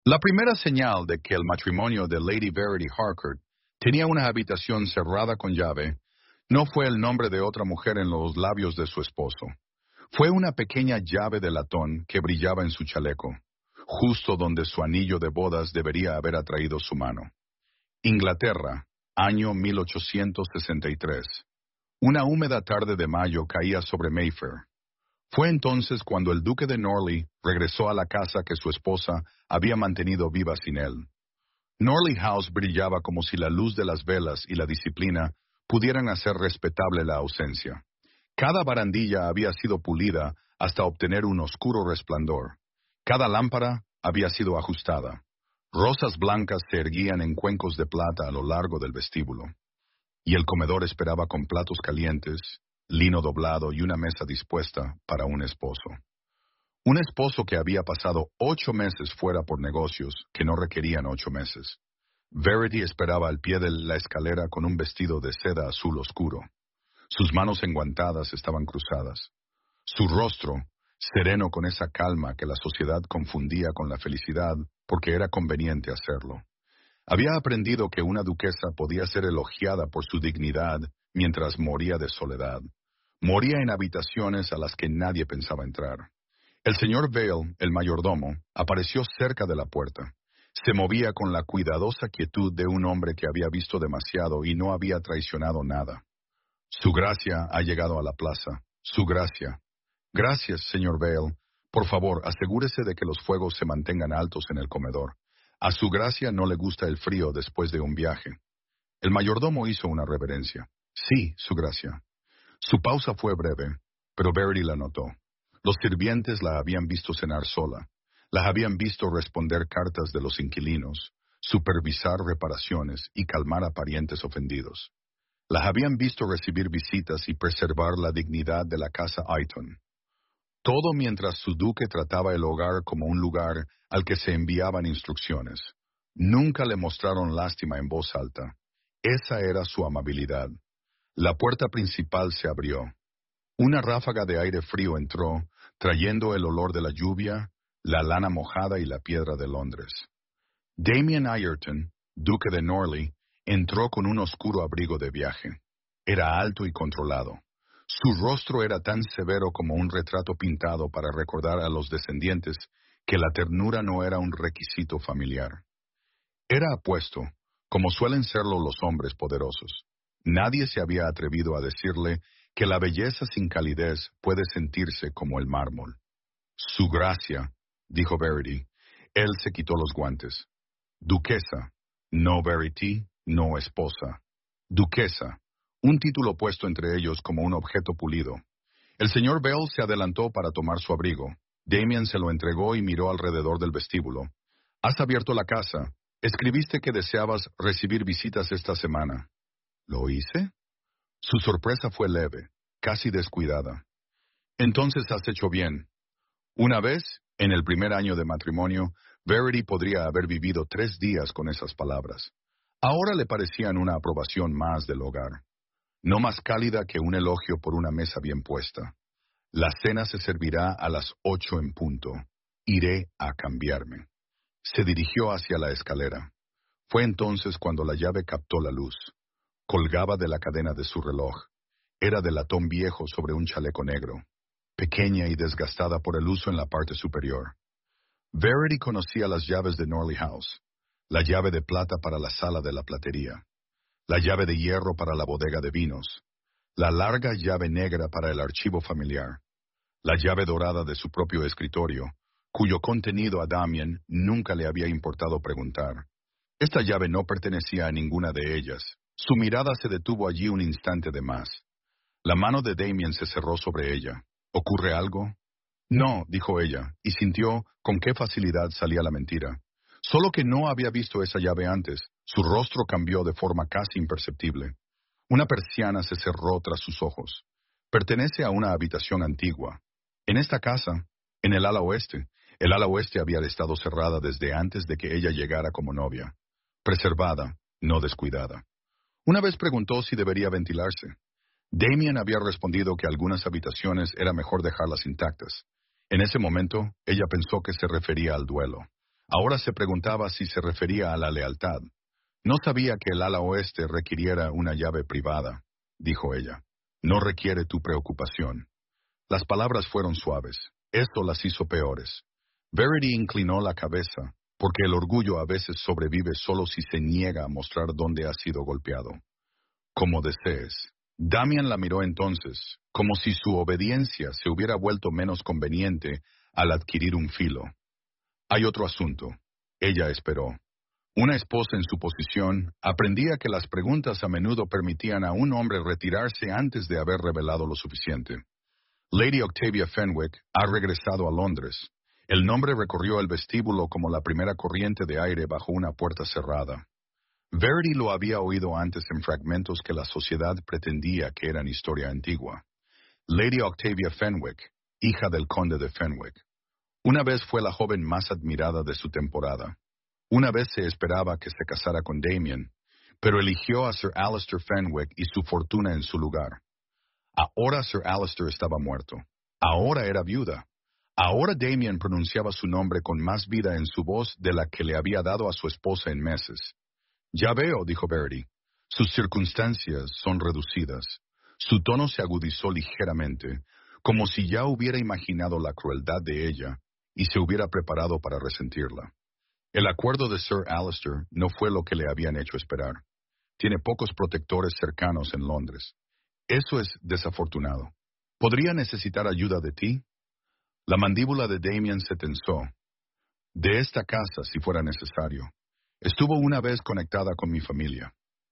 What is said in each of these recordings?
La primera señal de que el matrimonio de Lady Verity Harcourt tenía una habitación cerrada con llave no fue el nombre de otra mujer en los labios de su esposo. Fue una pequeña llave de latón que brillaba en su chaleco, justo donde su anillo de bodas debería haber atraído su mano. Inglaterra, año 1863. Una húmeda tarde de mayo caía sobre Mayfair. Fue entonces cuando el duque de Norley regresó a la casa que su esposa había mantenido viva sin él. Norley House brillaba como si la luz de las velas y la disciplina pudieran hacer respetable la ausencia. Cada barandilla había sido pulida hasta obtener un oscuro resplandor. Cada lámpara había sido ajustada. Rosas blancas se erguían en cuencos de plata a lo largo del vestíbulo. Y el comedor esperaba con platos calientes, lino doblado y una mesa dispuesta para un esposo. Un esposo que había pasado 8 meses fuera por negocios que no requerían 8 meses. Verity esperaba al pie de la escalera con un vestido de seda azul oscuro. Sus manos enguantadas estaban cruzadas. Su rostro, sereno con esa calma que la sociedad confundía con la felicidad porque era conveniente hacerlo. Había aprendido que una duquesa podía ser elogiada por su dignidad mientras moría de soledad. Moría en habitaciones a las que nadie pensaba entrar. El señor Vale, el mayordomo, apareció cerca de la puerta. Se movía con la cuidadosa quietud de un hombre que había visto demasiado y no había traicionado nada. Su gracia ha llegado a la plaza. Su gracia. Gracias, señor Vale. Por favor, asegúrese de que los fuegos se mantengan altos en el comedor. A su gracia no le gusta el frío después de un viaje. El mayordomo hizo una reverencia. Sí, su gracia. Su pausa fue breve, pero Verity la notó. Los sirvientes la habían visto cenar sola. La habían visto responder cartas de los inquilinos, supervisar reparaciones y calmar a parientes ofendidos. La habían visto recibir visitas y preservar la dignidad de la casa Ayton. Todo mientras su duque trataba el hogar como un lugar al que se enviaban instrucciones. Nunca le mostraron lástima en voz alta. Esa era su amabilidad. La puerta principal se abrió. Una ráfaga de aire frío entró, trayendo el olor de la lluvia, la lana mojada y la piedra de Londres. Damien Ayrton, duque de Norley, entró con un oscuro abrigo de viaje. Era alto y controlado. Su rostro era tan severo como un retrato pintado para recordar a los descendientes que la ternura no era un requisito familiar. Era apuesto, como suelen serlo los hombres poderosos. Nadie se había atrevido a decirle que la belleza sin calidez puede sentirse como el mármol. Su gracia, dijo Verity. Él se quitó los guantes. Duquesa, no Verity, no esposa. Duquesa, un título puesto entre ellos como un objeto pulido. El señor Bell se adelantó para tomar su abrigo. Damien se lo entregó y miró alrededor del vestíbulo. Has abierto la casa. Escribiste que deseabas recibir visitas esta semana. ¿Lo hice? Su sorpresa fue leve, casi descuidada. Entonces has hecho bien. Una vez, en el primer año de matrimonio, Verity podría haber vivido 3 días con esas palabras. Ahora le parecían una aprobación más del hogar. No más cálida que un elogio por una mesa bien puesta. La cena se servirá a las 8 en punto. Iré a cambiarme. Se dirigió hacia la escalera. Fue entonces cuando la llave captó la luz. Colgaba de la cadena de su reloj. Era de latón viejo sobre un chaleco negro, pequeña y desgastada por el uso en la parte superior. Verity conocía las llaves de Norley House, la llave de plata para la sala de la platería, la llave de hierro para la bodega de vinos, la larga llave negra para el archivo familiar, la llave dorada de su propio escritorio, cuyo contenido a Damien nunca le había importado preguntar. Esta llave no pertenecía a ninguna de ellas. Su mirada se detuvo allí un instante de más. La mano de Damien se cerró sobre ella. ¿Ocurre algo? No, dijo ella, y sintió con qué facilidad salía la mentira. Solo que no había visto esa llave antes. Su rostro cambió de forma casi imperceptible. Una persiana se cerró tras sus ojos. Pertenece a una habitación antigua. En esta casa, en el ala oeste había estado cerrada desde antes de que ella llegara como novia. Preservada, no descuidada. Una vez preguntó si debería ventilarse. Damien había respondido que algunas habitaciones era mejor dejarlas intactas. En ese momento, ella pensó que se refería al duelo. Ahora se preguntaba si se refería a la lealtad. No sabía que el ala oeste requiriera una llave privada, dijo ella. No requiere tu preocupación. Las palabras fueron suaves. Esto las hizo peores. Verity inclinó la cabeza, porque el orgullo a veces sobrevive solo si se niega a mostrar dónde ha sido golpeado. Como desees. Damian la miró entonces, como si su obediencia se hubiera vuelto menos conveniente al adquirir un filo. Hay otro asunto. Ella esperó. Una esposa en su posición aprendía que las preguntas a menudo permitían a un hombre retirarse antes de haber revelado lo suficiente. Lady Octavia Fenwick ha regresado a Londres. El nombre recorrió el vestíbulo como la primera corriente de aire bajo una puerta cerrada. Verity lo había oído antes en fragmentos que la sociedad pretendía que eran historia antigua. Lady Octavia Fenwick, hija del conde de Fenwick. Una vez fue la joven más admirada de su temporada. Una vez se esperaba que se casara con Damien, pero eligió a Sir Alistair Fenwick y su fortuna en su lugar. Ahora Sir Alistair estaba muerto. Ahora era viuda. Ahora Damien pronunciaba su nombre con más vida en su voz de la que le había dado a su esposa en meses. Ya veo, dijo Verity. Sus circunstancias son reducidas. Su tono se agudizó ligeramente, como si ya hubiera imaginado la crueldad de ella y se hubiera preparado para resentirla. El acuerdo de Sir Alistair no fue lo que le habían hecho esperar. Tiene pocos protectores cercanos en Londres. Eso es desafortunado. ¿Podría necesitar ayuda de ti? La mandíbula de Damien se tensó. De esta casa, si fuera necesario. Estuvo una vez conectada con mi familia.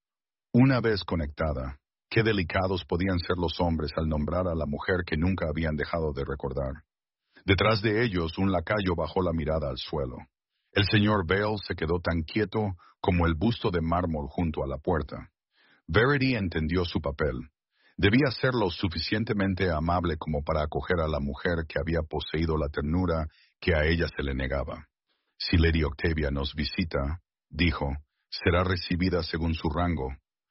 Una vez conectada. Qué delicados podían ser los hombres al nombrar a la mujer que nunca habían dejado de recordar. Detrás de ellos, un lacayo bajó la mirada al suelo. El señor Vale se quedó tan quieto como el busto de mármol junto a la puerta. Verity entendió su papel. Debía ser lo suficientemente amable como para acoger a la mujer que había poseído la ternura que a ella se le negaba. Si Lady Octavia nos visita, dijo, será recibida según su rango.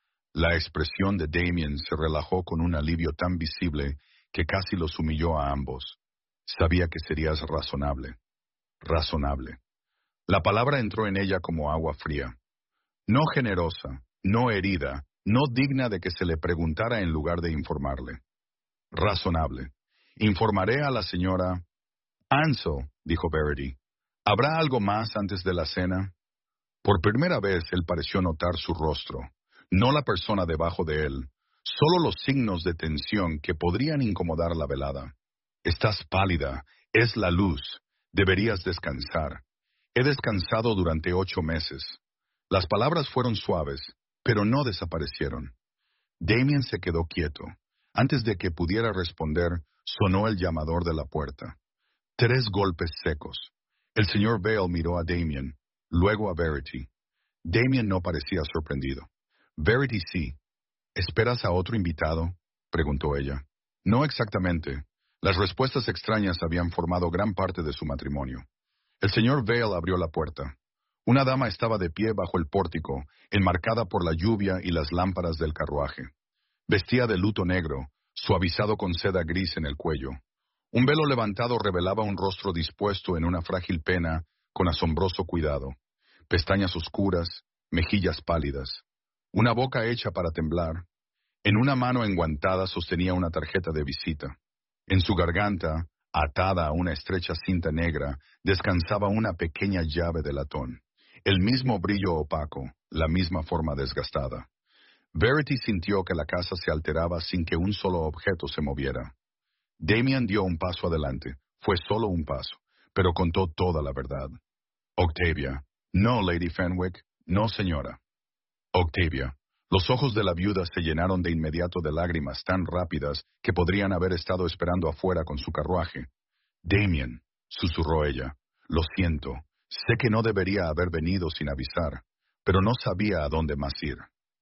La expresión de Damien se relajó con un alivio tan visible que casi los humilló a ambos. Sabía que serías razonable. Razonable. La palabra entró en ella como agua fría. No generosa, no herida, no digna de que se le preguntara en lugar de informarle. Razonable. Informaré a la señora. Ansel, dijo Verity. ¿Habrá algo más antes de la cena? Por primera vez él pareció notar su rostro, no la persona debajo de él, solo los signos de tensión que podrían incomodar la velada. Estás pálida, es la luz, deberías descansar. He descansado durante 8 meses. Las palabras fueron suaves, pero no desaparecieron. Damien se quedó quieto. Antes de que pudiera responder, sonó el llamador de la puerta. 3 golpes secos. El señor Vale miró a Damien, luego a Verity. Damien no parecía sorprendido. Verity sí. ¿Esperas a otro invitado?, preguntó ella. No exactamente. Las respuestas extrañas habían formado gran parte de su matrimonio. El señor Vale abrió la puerta. Una dama estaba de pie bajo el pórtico, enmarcada por la lluvia y las lámparas del carruaje. Vestía de luto negro, suavizado con seda gris en el cuello. Un velo levantado revelaba un rostro dispuesto en una frágil pena con asombroso cuidado. Pestañas oscuras, mejillas pálidas. Una boca hecha para temblar. En una mano enguantada sostenía una tarjeta de visita. En su garganta, atada a una estrecha cinta negra, descansaba una pequeña llave de latón. El mismo brillo opaco, la misma forma desgastada. Verity sintió que la casa se alteraba sin que un solo objeto se moviera. Damien dio un paso adelante. Fue solo un paso, pero contó toda la verdad. Octavia. No, Lady Fenwick. No, señora. Octavia. Los ojos de la viuda se llenaron de inmediato de lágrimas tan rápidas que podrían haber estado esperando afuera con su carruaje. Damien, susurró ella. Lo siento. Sé que no debería haber venido sin avisar, pero no sabía a dónde más ir.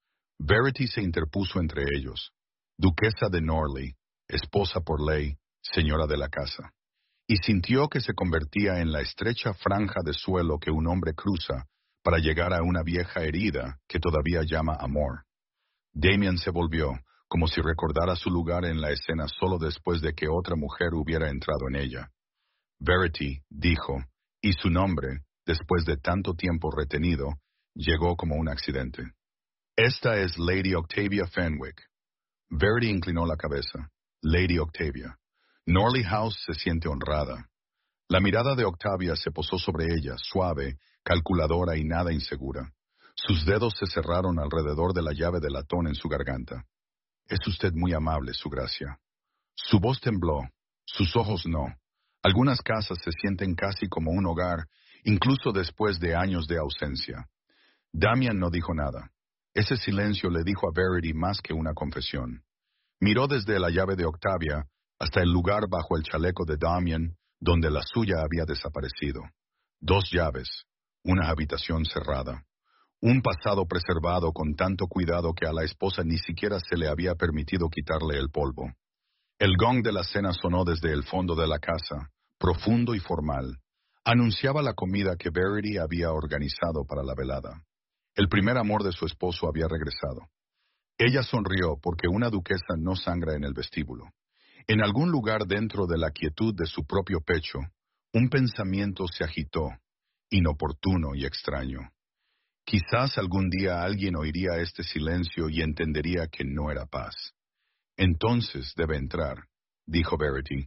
Verity se interpuso entre ellos. Duquesa de Norley, esposa por ley, señora de la casa. Y sintió que se convertía en la estrecha franja de suelo que un hombre cruza para llegar a una vieja herida que todavía llama amor. Damien se volvió, como si recordara su lugar en la escena solo después de que otra mujer hubiera entrado en ella. Verity dijo, y su nombre, después de tanto tiempo retenido, llegó como un accidente. Esta es Lady Octavia Fenwick. Verity inclinó la cabeza. Lady Octavia. Norley House se siente honrada. La mirada de Octavia se posó sobre ella, suave, calculadora y nada insegura. Sus dedos se cerraron alrededor de la llave de latón en su garganta. Es usted muy amable, Su Gracia. Su voz tembló, sus ojos no. Algunas casas se sienten casi como un hogar, incluso después de años de ausencia. Damian no dijo nada. Ese silencio le dijo a Verity más que una confesión. Miró desde la llave de Octavia hasta el lugar bajo el chaleco de Damian, donde la suya había desaparecido. 2 llaves, una habitación cerrada, un pasado preservado con tanto cuidado que a la esposa ni siquiera se le había permitido quitarle el polvo. El gong de la cena sonó desde el fondo de la casa, profundo y formal. Anunciaba la comida que Verity había organizado para la velada. El primer amor de su esposo había regresado. Ella sonrió porque una duquesa no sangra en el vestíbulo. En algún lugar dentro de la quietud de su propio pecho, un pensamiento se agitó, inoportuno y extraño. Quizás algún día alguien oiría este silencio y entendería que no era paz. Entonces debe entrar, dijo Verity.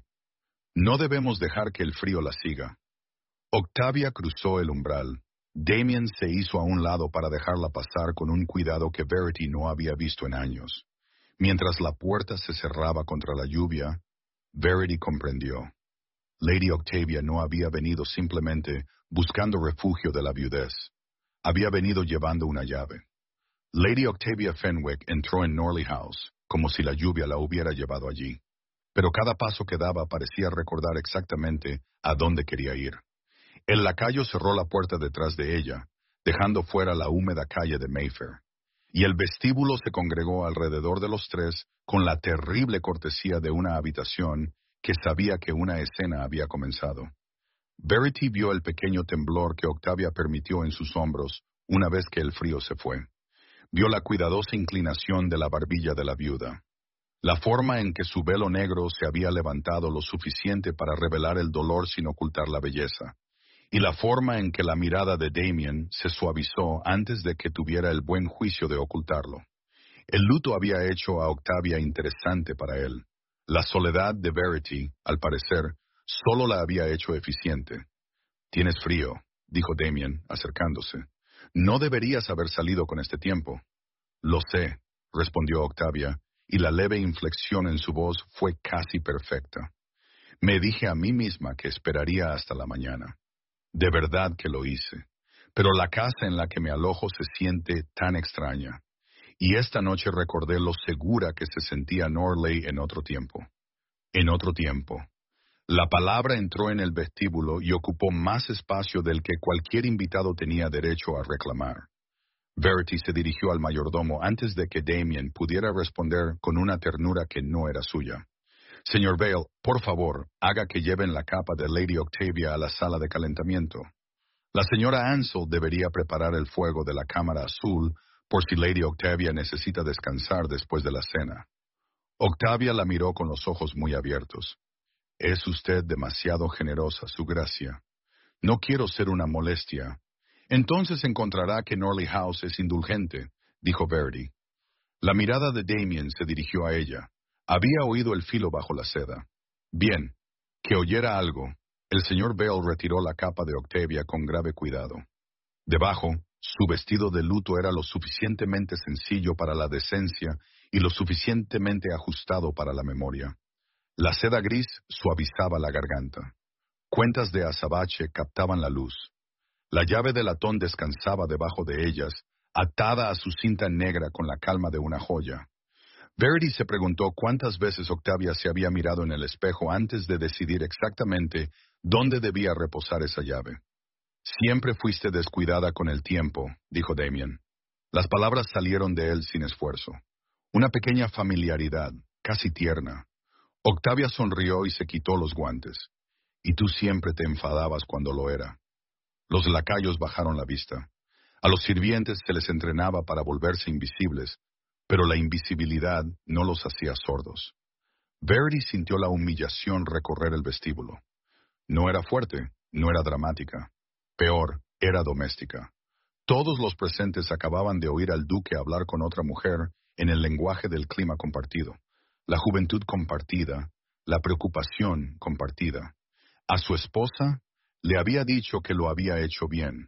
No debemos dejar que el frío la siga. Octavia cruzó el umbral. Damian se hizo a un lado para dejarla pasar con un cuidado que Verity no había visto en años. Mientras la puerta se cerraba contra la lluvia, Verity comprendió. Lady Octavia no había venido simplemente buscando refugio de la viudez. Había venido llevando una llave. Lady Octavia Fenwick entró en Norley House, como si la lluvia la hubiera llevado allí. Pero cada paso que daba parecía recordar exactamente a dónde quería ir. El lacayo cerró la puerta detrás de ella, dejando fuera la húmeda calle de Mayfair. Y el vestíbulo se congregó alrededor de los 3 con la terrible cortesía de una habitación que sabía que una escena había comenzado. Verity vio el pequeño temblor que Octavia permitió en sus hombros una vez que el frío se fue. Vio la cuidadosa inclinación de la barbilla de la viuda. La forma en que su velo negro se había levantado lo suficiente para revelar el dolor sin ocultar la belleza. Y la forma en que la mirada de Damian se suavizó antes de que tuviera el buen juicio de ocultarlo. El luto había hecho a Octavia interesante para él. La soledad de Verity, al parecer, solo la había hecho eficiente. «Tienes frío», dijo Damian, acercándose. «No deberías haber salido con este tiempo». «Lo sé», respondió Octavia, y la leve inflexión en su voz fue casi perfecta. «Me dije a mí misma que esperaría hasta la mañana. De verdad que lo hice. Pero la casa en la que me alojo se siente tan extraña. Y esta noche recordé lo segura que se sentía Norley en otro tiempo. En otro tiempo». La palabra entró en el vestíbulo y ocupó más espacio del que cualquier invitado tenía derecho a reclamar. Verity se dirigió al mayordomo antes de que Damian pudiera responder con una ternura que no era suya. «Señor Vale, por favor, haga que lleven la capa de Lady Octavia a la sala de calentamiento. La señora Ansell debería preparar el fuego de la cámara azul por si Lady Octavia necesita descansar después de la cena». Octavia la miró con los ojos muy abiertos. «Es usted demasiado generosa, Su Gracia. No quiero ser una molestia». «Entonces encontrará que Norley House es indulgente», dijo Verity. La mirada de Damian se dirigió a ella. Había oído el filo bajo la seda. Bien, que oyera algo. El señor Vale retiró la capa de Octavia con grave cuidado. Debajo, su vestido de luto era lo suficientemente sencillo para la decencia y lo suficientemente ajustado para la memoria. La seda gris suavizaba la garganta. Cuentas de azabache captaban la luz. La llave de latón descansaba debajo de ellas, atada a su cinta negra con la calma de una joya. Verity se preguntó cuántas veces Octavia se había mirado en el espejo antes de decidir exactamente dónde debía reposar esa llave. «Siempre fuiste descuidada con el tiempo», dijo Damian. Las palabras salieron de él sin esfuerzo. Una pequeña familiaridad, casi tierna. Octavia sonrió y se quitó los guantes. «Y tú siempre te enfadabas cuando lo era». Los lacayos bajaron la vista. A los sirvientes se les entrenaba para volverse invisibles, pero la invisibilidad no los hacía sordos. Verity sintió la humillación recorrer el vestíbulo. No era fuerte, no era dramática. Peor, era doméstica. Todos los presentes acababan de oír al duque hablar con otra mujer en el lenguaje del clima compartido, la juventud compartida, la preocupación compartida. A su esposa le había dicho que lo había hecho bien.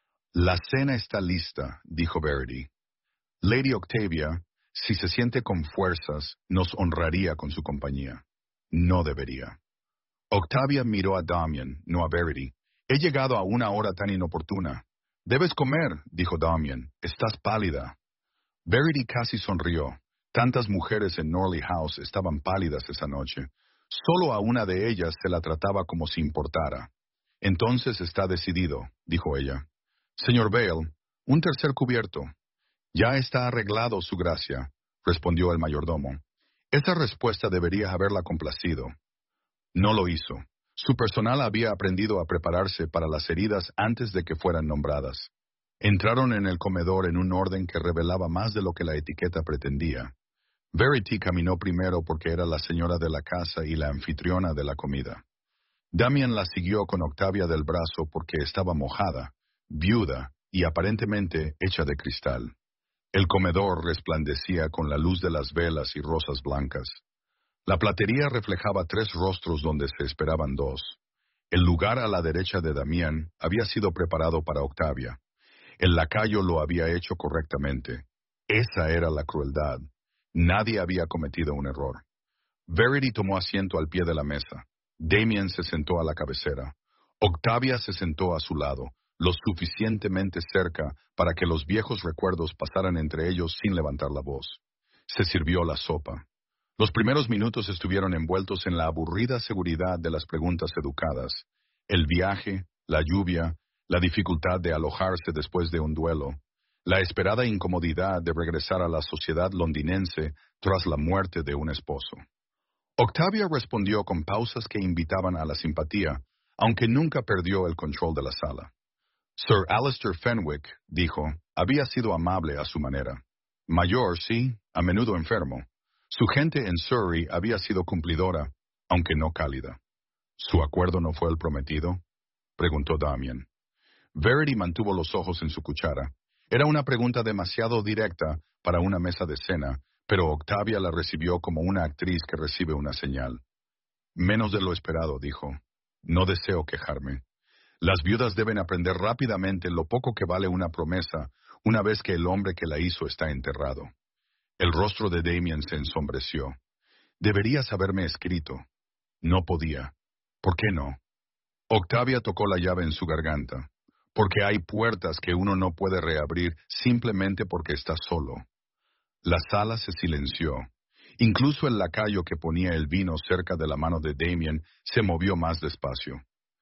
La cena está lista, dijo Verity. Lady Octavia, si se siente con fuerzas, nos honraría con su compañía. No debería. Octavia miró a Damian, no a Verity. He llegado a una hora tan inoportuna. Debes comer, dijo Damian. Estás pálida. Verity casi sonrió. Tantas mujeres en Norley House estaban pálidas esa noche. Solo a una de ellas se la trataba como si importara. Entonces está decidido, dijo ella. Señor Vale, un tercer cubierto. Ya está arreglado, su gracia, respondió el mayordomo. Esa respuesta debería haberla complacido. No lo hizo. Su personal había aprendido a prepararse para las heridas antes de que fueran nombradas. Entraron en el comedor en un orden que revelaba más de lo que la etiqueta pretendía. Verity caminó primero porque era la señora de la casa y la anfitriona de la comida. Damian la siguió con Octavia del brazo porque estaba mojada, viuda y aparentemente hecha de cristal. El comedor resplandecía con la luz de las velas y rosas blancas. La platería reflejaba 3 rostros donde se esperaban 2. El lugar a la derecha de Damián había sido preparado para Octavia. El lacayo lo había hecho correctamente. Esa era la crueldad. Nadie había cometido un error. Verity tomó asiento al pie de la mesa. Damian se sentó a la cabecera. Octavia se sentó a su lado, lo suficientemente cerca para que los viejos recuerdos pasaran entre ellos sin levantar la voz. Se sirvió la sopa. Los primeros minutos estuvieron envueltos en la aburrida seguridad de las preguntas educadas. El viaje, la lluvia, la dificultad de alojarse después de un duelo, la esperada incomodidad de regresar a la sociedad londinense tras la muerte de un esposo. Octavia respondió con pausas que invitaban a la simpatía, aunque nunca perdió el control de la sala. Sir Alistair Fenwick, dijo, había sido amable a su manera. Mayor, sí, a menudo enfermo. Su gente en Surrey había sido cumplidora, aunque no cálida. ¿Su acuerdo no fue el prometido?, preguntó Damian. Verity mantuvo los ojos en su cuchara. Era una pregunta demasiado directa para una mesa de cena, pero Octavia la recibió como una actriz que recibe una señal. Menos de lo esperado, dijo. No deseo quejarme. Las viudas deben aprender rápidamente lo poco que vale una promesa una vez que el hombre que la hizo está enterrado. El rostro de Damian se ensombreció. Deberías haberme escrito. No podía. ¿Por qué no? Octavia tocó la llave en su garganta. Porque hay puertas que uno no puede reabrir simplemente porque está solo. La sala se silenció. Incluso el lacayo que ponía el vino cerca de la mano de Damian se movió más despacio.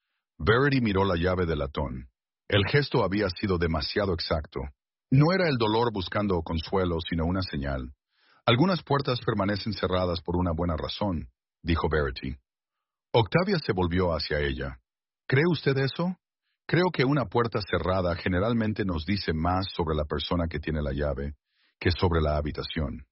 Verity miró la llave de latón. El gesto había sido demasiado exacto. No era el dolor buscando consuelo, sino una señal. Algunas puertas permanecen cerradas por una buena razón, dijo Verity. Octavia se volvió hacia ella. ¿Cree usted eso? Creo que una puerta cerrada generalmente nos dice más sobre la persona que tiene la llave que sobre la habitación.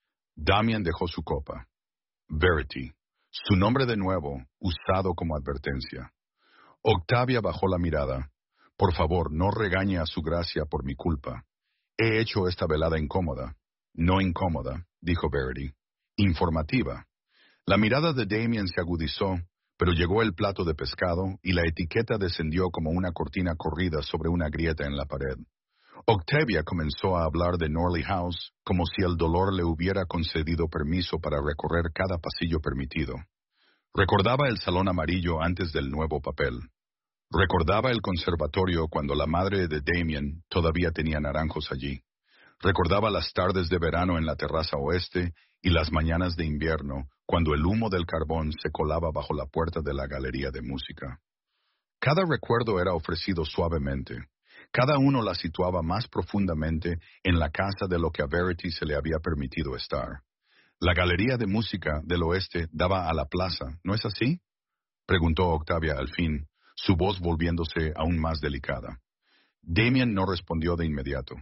Damian dejó su copa. Verity, su nombre de nuevo, usado como advertencia. Octavia bajó la mirada. Por favor, no regañe a su gracia por mi culpa. He hecho esta velada incómoda. No incómoda, dijo Verity. Informativa. La mirada de Damian se agudizó, pero llegó el plato de pescado y la etiqueta descendió como una cortina corrida sobre una grieta en la pared. Octavia comenzó a hablar de Norley House como si el dolor le hubiera concedido permiso para recorrer cada pasillo permitido. Recordaba el salón amarillo antes del nuevo papel. Recordaba el conservatorio cuando la madre de Damian todavía tenía naranjos allí. Recordaba las tardes de verano en la terraza oeste y las mañanas de invierno cuando el humo del carbón se colaba bajo la puerta de la galería de música. Cada recuerdo era ofrecido suavemente. Cada uno la situaba más profundamente en la casa de lo que a Verity se le había permitido estar. La galería de música del oeste daba a la plaza, ¿no es así?, preguntó Octavia al fin, su voz volviéndose aún más delicada. Damian no respondió de inmediato.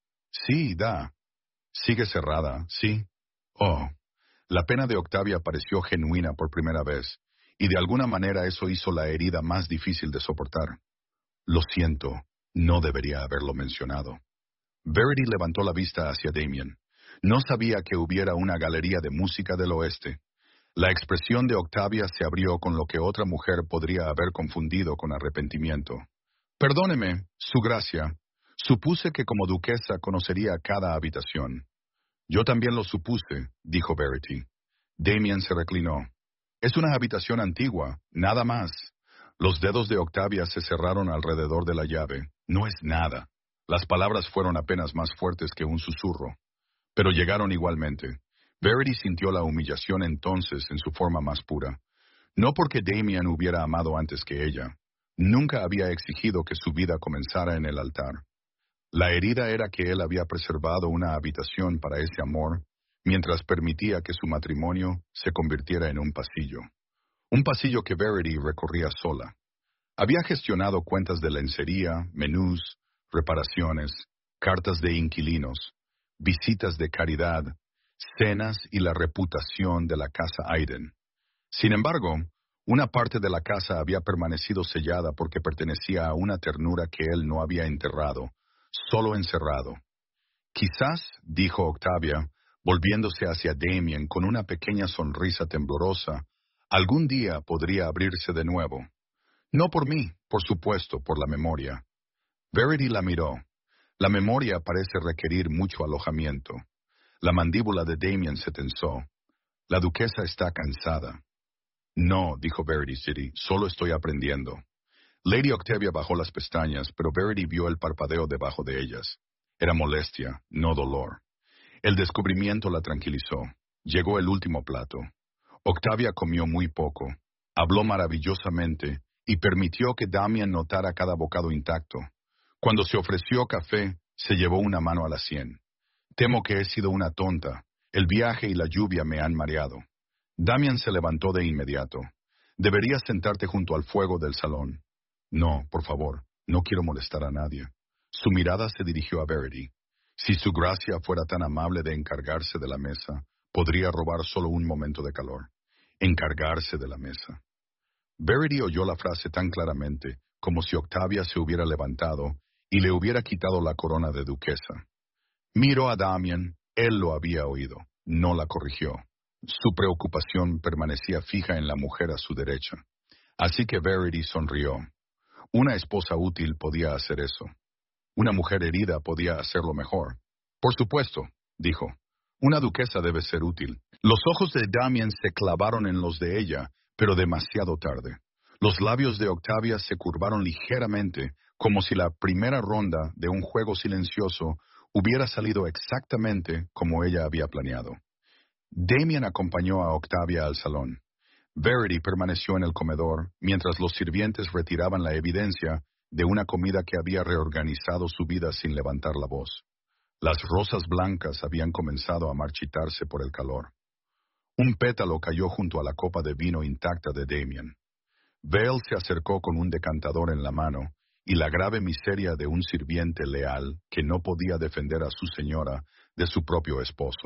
Sí, da. Sigue cerrada, sí. Oh. La pena de Octavia pareció genuina por primera vez, y de alguna manera eso hizo la herida más difícil de soportar. Lo siento, No debería haberlo mencionado. Verity levantó la vista hacia Damien. No sabía que hubiera una galería de música del oeste. La expresión de Octavia se abrió con lo que otra mujer podría haber confundido con arrepentimiento. Perdóneme, Su Gracia. Supuse que como duquesa conocería cada habitación. Yo también lo supuse, dijo Verity. Damien se reclinó. Es una habitación antigua, nada más. Los dedos de Octavia se cerraron alrededor de la llave. No es nada. Las palabras fueron apenas más fuertes que un susurro. Pero llegaron igualmente. Verity sintió la humillación entonces en su forma más pura. No porque Damien hubiera amado antes que ella. Nunca había exigido que su vida comenzara en el altar. La herida era que él había preservado una habitación para ese amor, mientras permitía que su matrimonio se convirtiera en un pasillo. Un pasillo que Verity recorría sola. Había gestionado cuentas de lencería, menús, reparaciones, cartas de inquilinos, visitas de caridad, cenas y la reputación de la casa Aiden. Sin embargo, una parte de la casa había permanecido sellada porque pertenecía a una ternura que él no había enterrado, solo encerrado. Quizás, dijo Octavia, volviéndose hacia Damien con una pequeña sonrisa temblorosa, algún día podría abrirse de nuevo. No por mí, por supuesto, por la memoria. Verity la miró. La memoria parece requerir mucho alojamiento. La mandíbula de Damien se tensó. La duquesa está cansada. No, dijo Verity City, solo estoy aprendiendo. Lady Octavia bajó las pestañas, pero Verity vio el parpadeo debajo de ellas. Era molestia, no dolor. El descubrimiento la tranquilizó. Llegó el último plato. Octavia comió muy poco. Habló maravillosamente y permitió que Damien notara cada bocado intacto. Cuando se ofreció café, se llevó una mano a la sien. Temo que he sido una tonta. El viaje y la lluvia me han mareado. Damien se levantó de inmediato. Deberías sentarte junto al fuego del salón. No, por favor, no quiero molestar a nadie. Su mirada se dirigió a Verity. Si su gracia fuera tan amable de encargarse de la mesa, podría robar solo un momento de calor. Encargarse de la mesa. Verity oyó la frase tan claramente como si Octavia se hubiera levantado y le hubiera quitado la corona de duquesa. Miró a Damien, él lo había oído, no la corrigió. Su preocupación permanecía fija en la mujer a su derecha. Así que Verity sonrió. Una esposa útil podía hacer eso. Una mujer herida podía hacerlo mejor. Por supuesto, dijo. Una duquesa debe ser útil. Los ojos de Damien se clavaron en los de ella, pero demasiado tarde. Los labios de Octavia se curvaron ligeramente, como si la primera ronda de un juego silencioso hubiera salido exactamente como ella había planeado. Damien acompañó a Octavia al salón. Verity permaneció en el comedor, mientras los sirvientes retiraban la evidencia de una comida que había reorganizado su vida sin levantar la voz. Las rosas blancas habían comenzado a marchitarse por el calor. Un pétalo cayó junto a la copa de vino intacta de Damien. Vale se acercó con un decantador en la mano, y la grave miseria de un sirviente leal que no podía defender a su señora de su propio esposo.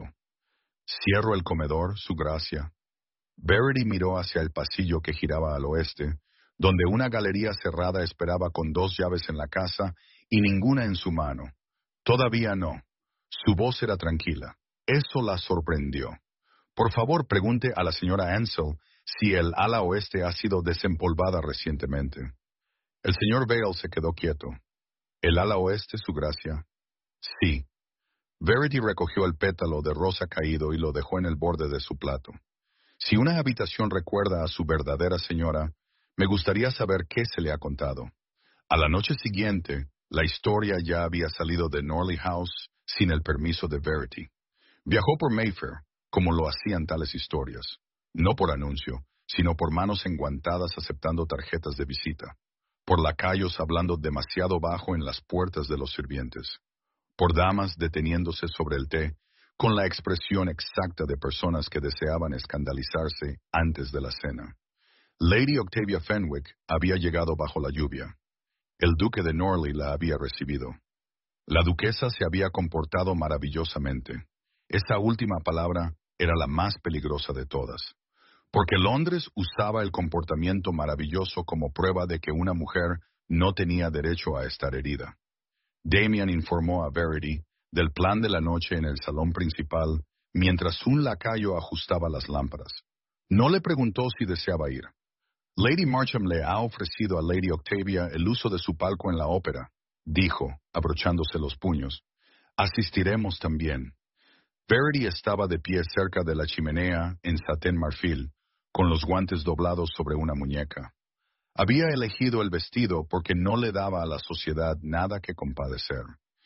Cierro el comedor, su gracia. Verity miró hacia el pasillo que giraba al oeste, donde una galería cerrada esperaba con 2 llaves en la casa y ninguna en su mano. Todavía no. Su voz era tranquila. Eso la sorprendió. Por favor, pregunte a la señora Ansel si el ala oeste ha sido desempolvada recientemente. El señor Vale se quedó quieto. ¿El ala oeste, su gracia? Sí. Verity recogió el pétalo de rosa caído y lo dejó en el borde de su plato. Si una habitación recuerda a su verdadera señora, me gustaría saber qué se le ha contado. A la noche siguiente, la historia ya había salido de Norley House sin el permiso de Verity. Viajó por Mayfair, como lo hacían tales historias, no por anuncio, sino por manos enguantadas aceptando tarjetas de visita, por lacayos hablando demasiado bajo en las puertas de los sirvientes, por damas deteniéndose sobre el té, con la expresión exacta de personas que deseaban escandalizarse antes de la cena. Lady Octavia Fenwick había llegado bajo la lluvia. El duque de Norley la había recibido. La duquesa se había comportado maravillosamente. Esa última palabra era la más peligrosa de todas, porque Londres usaba el comportamiento maravilloso como prueba de que una mujer no tenía derecho a estar herida. Damien informó a Verity del plan de la noche en el salón principal mientras un lacayo ajustaba las lámparas. No le preguntó si deseaba ir. Lady Marcham le ha ofrecido a Lady Octavia el uso de su palco en la ópera, dijo, abrochándose los puños. Asistiremos también. Verity estaba de pie cerca de la chimenea en satén marfil, con los guantes doblados sobre una muñeca. Había elegido el vestido porque no le daba a la sociedad nada que compadecer.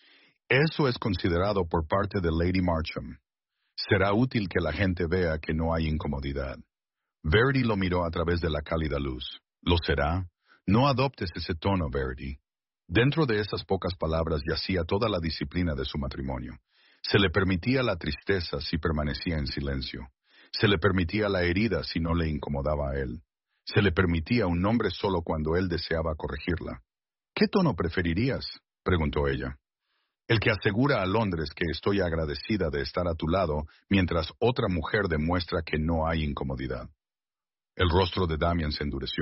Eso es considerado por parte de Lady Marcham. Será útil que la gente vea que no hay incomodidad. Verity lo miró a través de la cálida luz. ¿Lo será? No adoptes ese tono, Verity. Dentro de esas pocas palabras yacía toda la disciplina de su matrimonio. Se le permitía la tristeza si permanecía en silencio. Se le permitía la herida si no le incomodaba a él. Se le permitía un nombre solo cuando él deseaba corregirla. ¿Qué tono preferirías?, preguntó ella. El que asegura a Londres que estoy agradecida de estar a tu lado mientras otra mujer demuestra que no hay incomodidad. El rostro de Damien se endureció.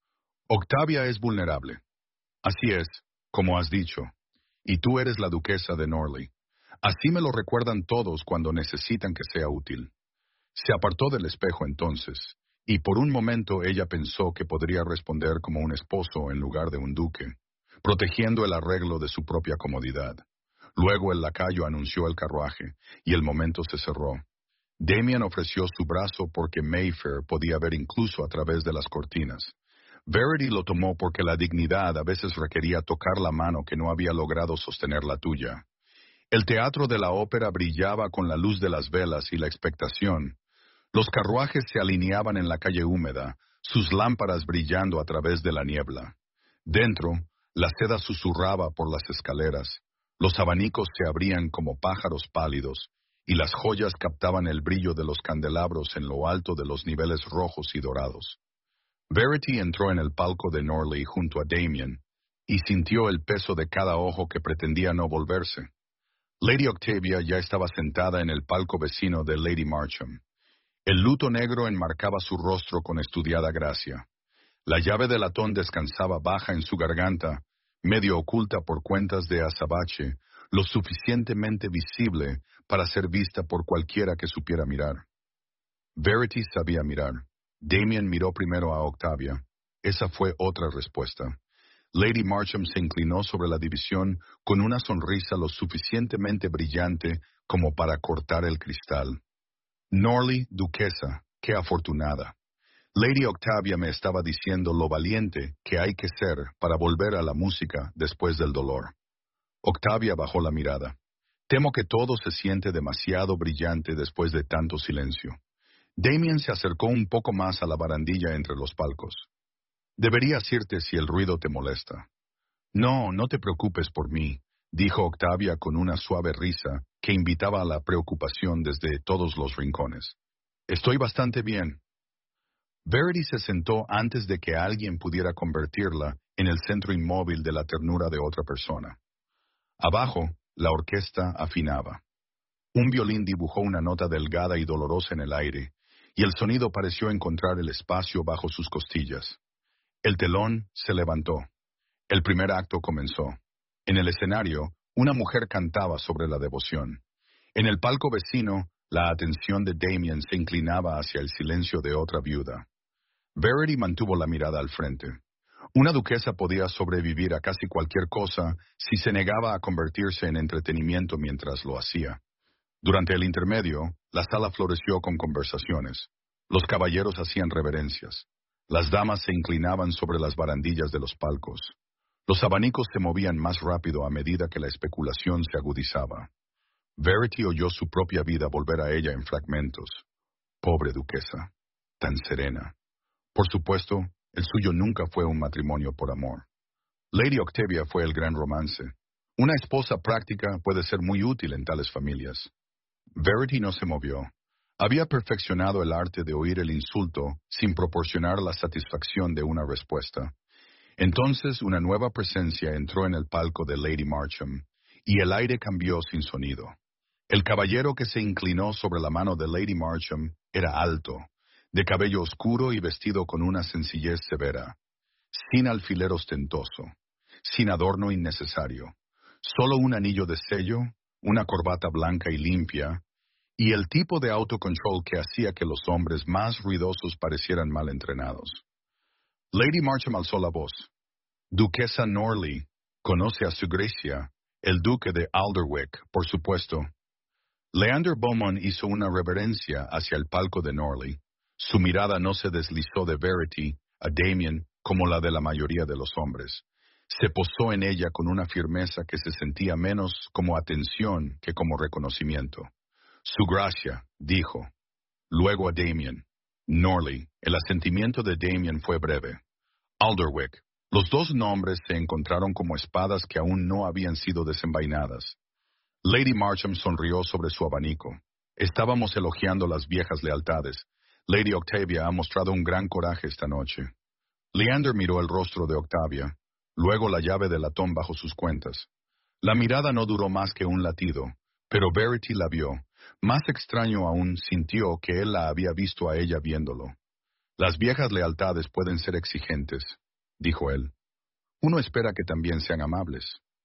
Octavia es vulnerable. Así es, como has dicho. Y tú eres la duquesa de Norley. Así me lo recuerdan todos cuando necesitan que sea útil. Se apartó del espejo entonces, y por un momento ella pensó que podría responder como un esposo en lugar de un duque, protegiendo el arreglo de su propia comodidad. Luego el lacayo anunció el carruaje, y el momento se cerró. Damien ofreció su brazo porque Mayfair podía ver incluso a través de las cortinas. Verity lo tomó porque la dignidad a veces requería tocar la mano que no había logrado sostener la tuya. El teatro de la ópera brillaba con la luz de las velas y la expectación. Los carruajes se alineaban en la calle húmeda, sus lámparas brillando a través de la niebla. Dentro, la seda susurraba por las escaleras. Los abanicos se abrían como pájaros pálidos, y las joyas captaban el brillo de los candelabros en lo alto de los niveles rojos y dorados. Verity entró en el palco de Norley junto a Damien, y sintió el peso de cada ojo que pretendía no volverse. Lady Octavia ya estaba sentada en el palco vecino de Lady Marcham. El luto negro enmarcaba su rostro con estudiada gracia. La llave de latón descansaba baja en su garganta, medio oculta por cuentas de azabache, lo suficientemente visible para ser vista por cualquiera que supiera mirar. Verity sabía mirar. Damien miró primero a Octavia. Esa fue otra respuesta. Lady Marcham se inclinó sobre la división con una sonrisa lo suficientemente brillante como para cortar el cristal. Norley, duquesa, qué afortunada. Lady Octavia me estaba diciendo lo valiente que hay que ser para volver a la música después del dolor. Octavia bajó la mirada. Temo que todo se siente demasiado brillante después de tanto silencio. Damien se acercó un poco más a la barandilla entre los palcos. Deberías irte si el ruido te molesta. No, no te preocupes por mí, dijo Octavia con una suave risa que invitaba a la preocupación desde todos los rincones. Estoy bastante bien. Verity se sentó antes de que alguien pudiera convertirla en el centro inmóvil de la ternura de otra persona. Abajo, la orquesta afinaba. Un violín dibujó una nota delgada y dolorosa en el aire, y el sonido pareció encontrar el espacio bajo sus costillas. El telón se levantó. El primer acto comenzó. En el escenario, una mujer cantaba sobre la devoción. En el palco vecino, la atención de Damien se inclinaba hacia el silencio de otra viuda. Verity mantuvo la mirada al frente. Una duquesa podía sobrevivir a casi cualquier cosa si se negaba a convertirse en entretenimiento mientras lo hacía. Durante el intermedio, la sala floreció con conversaciones. Los caballeros hacían reverencias. Las damas se inclinaban sobre las barandillas de los palcos. Los abanicos se movían más rápido a medida que la especulación se agudizaba. Verity oyó su propia vida volver a ella en fragmentos. Pobre duquesa, tan serena. Por supuesto, el suyo nunca fue un matrimonio por amor. Lady Octavia fue el gran romance. Una esposa práctica puede ser muy útil en tales familias. Verity no se movió. Había perfeccionado el arte de oír el insulto sin proporcionar la satisfacción de una respuesta. Entonces una nueva presencia entró en el palco de Lady Marcham, y el aire cambió sin sonido. El caballero que se inclinó sobre la mano de Lady Marcham era alto, de cabello oscuro y vestido con una sencillez severa, sin alfiler ostentoso. sin adorno innecesario. Solo un anillo de sello, una corbata blanca y limpia, y el tipo de autocontrol que hacía que los hombres más ruidosos parecieran mal entrenados. Lady Marcham alzó la voz. Duquesa Norley, conoce a su Gracia, el duque de Alderwick, por supuesto. Leander Beaumont hizo una reverencia hacia el palco de Norley. Su mirada no se deslizó de Verity a Damien como la de la mayoría de los hombres. Se posó en ella con una firmeza que se sentía menos como atención que como reconocimiento. Su Gracia, dijo. Luego a Damien. Norley. El asentimiento de Damien fue breve. Alderwick. Los dos nombres se encontraron como espadas que aún no habían sido desenvainadas. Lady Marcham sonrió sobre su abanico. Estábamos elogiando las viejas lealtades. Lady Octavia ha mostrado un gran coraje esta noche. Leander miró el rostro de Octavia, luego la llave de latón bajo sus cuentas. La mirada no duró más que un latido, pero Verity la vio. Más extraño aún, sintió que él la había visto a ella viéndolo. Las viejas lealtades pueden ser exigentes, dijo él. Uno espera que también sean amables.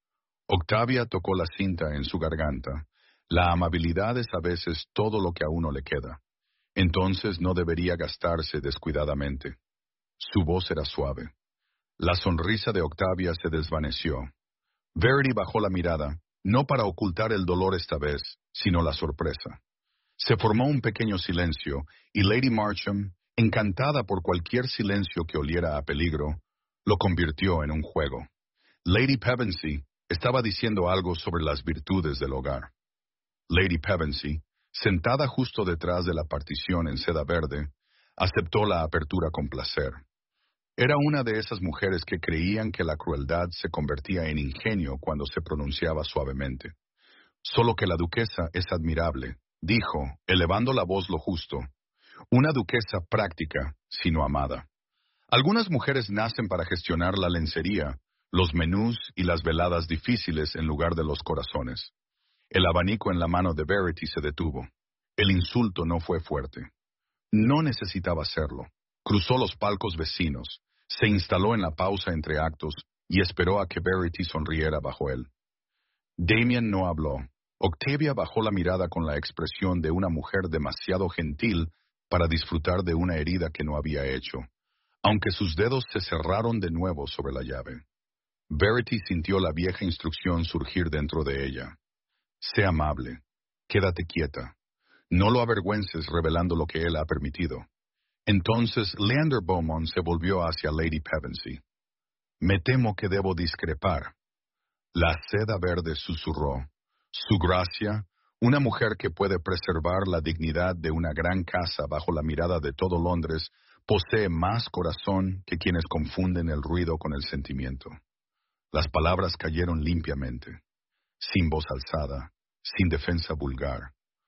Octavia tocó la cinta en su garganta. La amabilidad es a veces todo lo que a uno le queda. Entonces no debería gastarse descuidadamente. Su voz era suave. La sonrisa de Octavia se desvaneció. Verity bajó la mirada, no para ocultar el dolor esta vez, sino la sorpresa. Se formó un pequeño silencio, y Lady Marcham, encantada por cualquier silencio que oliera a peligro, lo convirtió en un juego. Lady Pevensey estaba diciendo algo sobre las virtudes del hogar. Lady Pevensey, sentada justo detrás de la partición en seda verde, aceptó la apertura con placer. Era una de esas mujeres que creían que la crueldad se convertía en ingenio cuando se pronunciaba suavemente. Solo que la duquesa es admirable, dijo, elevando la voz lo justo. Una duquesa práctica, sino amada. Algunas mujeres nacen para gestionar la lencería, los menús y las veladas difíciles en lugar de los corazones. El abanico en la mano de Verity se detuvo. El insulto no fue fuerte. No necesitaba hacerlo. Cruzó los palcos vecinos, se instaló en la pausa entre actos y esperó a que Verity sonriera bajo él. Damien no habló. Octavia bajó la mirada con la expresión de una mujer demasiado gentil para disfrutar de una herida que no había hecho, aunque sus dedos se cerraron de nuevo sobre la llave. Verity sintió la vieja instrucción surgir dentro de ella. Sé amable. Quédate quieta. No lo avergüences revelando lo que él ha permitido. Entonces Leander Beaumont se volvió hacia Lady Pevensey. Me temo que debo discrepar. La seda verde susurró. Su Gracia, una mujer que puede preservar la dignidad de una gran casa bajo la mirada de todo Londres, posee más corazón que quienes confunden el ruido con el sentimiento. Las palabras cayeron limpiamente, sin voz alzada, sin defensa vulgar.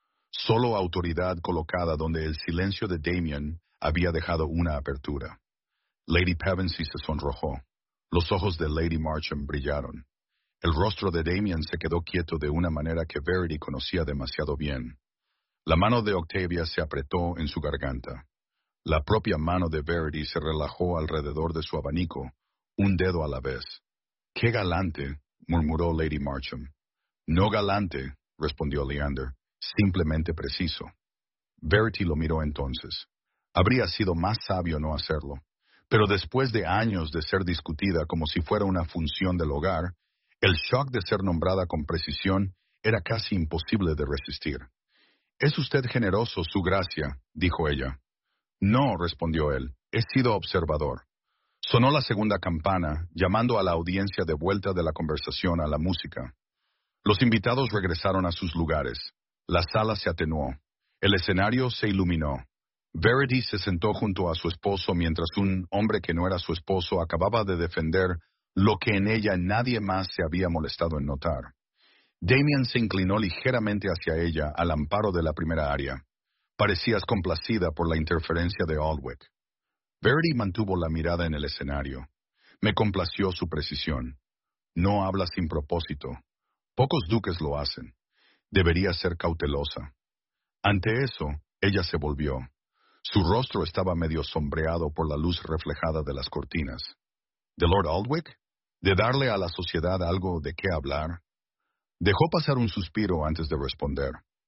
Solo autoridad colocada donde el silencio de Damien había dejado una apertura. Lady Pevensey se sonrojó. Los ojos de Lady Marcham brillaron. El rostro de Damien se quedó quieto de una manera que Verity conocía demasiado bien. La mano de Octavia se apretó en su garganta. La propia mano de Verity se relajó alrededor de su abanico, un dedo a la vez. «¡Qué galante!», murmuró Lady Marcham. «No galante», respondió Leander, «simplemente preciso». Verity lo miró entonces. Habría sido más sabio no hacerlo, pero después de años de ser discutida como si fuera una función del hogar, el shock de ser nombrada con precisión era casi imposible de resistir. «Es usted generoso, Su Gracia», dijo ella. «No», respondió él, «he sido observador». Sonó la segunda campana, llamando a la audiencia de vuelta de la conversación a la música. Los invitados regresaron a sus lugares. La sala se atenuó. El escenario se iluminó. Verity se sentó junto a su esposo mientras un hombre que no era su esposo acababa de defender lo que en ella nadie más se había molestado en notar. Damien se inclinó ligeramente hacia ella al amparo de la primera aria. Parecías complacida por la interferencia de Alderwick. Verity mantuvo la mirada en el escenario. Me complació su precisión. No habla sin propósito. Pocos duques lo hacen. Debería ser cautelosa. Ante eso, ella se volvió. Su rostro estaba medio sombreado por la luz reflejada de las cortinas. ¿De Lord Alderwick? ¿De darle a la sociedad algo de qué hablar? Dejó pasar un suspiro antes de responder.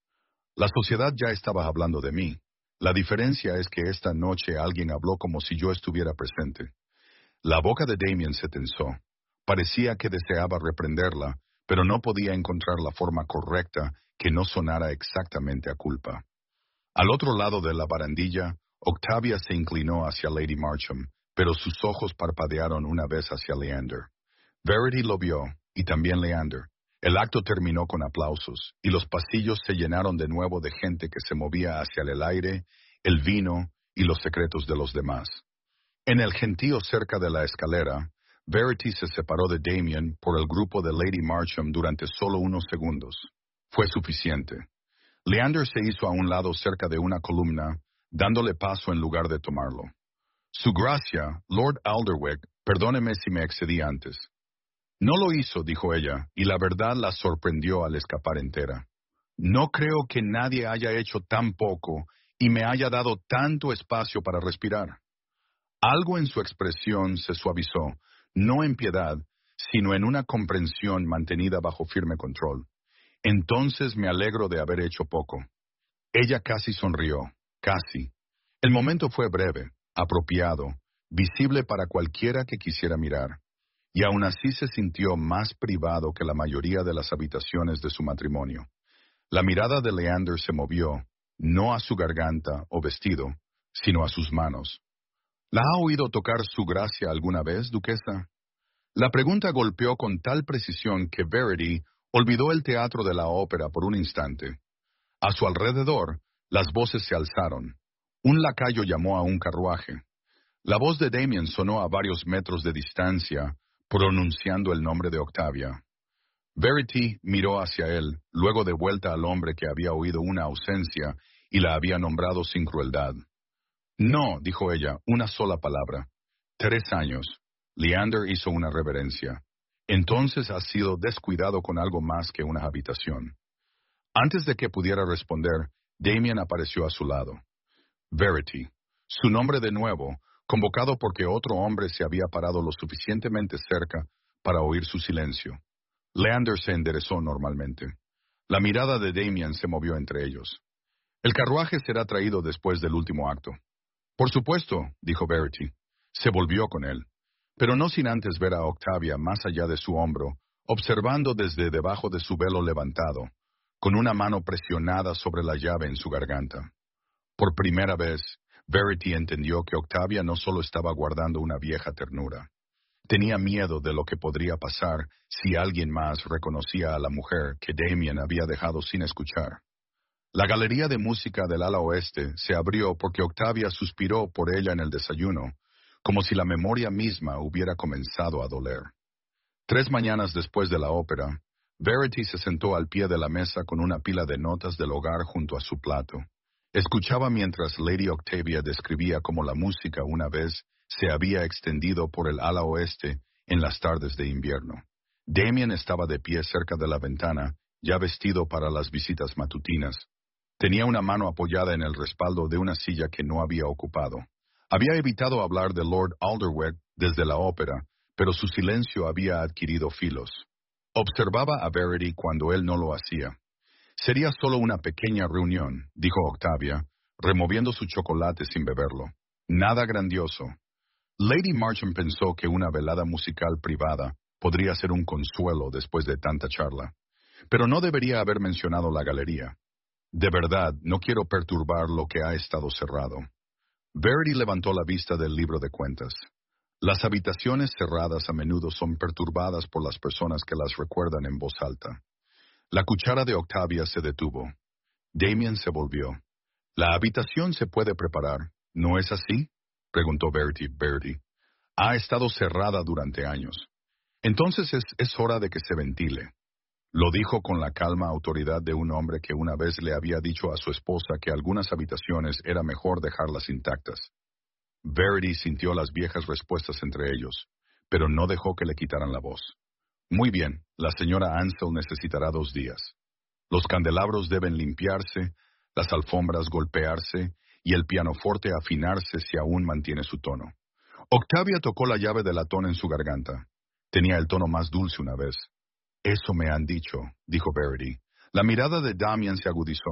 La sociedad ya estaba hablando de mí. La diferencia es que esta noche alguien habló como si yo estuviera presente. La boca de Damien se tensó. Parecía que deseaba reprenderla, pero no podía encontrar la forma correcta que no sonara exactamente a culpa. Al otro lado de la barandilla, Octavia se inclinó hacia Lady Marcham, pero sus ojos parpadearon una vez hacia Leander. Verity lo vio, y también Leander. El acto terminó con aplausos, y los pasillos se llenaron de nuevo de gente que se movía hacia el aire, el vino y los secretos de los demás. En el gentío cerca de la escalera, Verity se separó de Damien por el grupo de Lady Marcham durante solo unos segundos. Fue suficiente. Leander se hizo a un lado cerca de una columna, dándole paso en lugar de tomarlo. Su gracia, Lord Alderwick, perdóneme si me excedí antes. No lo hizo, dijo ella, y la verdad la sorprendió al escapar entera. No creo que nadie haya hecho tan poco y me haya dado tanto espacio para respirar. Algo en su expresión se suavizó, no en piedad, sino en una comprensión mantenida bajo firme control. Entonces me alegro de haber hecho poco. Ella casi sonrió, casi. El momento fue breve, apropiado, visible para cualquiera que quisiera mirar, y aún así se sintió más privado que la mayoría de las habitaciones de su matrimonio. La mirada de Leander se movió, no a su garganta o vestido, sino a sus manos. ¿La ha oído tocar su gracia alguna vez, duquesa? La pregunta golpeó con tal precisión que Verity olvidó el teatro de la ópera por un instante. A su alrededor, las voces se alzaron. Un lacayo llamó a un carruaje. La voz de Damien sonó a varios metros de distancia, pronunciando el nombre de Octavia. Verity miró hacia él, luego de vuelta al hombre que había oído una ausencia y la había nombrado sin crueldad. No, dijo ella, una sola palabra. 3 años. Leander hizo una reverencia. Entonces has sido descuidado con algo más que una habitación. Antes de que pudiera responder, Damien apareció a su lado. Verity. Su nombre de nuevo, convocado porque otro hombre se había parado lo suficientemente cerca para oír su silencio. Leander se enderezó normalmente. La mirada de Damien se movió entre ellos. El carruaje será traído después del último acto. Por supuesto, dijo Verity. Se volvió con él, pero no sin antes ver a Octavia más allá de su hombro, observando desde debajo de su velo levantado, con una mano presionada sobre la llave en su garganta. Por primera vez, Verity entendió que Octavia no solo estaba guardando una vieja ternura. Tenía miedo de lo que podría pasar si alguien más reconocía a la mujer que Damien había dejado sin escuchar. La galería de música del ala oeste se abrió porque Octavia suspiró por ella en el desayuno, como si la memoria misma hubiera comenzado a doler. 3 mañanas después de la ópera, Verity se sentó al pie de la mesa con una pila de notas del hogar junto a su plato. Escuchaba mientras Lady Octavia describía cómo la música una vez se había extendido por el ala oeste en las tardes de invierno. Damien estaba de pie cerca de la ventana, ya vestido para las visitas matutinas. Tenía una mano apoyada en el respaldo de una silla que no había ocupado. Había evitado hablar de Lord Alderwick desde la ópera, pero su silencio había adquirido filos. Observaba a Verity cuando él no lo hacía. Sería solo una pequeña reunión, dijo Octavia, removiendo su chocolate sin beberlo. Nada grandioso. Lady Marcham pensó que una velada musical privada podría ser un consuelo después de tanta charla, pero no debería haber mencionado la galería. De verdad, no quiero perturbar lo que ha estado cerrado. Verity levantó la vista del libro de cuentas. Las habitaciones cerradas a menudo son perturbadas por las personas que las recuerdan en voz alta. La cuchara de Octavia se detuvo. Damien se volvió. La habitación se puede preparar, ¿no es así?, preguntó Verity. Ha estado cerrada durante años. Entonces es hora de que se ventile. Lo dijo con la calma autoridad de un hombre que una vez le había dicho a su esposa que algunas habitaciones era mejor dejarlas intactas. Verity sintió las viejas respuestas entre ellos, pero no dejó que le quitaran la voz. Muy bien, la señora Ansell necesitará 2 días. Los candelabros deben limpiarse, las alfombras golpearse y el pianoforte afinarse si aún mantiene su tono. Octavia tocó la llave de latón en su garganta. Tenía el tono más dulce una vez. Eso me han dicho, dijo Verity. La mirada de Damian se agudizó.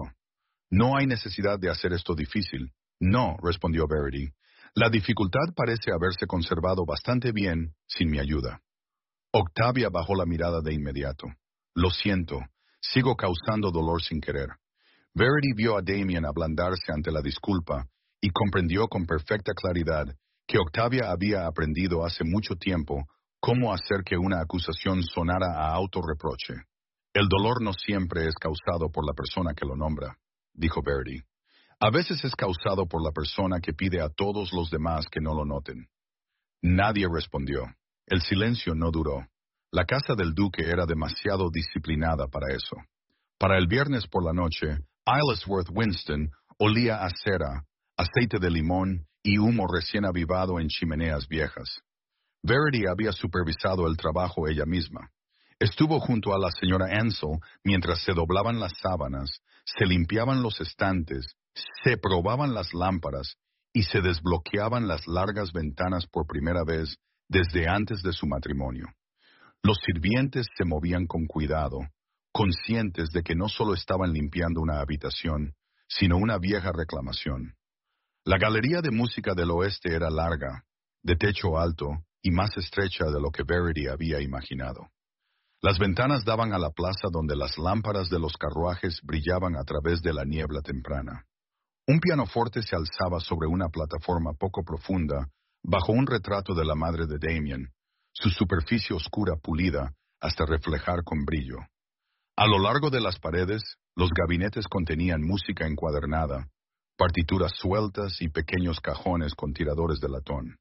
No hay necesidad de hacer esto difícil. No, respondió Verity. La dificultad parece haberse conservado bastante bien sin mi ayuda. Octavia bajó la mirada de inmediato. Lo siento, sigo causando dolor sin querer. Verity vio a Damian ablandarse ante la disculpa y comprendió con perfecta claridad que Octavia había aprendido hace mucho tiempo cómo hacer que una acusación sonara a autorreproche. El dolor no siempre es causado por la persona que lo nombra, dijo Verity. A veces es causado por la persona que pide a todos los demás que no lo noten. Nadie respondió. El silencio no duró. La casa del duque era demasiado disciplinada para eso. Para el viernes por la noche, Isleworth Winston olía a cera, aceite de limón y humo recién avivado en chimeneas viejas. Verity había supervisado el trabajo ella misma. Estuvo junto a la señora Ansell mientras se doblaban las sábanas, se limpiaban los estantes, se probaban las lámparas y se desbloqueaban las largas ventanas por primera vez desde antes de su matrimonio. Los sirvientes se movían con cuidado, conscientes de que no solo estaban limpiando una habitación, sino una vieja reclamación. La galería de música del oeste era larga, de techo alto y más estrecha de lo que Verity había imaginado. Las ventanas daban a la plaza donde las lámparas de los carruajes brillaban a través de la niebla temprana. Un pianoforte se alzaba sobre una plataforma poco profunda, bajo un retrato de la madre de Damian, su superficie oscura pulida hasta reflejar con brillo. A lo largo de las paredes, los gabinetes contenían música encuadernada, partituras sueltas y pequeños cajones con tiradores de latón.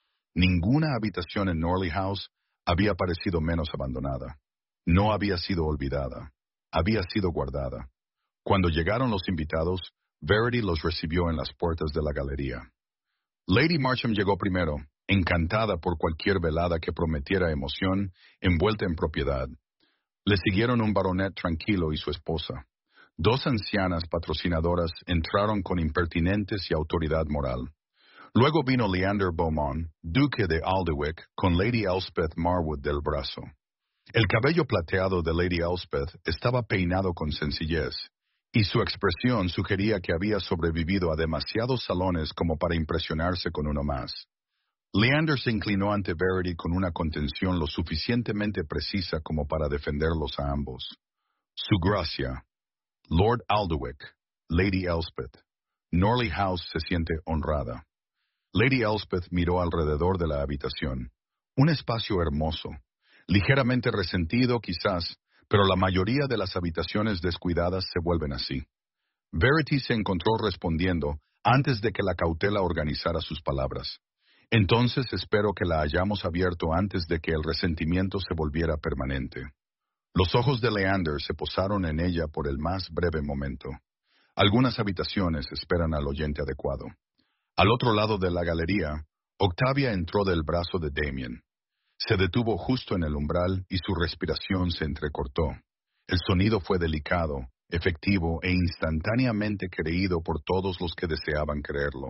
Ninguna habitación en Norley House había parecido menos abandonada. No había sido olvidada. Había sido guardada. Cuando llegaron los invitados, Verity los recibió en las puertas de la galería. Lady Marcham llegó primero, encantada por cualquier velada que prometiera emoción, envuelta en propiedad. Le siguieron un baronet tranquilo y su esposa. Dos ancianas patrocinadoras entraron con impertinentes y autoridad moral. Luego vino Leander Beaumont, duque de Alderwick, con Lady Elspeth Marwood del brazo. El cabello plateado de Lady Elspeth estaba peinado con sencillez, y su expresión sugería que había sobrevivido a demasiados salones como para impresionarse con uno más. Leander se inclinó ante Verity con una contención lo suficientemente precisa como para defenderlos a ambos. Su gracia, Lord Alderwick, Lady Elspeth. Norley House se siente honrada. Lady Elspeth miró alrededor de la habitación. Un espacio hermoso, ligeramente resentido quizás, pero la mayoría de las habitaciones descuidadas se vuelven así. Verity se encontró respondiendo antes de que la cautela organizara sus palabras. Entonces espero que la hayamos abierto antes de que el resentimiento se volviera permanente. Los ojos de Leander se posaron en ella por el más breve momento. Algunas habitaciones esperan al oyente adecuado. Al otro lado de la galería, Octavia entró del brazo de Damian. Se detuvo justo en el umbral y su respiración se entrecortó. El sonido fue delicado, efectivo e instantáneamente creído por todos los que deseaban creerlo.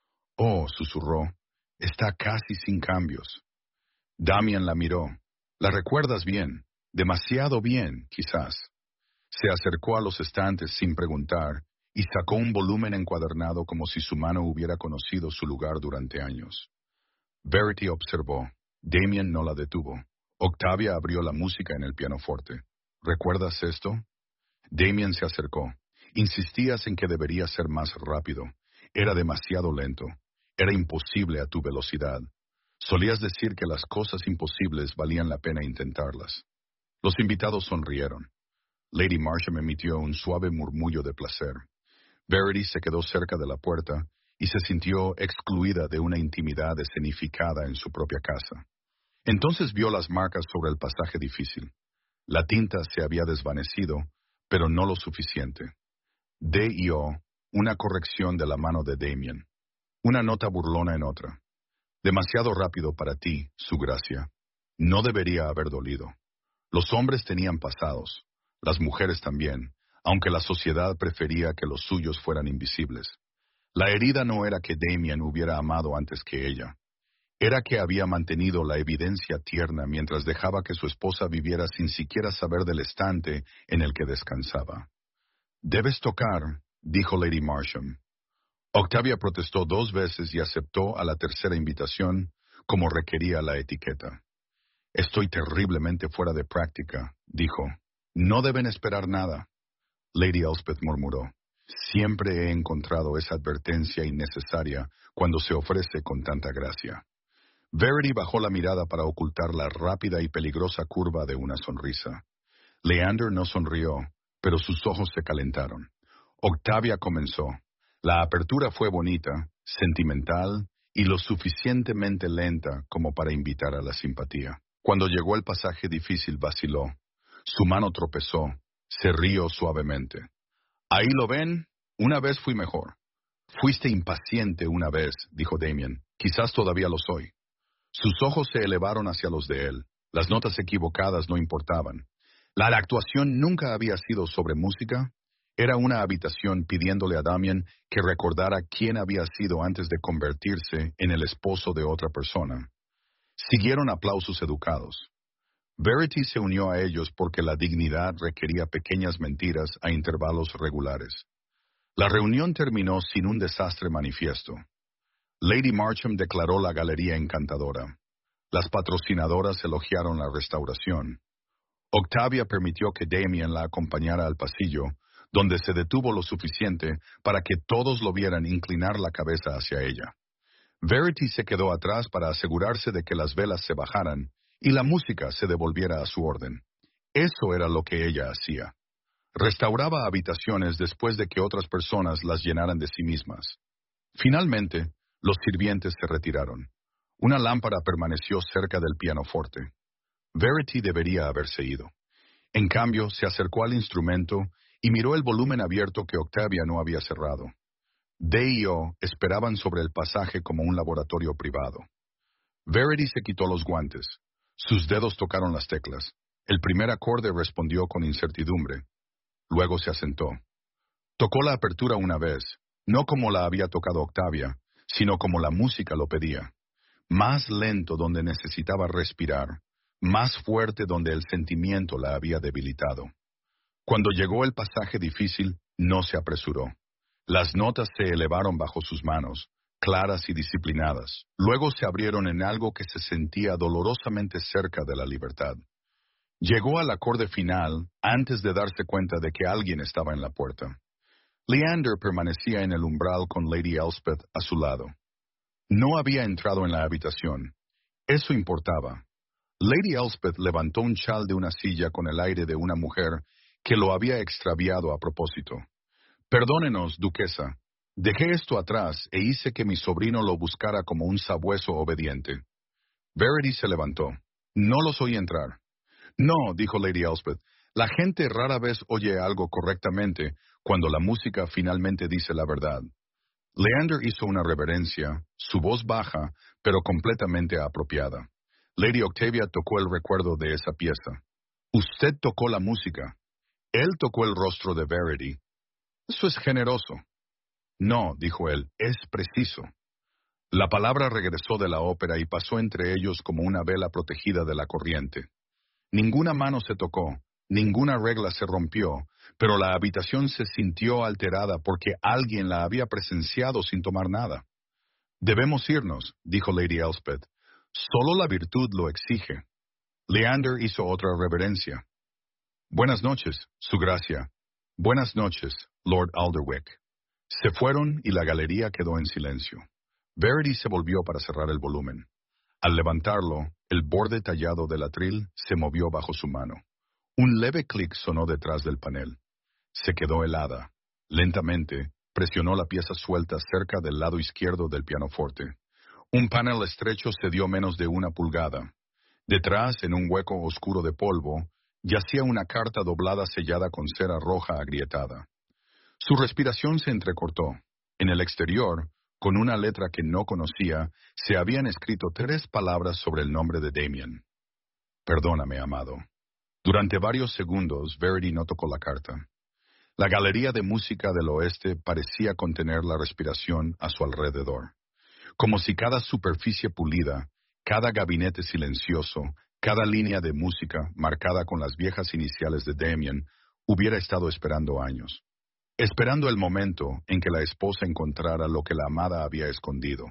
Oh, susurró, está casi sin cambios. Damian la miró. La recuerdas bien, demasiado bien, quizás. Se acercó a los estantes sin preguntar y sacó un volumen encuadernado como si su mano hubiera conocido su lugar durante años. Verity observó. Damian no la detuvo. Octavia abrió la música en el pianoforte. ¿Recuerdas esto? Damian se acercó. Insistías en que debería ser más rápido. Era demasiado lento. Era imposible a tu velocidad. Solías decir que las cosas imposibles valían la pena intentarlas. Los invitados sonrieron. Lady Marsham emitió un suave murmullo de placer. Verity se quedó cerca de la puerta y se sintió excluida de una intimidad escenificada en su propia casa. Entonces vio las marcas sobre el pasaje difícil. La tinta se había desvanecido, pero no lo suficiente. D y O, una corrección de la mano de Damian. Una nota burlona en otra. Demasiado rápido para ti, su gracia. No debería haber dolido. Los hombres tenían pasados, las mujeres también, aunque la sociedad prefería que los suyos fueran invisibles. La herida no era que Damian hubiera amado antes que ella. era que había mantenido la evidencia tierna mientras dejaba que su esposa viviera sin siquiera saber del estante en el que descansaba. «Debes tocar», dijo Lady Marsham. Octavia protestó 2 veces y aceptó a la tercera invitación, como requería la etiqueta. «Estoy terriblemente fuera de práctica», dijo. «No deben esperar nada». Lady Elspeth murmuró. «Siempre he encontrado esa advertencia innecesaria cuando se ofrece con tanta gracia». Verity bajó la mirada para ocultar la rápida y peligrosa curva de una sonrisa. Leander no sonrió, pero sus ojos se calentaron. Octavia comenzó. La apertura fue bonita, sentimental y lo suficientemente lenta como para invitar a la simpatía. Cuando llegó el pasaje difícil vaciló. Su mano tropezó. Se rió suavemente. «Ahí lo ven, una vez fui mejor». «Fuiste impaciente una vez», dijo Damien. «Quizás todavía lo soy». Sus ojos se elevaron hacia los de él. Las notas equivocadas no importaban. La actuación nunca había sido sobre música. Era una habitación pidiéndole a Damien que recordara quién había sido antes de convertirse en el esposo de otra persona. Siguieron aplausos educados. Verity se unió a ellos porque la dignidad requería pequeñas mentiras a intervalos regulares. La reunión terminó sin un desastre manifiesto. Lady Marsham declaró la galería encantadora. Las patrocinadoras elogiaron la restauración. Octavia permitió que Damien la acompañara al pasillo, donde se detuvo lo suficiente para que todos lo vieran inclinar la cabeza hacia ella. Verity se quedó atrás para asegurarse de que las velas se bajaran y la música se devolviera a su orden. Eso era lo que ella hacía. Restauraba habitaciones después de que otras personas las llenaran de sí mismas. Finalmente, los sirvientes se retiraron. Una lámpara permaneció cerca del pianoforte. Verity debería haberse ido. En cambio, se acercó al instrumento y miró el volumen abierto que Octavia no había cerrado. Day y yo esperaban sobre el pasaje como un laboratorio privado. Verity se quitó los guantes. Sus dedos tocaron las teclas. El primer acorde respondió con incertidumbre. Luego se asentó. Tocó la apertura una vez, no como la había tocado Octavia, sino como la música lo pedía. Más lento donde necesitaba respirar, más fuerte donde el sentimiento la había debilitado. Cuando llegó el pasaje difícil, no se apresuró. Las notas se elevaron bajo sus manos, claras y disciplinadas. Luego se abrieron en algo que se sentía dolorosamente cerca de la libertad. Llegó al acorde final antes de darse cuenta de que alguien estaba en la puerta. Leander permanecía en el umbral con Lady Elspeth a su lado. No había entrado en la habitación. Eso importaba. Lady Elspeth levantó un chal de una silla con el aire de una mujer que lo había extraviado a propósito. «Perdónenos, duquesa. Dejé esto atrás e hice que mi sobrino lo buscara como un sabueso obediente». Verity se levantó. «No los oí entrar». «No», dijo Lady Elspeth. «La gente rara vez oye algo correctamente cuando la música finalmente dice la verdad». Leander hizo una reverencia, su voz baja, pero completamente apropiada. Lady Octavia tocó el recuerdo de esa pieza. «Usted tocó la música». Él tocó el rostro de Verity. «Eso es generoso». «No», dijo él, «es preciso». La palabra regresó de la ópera y pasó entre ellos como una vela protegida de la corriente. Ninguna mano se tocó, ninguna regla se rompió, pero la habitación se sintió alterada porque alguien la había presenciado sin tomar nada. «Debemos irnos», dijo Lady Elspeth. «Solo la virtud lo exige». Leander hizo otra reverencia. «Buenas noches, Su Gracia». «Buenas noches, Lord Alderwick». Se fueron y la galería quedó en silencio. Verity se volvió para cerrar el volumen. Al levantarlo, el borde tallado del atril se movió bajo su mano. Un leve clic sonó detrás del panel. Se quedó helada. Lentamente, presionó la pieza suelta cerca del lado izquierdo del pianoforte. Un panel estrecho cedió menos de 1 pulgada. Detrás, en un hueco oscuro de polvo, yacía una carta doblada sellada con cera roja agrietada. Su respiración se entrecortó. En el exterior, con una letra que no conocía, se habían escrito 3 palabras sobre el nombre de Damien. «Perdóname, amado». Durante varios segundos, Verity no tocó la carta. La galería de música del oeste parecía contener la respiración a su alrededor. como si cada superficie pulida, cada gabinete silencioso, cada línea de música marcada con las viejas iniciales de Damien hubiera estado esperando años, esperando el momento en que la esposa encontrara lo que la amada había escondido.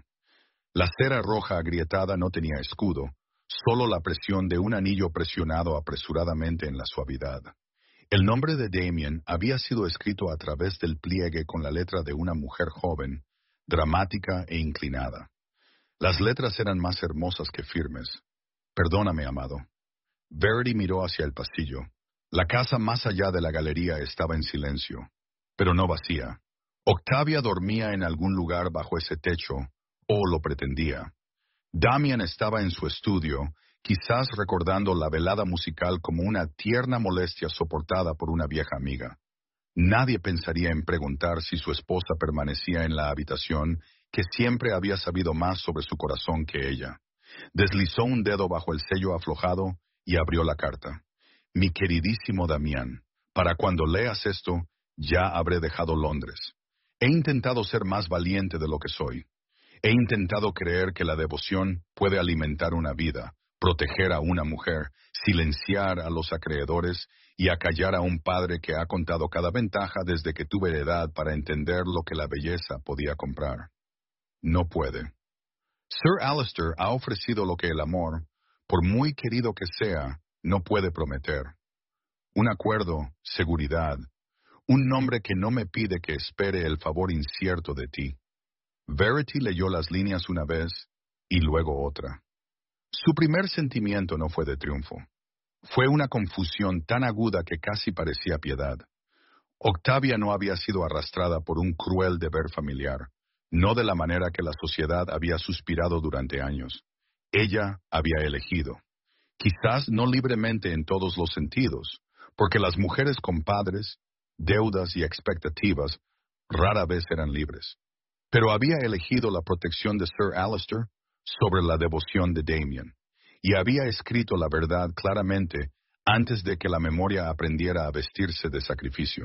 La cera roja agrietada no tenía escudo, solo la presión de un anillo presionado apresuradamente en la suavidad. El nombre de Damien había sido escrito a través del pliegue con la letra de una mujer joven, dramática e inclinada. Las letras eran más hermosas que firmes. Perdóname, amado. Verity miró hacia el pasillo. La casa más allá de la galería estaba en silencio, pero no vacía. Octavia dormía en algún lugar bajo ese techo, o lo pretendía. Damian estaba en su estudio, quizás recordando la velada musical como una tierna molestia soportada por una vieja amiga. Nadie pensaría en preguntar si su esposa permanecía en la habitación, que siempre había sabido más sobre su corazón que ella. Deslizó un dedo bajo el sello aflojado y abrió la carta. Mi queridísimo Damián, para cuando leas esto, ya habré dejado Londres. He intentado ser más valiente de lo que soy. He intentado creer que la devoción puede alimentar una vida, proteger a una mujer, silenciar a los acreedores y acallar a un padre que ha contado cada ventaja desde que tuve edad para entender lo que la belleza podía comprar. No puede. Sir Alistair ha ofrecido lo que el amor, por muy querido que sea, no puede prometer. Un acuerdo, seguridad, un nombre que no me pide que espere el favor incierto de ti. Verity leyó las líneas una vez y luego otra. Su primer sentimiento no fue de triunfo. Fue una confusión tan aguda que casi parecía piedad. Octavia no había sido arrastrada por un cruel deber familiar, no de la manera que la sociedad había suspirado durante años. Ella había elegido. Quizás no libremente en todos los sentidos, porque las mujeres con padres, deudas y expectativas rara vez eran libres. Pero había elegido la protección de Sir Alistair sobre la devoción de Damien, y había escrito la verdad claramente antes de que la memoria aprendiera a vestirse de sacrificio.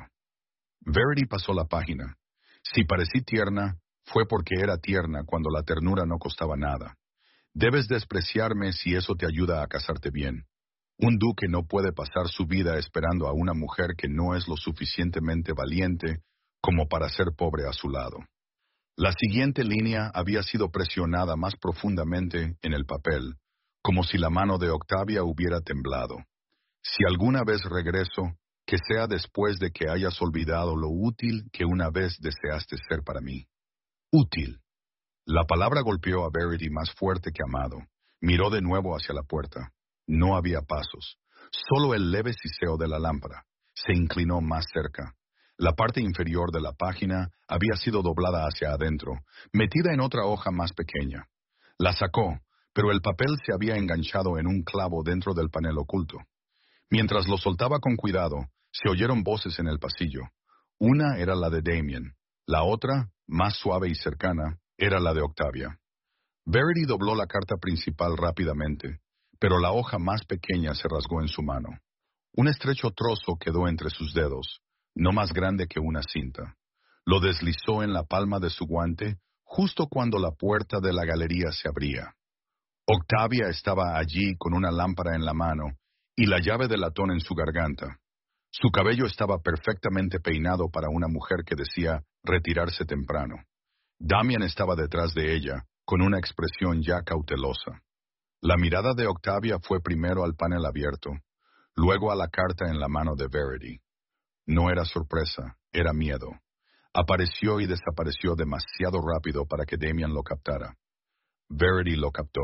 Verity pasó la página. Si parecí tierna, fue porque era tierna cuando la ternura no costaba nada. Debes despreciarme si eso te ayuda a casarte bien. Un duque no puede pasar su vida esperando a una mujer que no es lo suficientemente valiente como para ser pobre a su lado. La siguiente línea había sido presionada más profundamente en el papel, como si la mano de Octavia hubiera temblado. Si alguna vez regreso, que sea después de que hayas olvidado lo útil que una vez deseaste ser para mí. Útil. La palabra golpeó a Verity más fuerte que amado. Miró de nuevo hacia la puerta. No había pasos, solo el leve siseo de la lámpara. Se inclinó más cerca. La parte inferior de la página había sido doblada hacia adentro, metida en otra hoja más pequeña. La sacó, pero el papel se había enganchado en un clavo dentro del panel oculto. Mientras lo soltaba con cuidado, se oyeron voces en el pasillo. Una era la de Damien, la otra, más suave y cercana, era la de Octavia. Verity dobló la carta principal rápidamente, pero la hoja más pequeña se rasgó en su mano. Un estrecho trozo quedó entre sus dedos, no más grande que una cinta. Lo deslizó en la palma de su guante justo cuando la puerta de la galería se abría. Octavia estaba allí con una lámpara en la mano y la llave de latón en su garganta. Su cabello estaba perfectamente peinado para una mujer que decía retirarse temprano. Damian estaba detrás de ella, con una expresión ya cautelosa. La mirada de Octavia fue primero al panel abierto, luego a la carta en la mano de Verity. No era sorpresa, era miedo. Apareció y desapareció demasiado rápido para que Damian lo captara. Verity lo captó.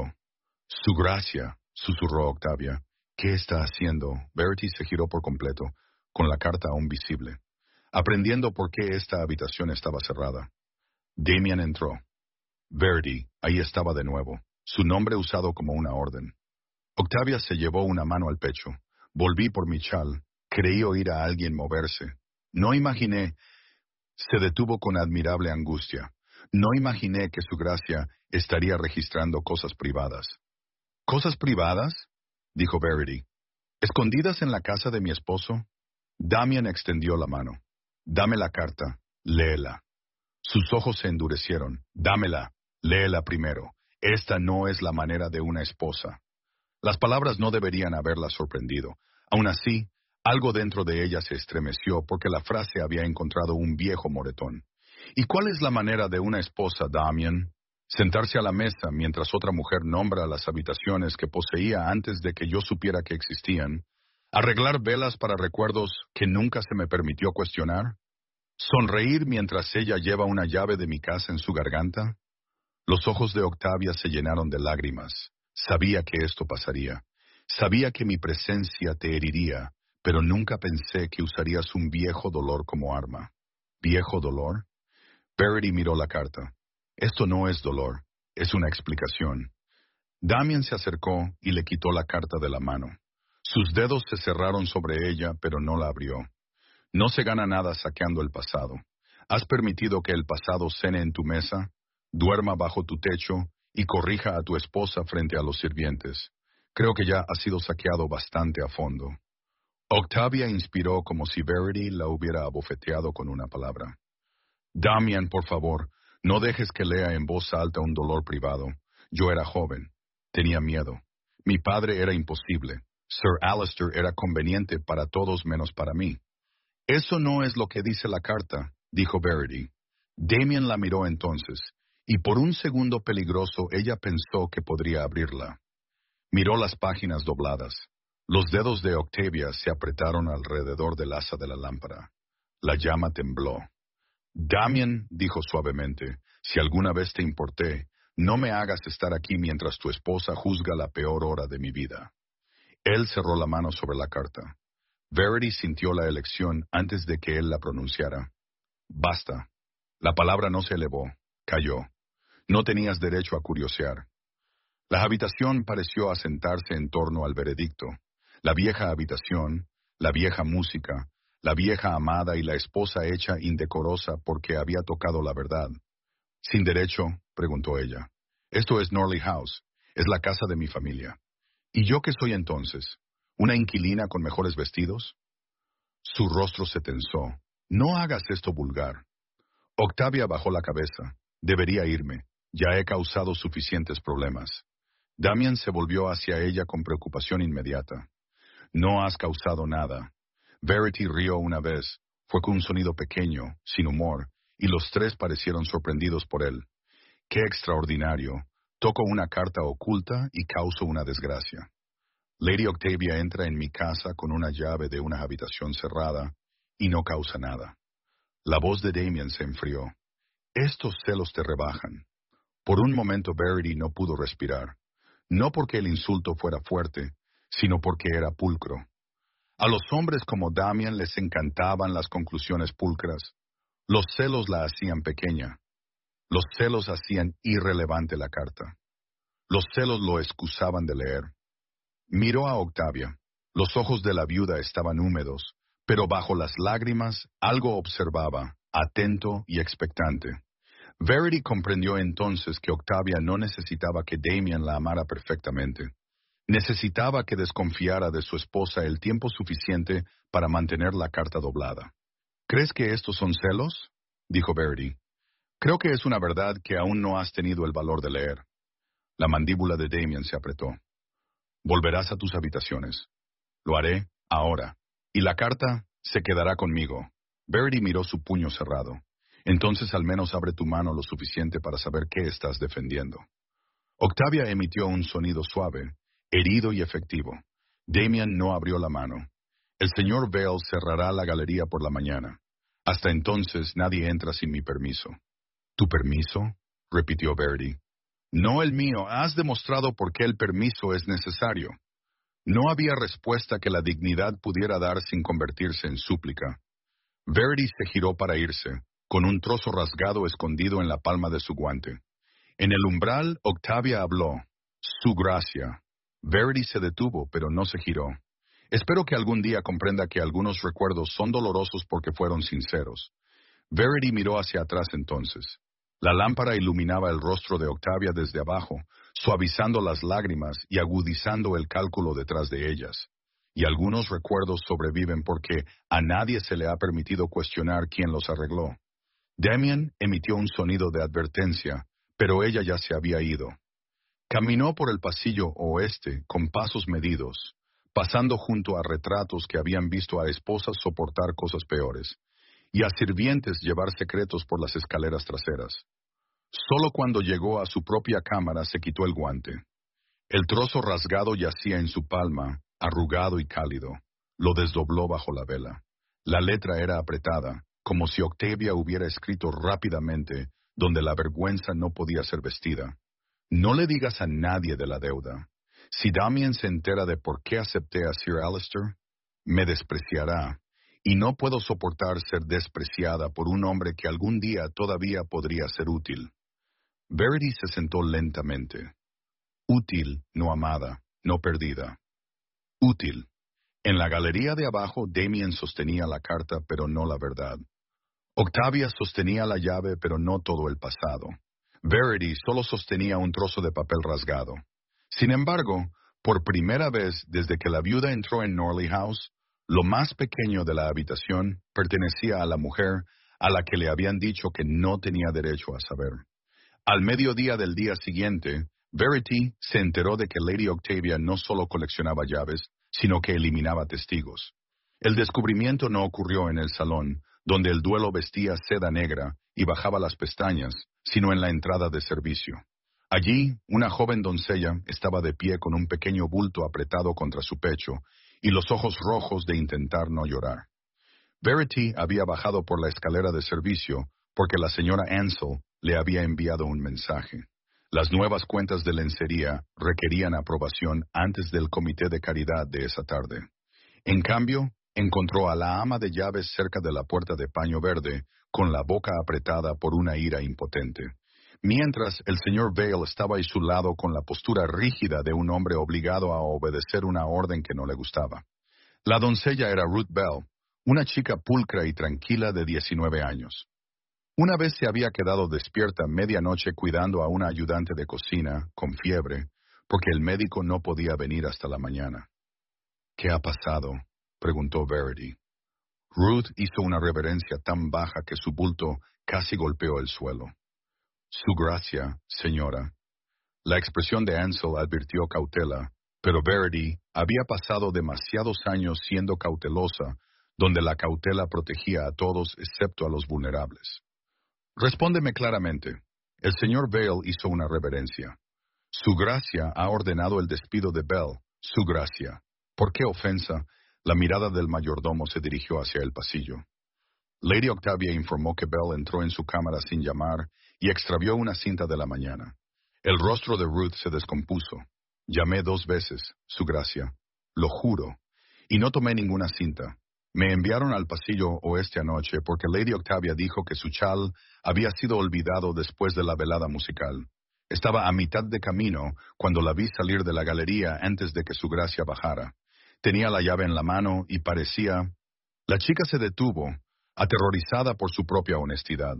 Su gracia, susurró Octavia. ¿Qué está haciendo? Verity se giró por completo, con la carta aún visible, aprendiendo por qué esta habitación estaba cerrada. Damian entró. Verity, ahí estaba de nuevo, su nombre usado como una orden. Octavia se llevó una mano al pecho. Volví por mi chal. Creí oír a alguien moverse. No imaginé. Se detuvo con admirable angustia. No imaginé que su gracia estaría registrando cosas privadas. ¿Cosas privadas?, dijo Verity. ¿Escondidas en la casa de mi esposo? Damian extendió la mano. Dame la carta. Léela. Sus ojos se endurecieron. Dámela. Léela primero. Esta no es la manera de una esposa. Las palabras no deberían haberla sorprendido. Aun así, algo dentro de ella se estremeció porque la frase había encontrado un viejo moretón. ¿Y cuál es la manera de una esposa, Damien? Sentarse a la mesa mientras otra mujer nombra las habitaciones que poseía antes de que yo supiera que existían. Arreglar velas para recuerdos que nunca se me permitió cuestionar. Sonreír mientras ella lleva una llave de mi casa en su garganta. Los ojos de Octavia se llenaron de lágrimas. Sabía que esto pasaría. Sabía que mi presencia te heriría, pero nunca pensé que usarías un viejo dolor como arma. ¿Viejo dolor? Verity miró la carta. Esto no es dolor, es una explicación. Damien se acercó y le quitó la carta de la mano. Sus dedos se cerraron sobre ella, pero no la abrió. No se gana nada saqueando el pasado. ¿Has permitido que el pasado cene en tu mesa, duerma bajo tu techo y corrija a tu esposa frente a los sirvientes? Creo que ya ha sido saqueado bastante a fondo. Octavia inspiró como si Verity la hubiera abofeteado con una palabra. Damien, por favor, no dejes que lea en voz alta un dolor privado. Yo era joven. Tenía miedo. Mi padre era imposible. Sir Alistair era conveniente para todos menos para mí. Eso no es lo que dice la carta, dijo Verity. Damien la miró entonces, y por un segundo peligroso ella pensó que podría abrirla. Miró las páginas dobladas. Los dedos de Octavia se apretaron alrededor del asa de la lámpara. La llama tembló. Damien, dijo suavemente, si alguna vez te importé, no me hagas estar aquí mientras tu esposa juzga la peor hora de mi vida. Él cerró la mano sobre la carta. Verity sintió la elección antes de que él la pronunciara. Basta. La palabra no se elevó, cayó. No tenías derecho a curiosear. La habitación pareció asentarse en torno al veredicto. La vieja habitación, la vieja música, la vieja amada y la esposa hecha indecorosa porque había tocado la verdad. ¿Sin derecho? Preguntó ella. Esto es Norley House. Es la casa de mi familia. ¿Y yo qué soy entonces? ¿Una inquilina con mejores vestidos? Su rostro se tensó. No hagas esto vulgar. Octavia bajó la cabeza. Debería irme. Ya he causado suficientes problemas. Damien se volvió hacia ella con preocupación inmediata. No has causado nada. Verity rió una vez. Fue con un sonido pequeño, sin humor, y los tres parecieron sorprendidos por él. ¡Qué extraordinario! Toco una carta oculta y causo una desgracia. Lady Octavia entra en mi casa con una llave de una habitación cerrada y no causa nada. La voz de Damien se enfrió. Estos celos te rebajan. Por un momento Verity no pudo respirar. No porque el insulto fuera fuerte, sino porque era pulcro. A los hombres como Damien les encantaban las conclusiones pulcras. Los celos la hacían pequeña. Los celos hacían irrelevante la carta. Los celos lo excusaban de leer. Miró a Octavia. Los ojos de la viuda estaban húmedos, pero bajo las lágrimas algo observaba, atento y expectante. Verity comprendió entonces que Octavia no necesitaba que Damien la amara perfectamente. Necesitaba que desconfiara de su esposa el tiempo suficiente para mantener la carta doblada. ¿Crees que estos son celos? Dijo Verity. Creo que es una verdad que aún no has tenido el valor de leer. La mandíbula de Damien se apretó. Volverás a tus habitaciones. Lo haré ahora. Y la carta se quedará conmigo. Verity miró su puño cerrado. Entonces al menos abre tu mano lo suficiente para saber qué estás defendiendo. Octavia emitió un sonido suave, herido y efectivo. Damien no abrió la mano. El señor Vale cerrará la galería por la mañana. Hasta entonces nadie entra sin mi permiso. ¿Tu permiso? Repitió Verity. No el mío. Has demostrado por qué el permiso es necesario. No había respuesta que la dignidad pudiera dar sin convertirse en súplica. Verity se giró para irse, con un trozo rasgado escondido en la palma de su guante. En el umbral, Octavia habló. Su gracia. Verity se detuvo, pero no se giró. Espero que algún día comprenda que algunos recuerdos son dolorosos porque fueron sinceros. Verity miró hacia atrás entonces. La lámpara iluminaba el rostro de Octavia desde abajo, suavizando las lágrimas y agudizando el cálculo detrás de ellas. Y algunos recuerdos sobreviven porque a nadie se le ha permitido cuestionar quién los arregló. Damien emitió un sonido de advertencia, pero ella ya se había ido. Caminó por el pasillo oeste con pasos medidos, pasando junto a retratos que habían visto a esposas soportar cosas peores, y a sirvientes llevar secretos por las escaleras traseras. Solo cuando llegó a su propia cámara se quitó el guante. El trozo rasgado yacía en su palma, arrugado y cálido. Lo desdobló bajo la vela. La letra era apretada, como si Octavia hubiera escrito rápidamente, donde la vergüenza no podía ser vestida. No le digas a nadie de la deuda. Si Damien se entera de por qué acepté a Sir Alistair, me despreciará, y no puedo soportar ser despreciada por un hombre que algún día todavía podría ser útil. Verity se sentó lentamente. Útil, no amada, no perdida. Útil. En la galería de abajo, Damien sostenía la carta, pero no la verdad. Octavia sostenía la llave, pero no todo el pasado. Verity solo sostenía un trozo de papel rasgado. Sin embargo, por primera vez desde que la viuda entró en Norley House, lo más pequeño de la habitación pertenecía a la mujer a la que le habían dicho que no tenía derecho a saber. Al mediodía del día siguiente, Verity se enteró de que Lady Octavia no solo coleccionaba llaves, sino que eliminaba testigos. El descubrimiento no ocurrió en el salón, donde el duelo vestía seda negra y bajaba las pestañas, sino en la entrada de servicio. Allí, una joven doncella estaba de pie con un pequeño bulto apretado contra su pecho y los ojos rojos de intentar no llorar. Verity había bajado por la escalera de servicio porque la señora Ansell le había enviado un mensaje. Las nuevas cuentas de lencería requerían aprobación antes del comité de caridad de esa tarde. En cambio, encontró a la ama de llaves cerca de la puerta de paño verde, con la boca apretada por una ira impotente, mientras el señor Vale estaba a su lado con la postura rígida de un hombre obligado a obedecer una orden que no le gustaba. La doncella era Ruth Bell, una chica pulcra y tranquila de 19 años. Una vez se había quedado despierta medianoche cuidando a una ayudante de cocina, con fiebre, porque el médico no podía venir hasta la mañana. ¿Qué ha pasado?, preguntó Verity. Ruth hizo una reverencia tan baja que su bulto casi golpeó el suelo. Su gracia, señora. La expresión de Ansell advirtió cautela, pero Verity había pasado demasiados años siendo cautelosa, donde la cautela protegía a todos excepto a los vulnerables. Respóndeme claramente. El señor Vale hizo una reverencia. Su gracia ha ordenado el despido de Bell. Su gracia. ¿Por qué ofensa? La mirada del mayordomo se dirigió hacia el pasillo. Lady Octavia informó que Bell entró en su cámara sin llamar y extravió una cinta de la mañana. El rostro de Ruth se descompuso. Llamé 2 veces, su gracia. Lo juro. Y no tomé ninguna cinta. Me enviaron al pasillo oeste anoche porque Lady Octavia dijo que su chal había sido olvidado después de la velada musical. Estaba a mitad de camino cuando la vi salir de la galería antes de que su gracia bajara. Tenía la llave en la mano y parecía... La chica se detuvo, aterrorizada por su propia honestidad.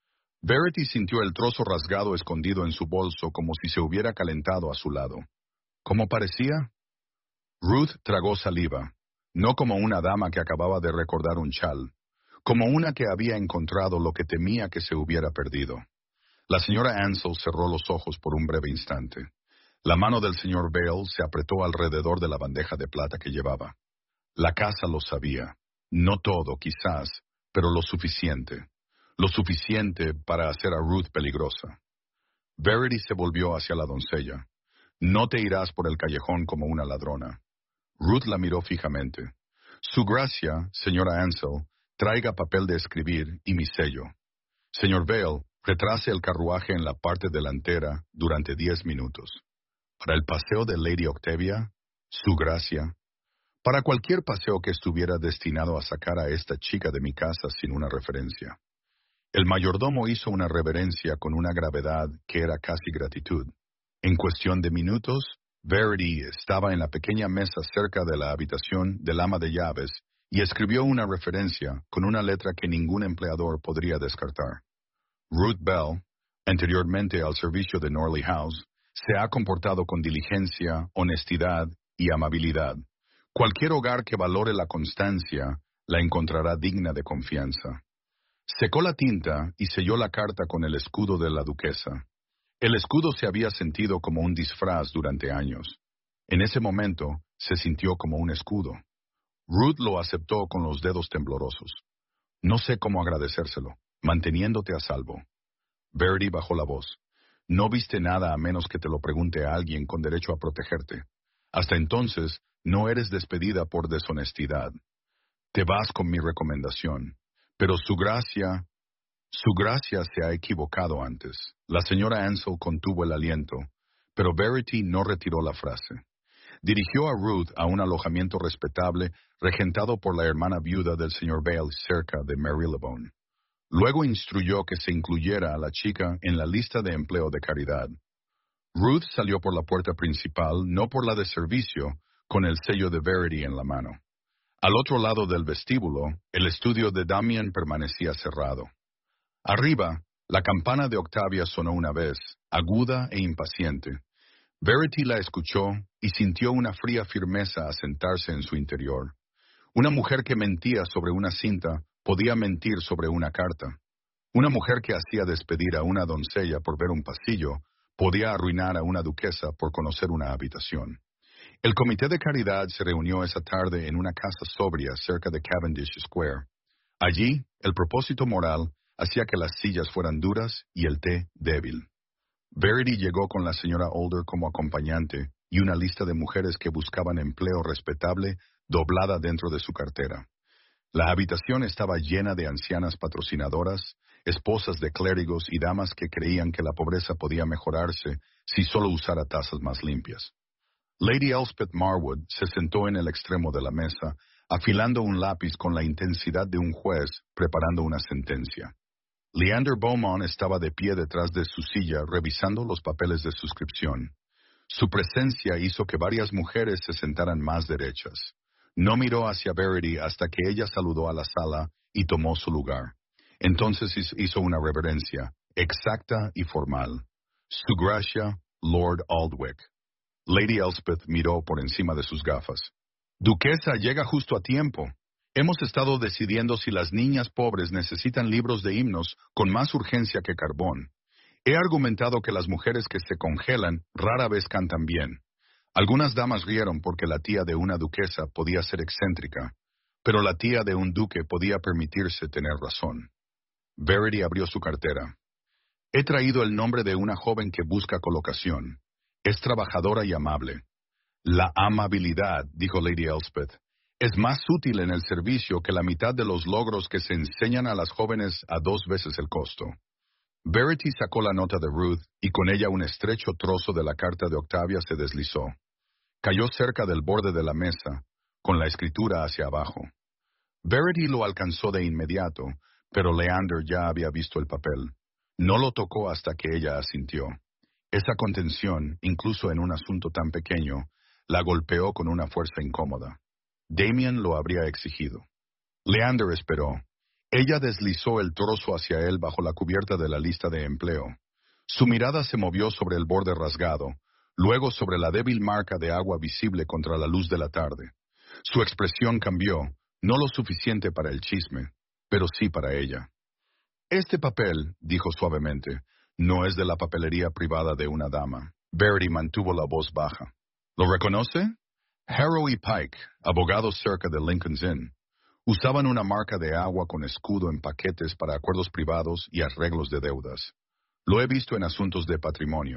Verity sintió el trozo rasgado escondido en su bolso como si se hubiera calentado a su lado. ¿Cómo parecía? Ruth tragó saliva, no como una dama que acababa de recordar un chal, como una que había encontrado lo que temía que se hubiera perdido. La señora Ansell cerró los ojos por un breve instante. La mano del señor Vale se apretó alrededor de la bandeja de plata que llevaba. La casa lo sabía. No todo, quizás, pero lo suficiente. Lo suficiente para hacer a Ruth peligrosa. Verity se volvió hacia la doncella. No te irás por el callejón como una ladrona. Ruth la miró fijamente. Su gracia, señora Ansell, traiga papel de escribir y mi sello. Señor Vale, retrase el carruaje en la parte delantera durante 10 minutos. Para el paseo de Lady Octavia, su gracia. Para cualquier paseo que estuviera destinado a sacar a esta chica de mi casa sin una referencia. El mayordomo hizo una reverencia con una gravedad que era casi gratitud. En cuestión de minutos, Verity estaba en la pequeña mesa cerca de la habitación del ama de llaves y escribió una referencia con una letra que ningún empleador podría descartar. Ruth Bell, anteriormente al servicio de Norley House, se ha comportado con diligencia, honestidad y amabilidad. Cualquier hogar que valore la constancia la encontrará digna de confianza. Secó la tinta y selló la carta con el escudo de la duquesa. El escudo se había sentido como un disfraz durante años. En ese momento, se sintió como un escudo. Ruth lo aceptó con los dedos temblorosos. No sé cómo agradecérselo, manteniéndote a salvo. Verity bajó la voz. No viste nada a menos que te lo pregunte a alguien con derecho a protegerte. Hasta entonces, no eres despedida por deshonestidad. Te vas con mi recomendación. Pero su gracia se ha equivocado antes. La señora Ansel contuvo el aliento, pero Verity no retiró la frase. Dirigió a Ruth a un alojamiento respetable regentado por la hermana viuda del señor Bale cerca de Marylebone. Luego instruyó que se incluyera a la chica en la lista de empleo de caridad. Ruth salió por la puerta principal, no por la de servicio, con el sello de Verity en la mano. Al otro lado del vestíbulo, el estudio de Damien permanecía cerrado. Arriba, la campana de Octavia sonó una vez, aguda e impaciente. Verity la escuchó y sintió una fría firmeza asentarse en su interior. Una mujer que mentía sobre una cinta podía mentir sobre una carta. Una mujer que hacía despedir a una doncella por ver un pasillo podía arruinar a una duquesa por conocer una habitación. El comité de caridad se reunió esa tarde en una casa sobria cerca de Cavendish Square. Allí, el propósito moral hacía que las sillas fueran duras y el té débil. Verity llegó con la señora Older como acompañante y una lista de mujeres que buscaban empleo respetable doblada dentro de su cartera. La habitación estaba llena de ancianas patrocinadoras, esposas de clérigos y damas que creían que la pobreza podía mejorarse si solo usara tazas más limpias. Lady Elspeth Marwood se sentó en el extremo de la mesa, afilando un lápiz con la intensidad de un juez preparando una sentencia. Leander Beaumont estaba de pie detrás de su silla revisando los papeles de suscripción. Su presencia hizo que varias mujeres se sentaran más derechas. No miró hacia Verity hasta que ella saludó a la sala y tomó su lugar. Entonces hizo una reverencia, exacta y formal. Su Gracia, Lord Aldwych. Lady Elspeth miró por encima de sus gafas. Duquesa, llega justo a tiempo. Hemos estado decidiendo si las niñas pobres necesitan libros de himnos con más urgencia que carbón. He argumentado que las mujeres que se congelan rara vez cantan bien. Algunas damas rieron porque la tía de una duquesa podía ser excéntrica, pero la tía de un duque podía permitirse tener razón. Verity abrió su cartera. He traído el nombre de una joven que busca colocación. Es trabajadora y amable. La amabilidad, dijo Lady Elspeth, es más útil en el servicio que la mitad de los logros que se enseñan a las jóvenes a 2 veces el costo. Verity sacó la nota de Ruth y con ella un estrecho trozo de la carta de Octavia se deslizó. Cayó cerca del borde de la mesa, con la escritura hacia abajo. Verity lo alcanzó de inmediato, pero Leander ya había visto el papel. No lo tocó hasta que ella asintió. Esa contención, incluso en un asunto tan pequeño, la golpeó con una fuerza incómoda. Damien lo habría exigido. Leander esperó. Ella deslizó el trozo hacia él bajo la cubierta de la lista de empleo. Su mirada se movió sobre el borde rasgado, luego sobre la débil marca de agua visible contra la luz de la tarde. Su expresión cambió, no lo suficiente para el chisme, pero sí para ella. Este papel, dijo suavemente, no es de la papelería privada de una dama. Verity mantuvo la voz baja. ¿Lo reconoce? Harrow y Pike, abogados cerca de Lincoln's Inn, usaban una marca de agua con escudo en paquetes para acuerdos privados y arreglos de deudas. Lo he visto en asuntos de patrimonio.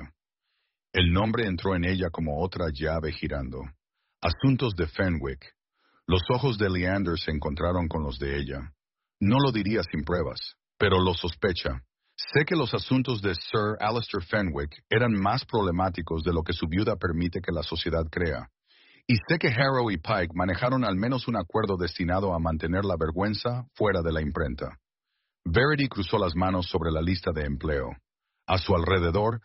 El nombre entró en ella como otra llave girando. Asuntos de Fenwick. Los ojos de Leander se encontraron con los de ella. No lo diría sin pruebas, pero lo sospecha. Sé que los asuntos de Sir Alistair Fenwick eran más problemáticos de lo que su viuda permite que la sociedad crea. Y sé que Harrow y Pike manejaron al menos un acuerdo destinado a mantener la vergüenza fuera de la imprenta. Verity cruzó las manos sobre la lista de empleo. A su alrededor,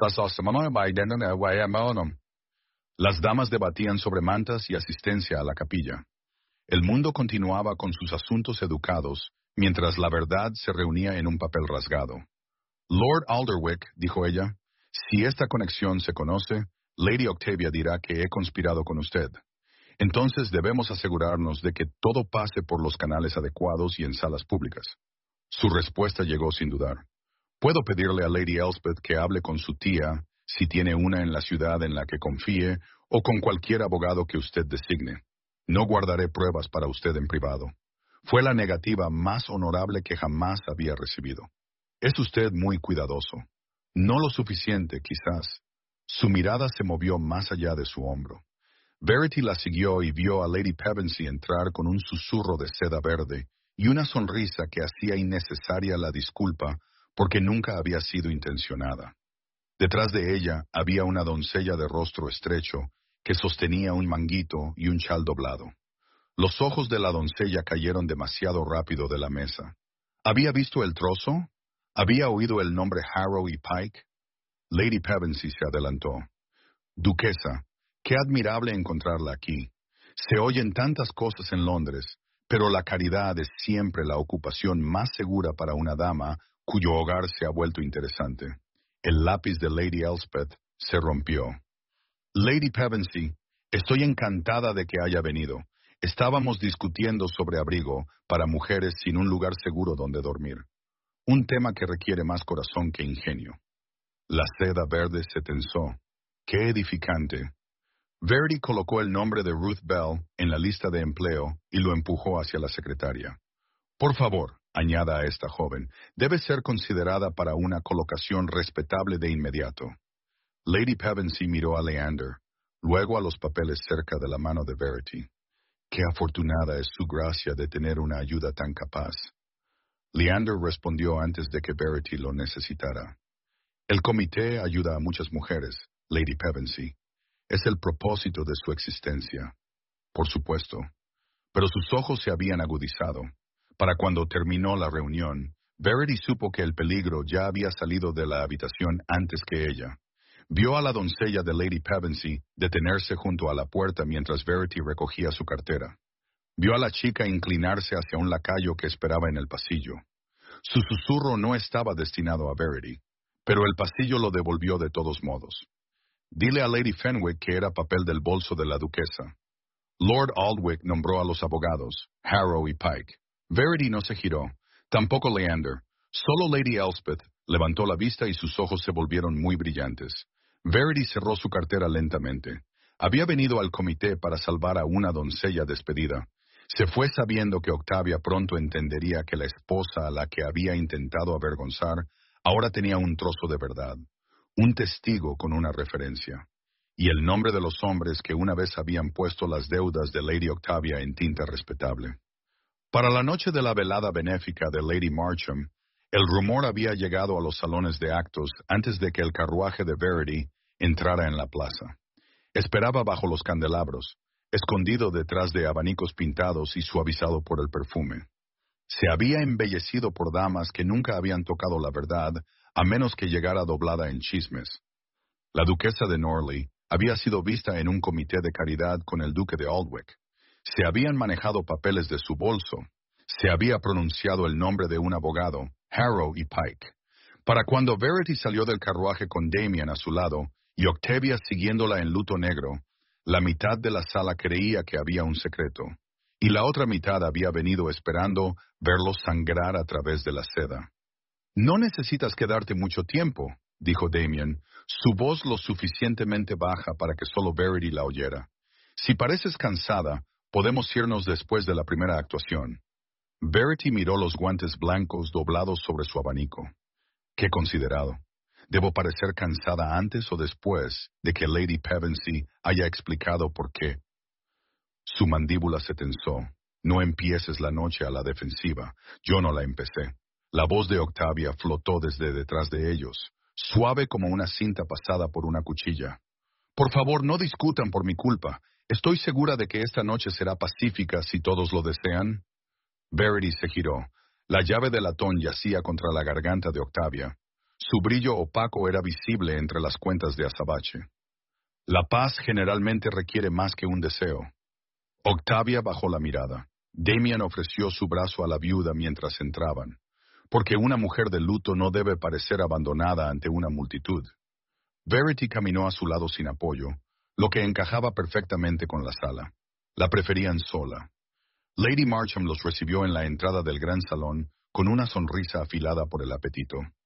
las damas debatían sobre mantas y asistencia a la capilla. El mundo continuaba con sus asuntos educados, mientras la verdad se reunía en un papel rasgado. Lord Alderwick, dijo ella, si esta conexión se conoce, Lady Octavia dirá que he conspirado con usted. Entonces debemos asegurarnos de que todo pase por los canales adecuados y en salas públicas. Su respuesta llegó sin dudar. Puedo pedirle a Lady Elspeth que hable con su tía, si tiene una en la ciudad en la que confíe, o con cualquier abogado que usted designe. No guardaré pruebas para usted en privado. Fue la negativa más honorable que jamás había recibido. Es usted muy cuidadoso. No lo suficiente, quizás. Su mirada se movió más allá de su hombro. Verity la siguió y vio a Lady Pevensey entrar con un susurro de seda verde y una sonrisa que hacía innecesaria la disculpa porque nunca había sido intencionada. Detrás de ella había una doncella de rostro estrecho que sostenía un manguito y un chal doblado. Los ojos de la doncella cayeron demasiado rápido de la mesa. ¿Había visto el trozo? ¿Había oído el nombre Harrow y Pike? Lady Pevensey se adelantó. Duquesa, qué admirable encontrarla aquí. Se oyen tantas cosas en Londres, pero la caridad es siempre la ocupación más segura para una dama cuyo hogar se ha vuelto interesante. El lápiz de Lady Elspeth se rompió. Lady Pevensey, estoy encantada de que haya venido. Estábamos discutiendo sobre abrigo para mujeres sin un lugar seguro donde dormir. Un tema que requiere más corazón que ingenio. La seda verde se tensó. ¡Qué edificante! Verity colocó el nombre de Ruth Bell en la lista de empleo y lo empujó hacia la secretaria. Por favor, añada a esta joven, debe ser considerada para una colocación respetable de inmediato. Lady Pevensey miró a Leander, luego a los papeles cerca de la mano de Verity. Qué afortunada es su gracia de tener una ayuda tan capaz. Leander respondió antes de que Verity lo necesitara. El comité ayuda a muchas mujeres, Lady Pevensey. Es el propósito de su existencia. Por supuesto. Pero sus ojos se habían agudizado. Para cuando terminó la reunión, Verity supo que el peligro ya había salido de la habitación antes que ella. Vio a la doncella de Lady Pevensey detenerse junto a la puerta mientras Verity recogía su cartera. Vio a la chica inclinarse hacia un lacayo que esperaba en el pasillo. Su susurro no estaba destinado a Verity, pero el pasillo lo devolvió de todos modos. Dile a Lady Fenwick que era papel del bolso de la duquesa. Lord Aldwych nombró a los abogados, Harrow y Pike. Verity no se giró, tampoco Leander. Solo Lady Elspeth levantó la vista y sus ojos se volvieron muy brillantes. Verity cerró su cartera lentamente. Había venido al comité para salvar a una doncella despedida. Se fue sabiendo que Octavia pronto entendería que la esposa a la que había intentado avergonzar ahora tenía un trozo de verdad. Un testigo con una referencia, y el nombre de los hombres que una vez habían puesto las deudas de Lady Octavia en tinta respetable. Para la noche de la velada benéfica de Lady Marcham, el rumor había llegado a los salones de actos antes de que el carruaje de Verity entrara en la plaza. Esperaba bajo los candelabros, escondido detrás de abanicos pintados y suavizado por el perfume. Se había embellecido por damas que nunca habían tocado la verdad, a menos que llegara doblada en chismes. La duquesa de Norley había sido vista en un comité de caridad con el duque de Aldwych. Se habían manejado papeles de su bolso. Se había pronunciado el nombre de un abogado, Harrow y Pike. Para cuando Verity salió del carruaje con Damien a su lado y Octavia siguiéndola en luto negro, la mitad de la sala creía que había un secreto, y la otra mitad había venido esperando verlo sangrar a través de la seda. No necesitas quedarte mucho tiempo, dijo Damien, su voz lo suficientemente baja para que solo Verity la oyera. Si pareces cansada, podemos irnos después de la primera actuación. Verity miró los guantes blancos doblados sobre su abanico. Qué considerado. ¿Debo parecer cansada antes o después de que Lady Pevensey haya explicado por qué? Su mandíbula se tensó. No empieces la noche a la defensiva. Yo no la empecé. La voz de Octavia flotó desde detrás de ellos, suave como una cinta pasada por una cuchilla. Por favor, no discutan por mi culpa. Estoy segura de que esta noche será pacífica si todos lo desean. Verity se giró. La llave de latón yacía contra la garganta de Octavia. Su brillo opaco era visible entre las cuentas de azabache. La paz generalmente requiere más que un deseo. Octavia bajó la mirada. Damien ofreció su brazo a la viuda mientras entraban, porque una mujer de luto no debe parecer abandonada ante una multitud. Verity caminó a su lado sin apoyo, lo que encajaba perfectamente con la sala. La preferían sola. Lady Marcham los recibió en la entrada del gran salón con una sonrisa afilada por el apetito.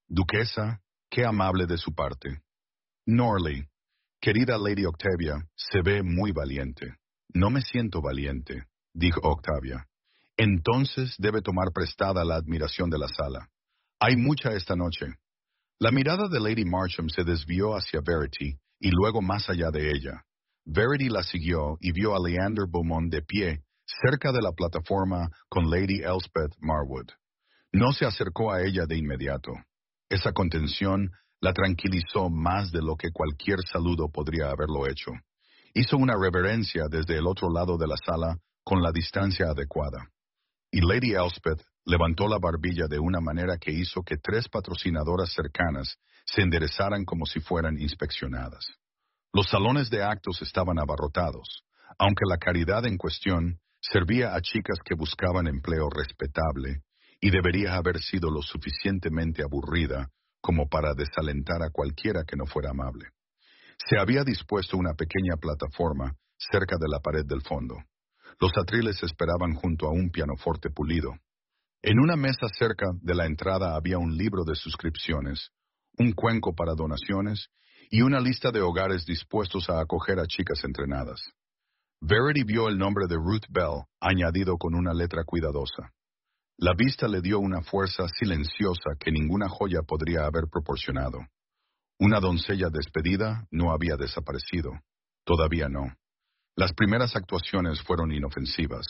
Duquesa, qué amable de su parte. Norley, querida Lady Octavia, se ve muy valiente. No me siento valiente, dijo Octavia. Entonces debe tomar prestada la admiración de la sala. Hay mucha esta noche. La mirada de Lady Marcham se desvió hacia Verity y luego más allá de ella. Verity la siguió y vio a Leander Beaumont de pie, cerca de la plataforma con Lady Elspeth Marwood. No se acercó a ella de inmediato. Esa contención la tranquilizó más de lo que cualquier saludo podría haberlo hecho. Hizo una reverencia desde el otro lado de la sala con la distancia adecuada. Y Lady Elspeth levantó la barbilla de una manera que hizo que 3 patrocinadoras cercanas se enderezaran como si fueran inspeccionadas. Los salones de actos estaban abarrotados, aunque la caridad en cuestión servía a chicas que buscaban empleo respetable y debería haber sido lo suficientemente aburrida como para desalentar a cualquiera que no fuera amable. Se había dispuesto una pequeña plataforma cerca de la pared del fondo. Los atriles esperaban junto a un pianoforte pulido. En una mesa cerca de la entrada había un libro de suscripciones, un cuenco para donaciones y una lista de hogares dispuestos a acoger a chicas entrenadas. Verity vio el nombre de Ruth Bell añadido con una letra cuidadosa. La vista le dio una fuerza silenciosa que ninguna joya podría haber proporcionado. Una doncella despedida no había desaparecido. Todavía no. Las primeras actuaciones fueron inofensivas.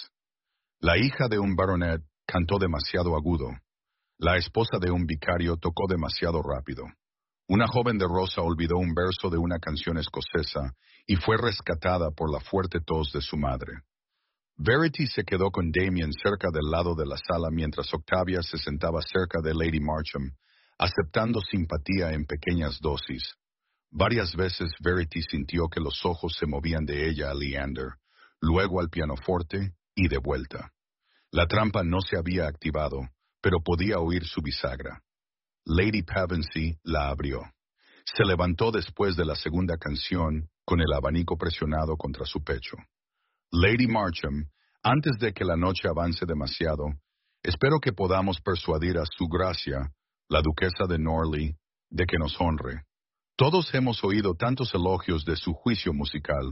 La hija de un baronet cantó demasiado agudo. La esposa de un vicario tocó demasiado rápido. Una joven de rosa olvidó un verso de una canción escocesa y fue rescatada por la fuerte tos de su madre. Verity se quedó con Damien cerca del lado de la sala mientras Octavia se sentaba cerca de Lady Marcham, aceptando simpatía en pequeñas dosis. Varias veces Verity sintió que los ojos se movían de ella a Leander, luego al pianoforte y de vuelta. La trampa no se había activado, pero podía oír su bisagra. Lady Pevensey la abrió. Se levantó después de la segunda canción con el abanico presionado contra su pecho. Lady Marcham, antes de que la noche avance demasiado, espero que podamos persuadir a su gracia, la duquesa de Norley, de que nos honre. Todos hemos oído tantos elogios de su juicio musical.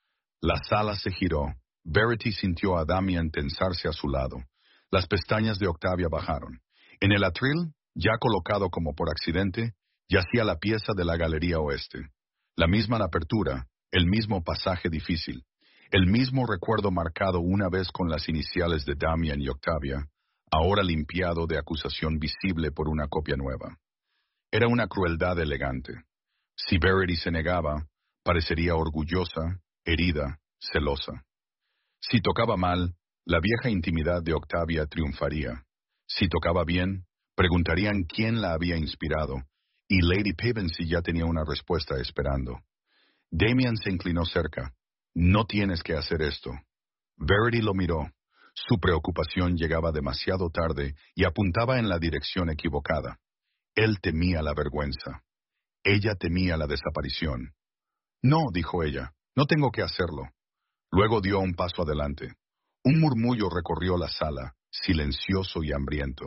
La sala se giró. Verity sintió a Damien tensarse a su lado. Las pestañas de Octavia bajaron. En el atril, ya colocado como por accidente, yacía la pieza de la galería oeste. La misma apertura, el mismo pasaje difícil, el mismo recuerdo marcado una vez con las iniciales de Damien y Octavia, ahora limpiado de acusación visible por una copia nueva. Era una crueldad elegante. Si Verity se negaba, parecería orgullosa, herida, celosa. Si tocaba mal, la vieja intimidad de Octavia triunfaría. Si tocaba bien, preguntarían quién la había inspirado, y Lady Pevensey ya tenía una respuesta esperando. Damien se inclinó cerca. No tienes que hacer esto. Verity lo miró. Su preocupación llegaba demasiado tarde y apuntaba en la dirección equivocada. Él temía la vergüenza. Ella temía la desaparición. No, dijo ella, no tengo que hacerlo. Luego dio un paso adelante. Un murmullo recorrió la sala, silencioso y hambriento.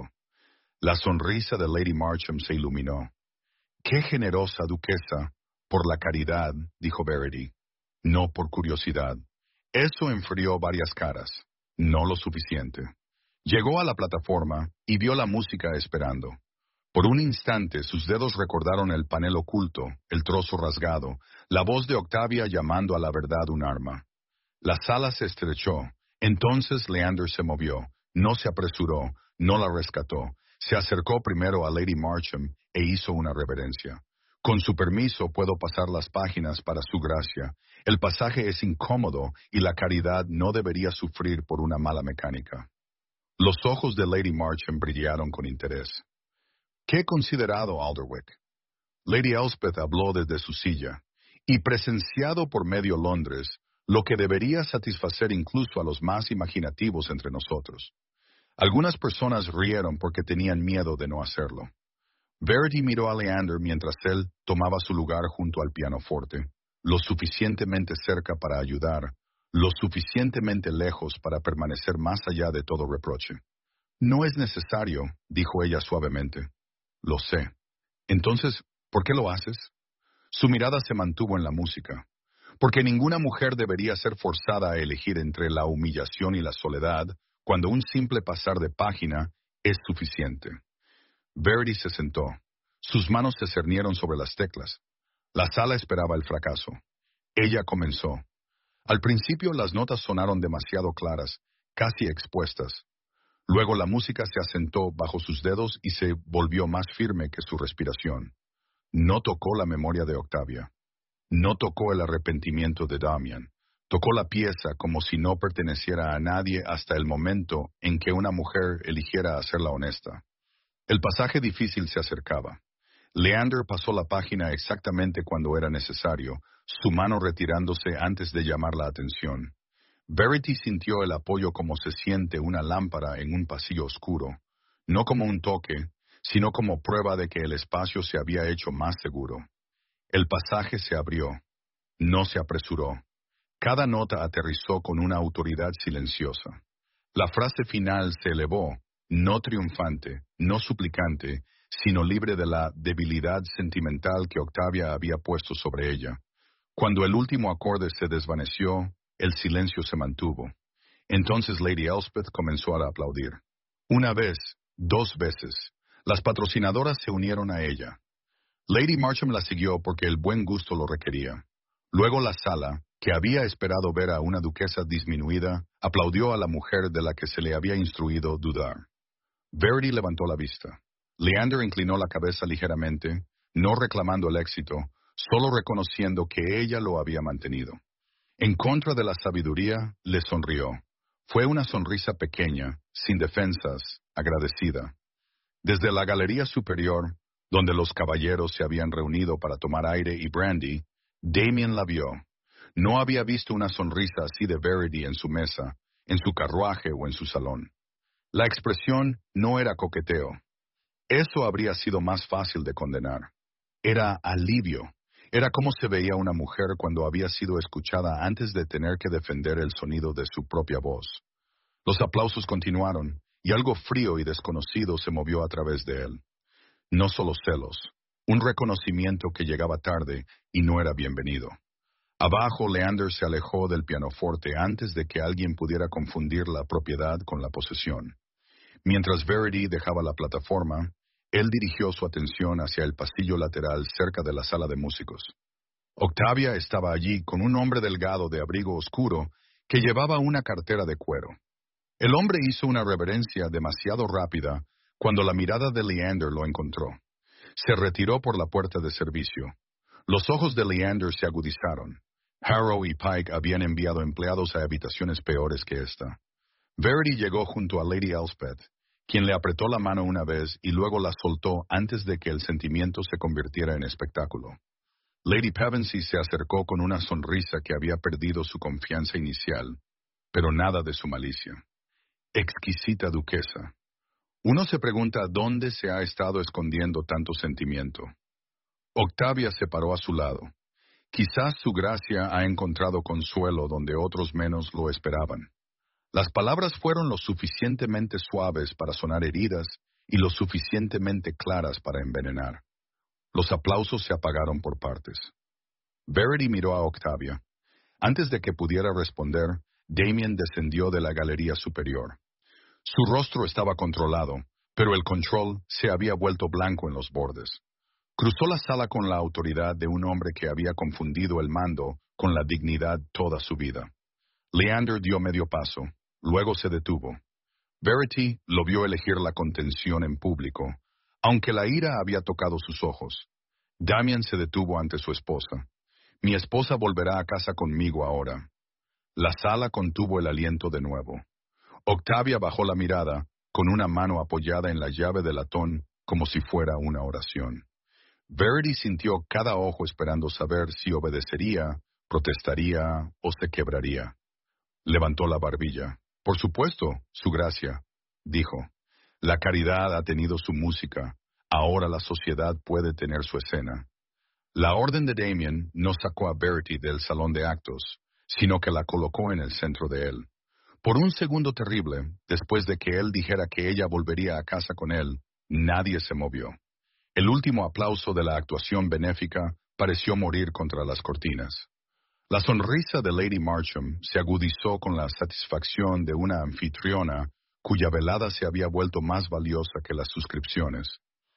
La sonrisa de Lady Marcham se iluminó. ¡Qué generosa duquesa! Por la caridad, dijo Verity. No por curiosidad. Eso enfrió varias caras. No lo suficiente. Llegó a la plataforma y vio la música esperando. Por un instante sus dedos recordaron el panel oculto, el trozo rasgado, la voz de Octavia llamando a la verdad un arma. La sala se estrechó. Entonces Leander se movió. No se apresuró, no la rescató. Se acercó primero a Lady Marcham e hizo una reverencia. Con su permiso puedo pasar las páginas para su gracia. El pasaje es incómodo y la caridad no debería sufrir por una mala mecánica. Los ojos de Lady Marcham brillaron con interés. ¿Qué considerado, Alderwick? Lady Elspeth habló desde su silla, y presenciado por medio Londres, lo que debería satisfacer incluso a los más imaginativos entre nosotros. Algunas personas rieron porque tenían miedo de no hacerlo. Verity miró a Leander mientras él tomaba su lugar junto al pianoforte, lo suficientemente cerca para ayudar, lo suficientemente lejos para permanecer más allá de todo reproche. No es necesario, dijo ella suavemente. Lo sé. Entonces, ¿por qué lo haces? Su mirada se mantuvo en la música. Porque ninguna mujer debería ser forzada a elegir entre la humillación y la soledad, cuando un simple pasar de página es suficiente. Verity se sentó. Sus manos se cernieron sobre las teclas. La sala esperaba el fracaso. Ella comenzó. Al principio las notas sonaron demasiado claras, casi expuestas. Luego la música se asentó bajo sus dedos y se volvió más firme que su respiración. No tocó la memoria de Octavia. No tocó el arrepentimiento de Damian. Tocó la pieza como si no perteneciera a nadie hasta el momento en que una mujer eligiera hacerla honesta. El pasaje difícil se acercaba. Leander pasó la página exactamente cuando era necesario, su mano retirándose antes de llamar la atención. Verity sintió el apoyo como se siente una lámpara en un pasillo oscuro, no como un toque, sino como prueba de que el espacio se había hecho más seguro. El pasaje se abrió. No se apresuró. Cada nota aterrizó con una autoridad silenciosa. La frase final se elevó, no triunfante, no suplicante, sino libre de la debilidad sentimental que Octavia había puesto sobre ella. Cuando el último acorde se desvaneció, el silencio se mantuvo. Entonces Lady Elspeth comenzó a aplaudir. Una vez, 2 veces, las patrocinadoras se unieron a ella. Lady Marcham la siguió porque el buen gusto lo requería. Luego la sala, que había esperado ver a una duquesa disminuida, aplaudió a la mujer de la que se le había instruido dudar. Verity levantó la vista. Leander inclinó la cabeza ligeramente, no reclamando el éxito, solo reconociendo que ella lo había mantenido. En contra de la sabiduría, le sonrió. Fue una sonrisa pequeña, sin defensas, agradecida. Desde la galería superior, donde los caballeros se habían reunido para tomar aire y brandy, Damian la vio. No había visto una sonrisa así de Verity en su mesa, en su carruaje o en su salón. La expresión no era coqueteo. Eso habría sido más fácil de condenar. Era alivio. Era como se veía una mujer cuando había sido escuchada antes de tener que defender el sonido de su propia voz. Los aplausos continuaron, y algo frío y desconocido se movió a través de él. No solo celos, un reconocimiento que llegaba tarde y no era bienvenido. Abajo, Leander se alejó del pianoforte antes de que alguien pudiera confundir la propiedad con la posesión. Mientras Verity dejaba la plataforma, él dirigió su atención hacia el pasillo lateral cerca de la sala de músicos. Octavia estaba allí con un hombre delgado de abrigo oscuro que llevaba una cartera de cuero. El hombre hizo una reverencia demasiado rápida cuando la mirada de Leander lo encontró. Se retiró por la puerta de servicio. Los ojos de Leander se agudizaron. Harrow y Pike habían enviado empleados a habitaciones peores que esta. Verity llegó junto a Lady Elspeth, quien le apretó la mano una vez y luego la soltó antes de que el sentimiento se convirtiera en espectáculo. Lady Pevensey se acercó con una sonrisa que había perdido su confianza inicial, pero nada de su malicia. Exquisita duquesa. Uno se pregunta dónde se ha estado escondiendo tanto sentimiento. Octavia se paró a su lado. Quizás su gracia ha encontrado consuelo donde otros menos lo esperaban. Las palabras fueron lo suficientemente suaves para sonar heridas y lo suficientemente claras para envenenar. Los aplausos se apagaron por partes. Verity miró a Octavia. Antes de que pudiera responder, Damian descendió de la galería superior. Su rostro estaba controlado, pero el control se había vuelto blanco en los bordes. Cruzó la sala con la autoridad de un hombre que había confundido el mando con la dignidad toda su vida. Leander dio medio paso, luego se detuvo. Verity lo vio elegir la contención en público, aunque la ira había tocado sus ojos. Damian se detuvo ante su esposa. Mi esposa volverá a casa conmigo ahora. La sala contuvo el aliento de nuevo. Octavia bajó la mirada, con una mano apoyada en la llave de latón, como si fuera una oración. Verity sintió cada ojo esperando saber si obedecería, protestaría o se quebraría. Levantó la barbilla. Por supuesto, su gracia, dijo. La caridad ha tenido su música. Ahora la sociedad puede tener su escena. La orden de Damian no sacó a Verity del salón de actos, sino que la colocó en el centro de él. Por un segundo terrible, después de que él dijera que ella volvería a casa con él, nadie se movió. El último aplauso de la actuación benéfica pareció morir contra las cortinas. La sonrisa de Lady Marcham se agudizó con la satisfacción de una anfitriona cuya velada se había vuelto más valiosa que las suscripciones.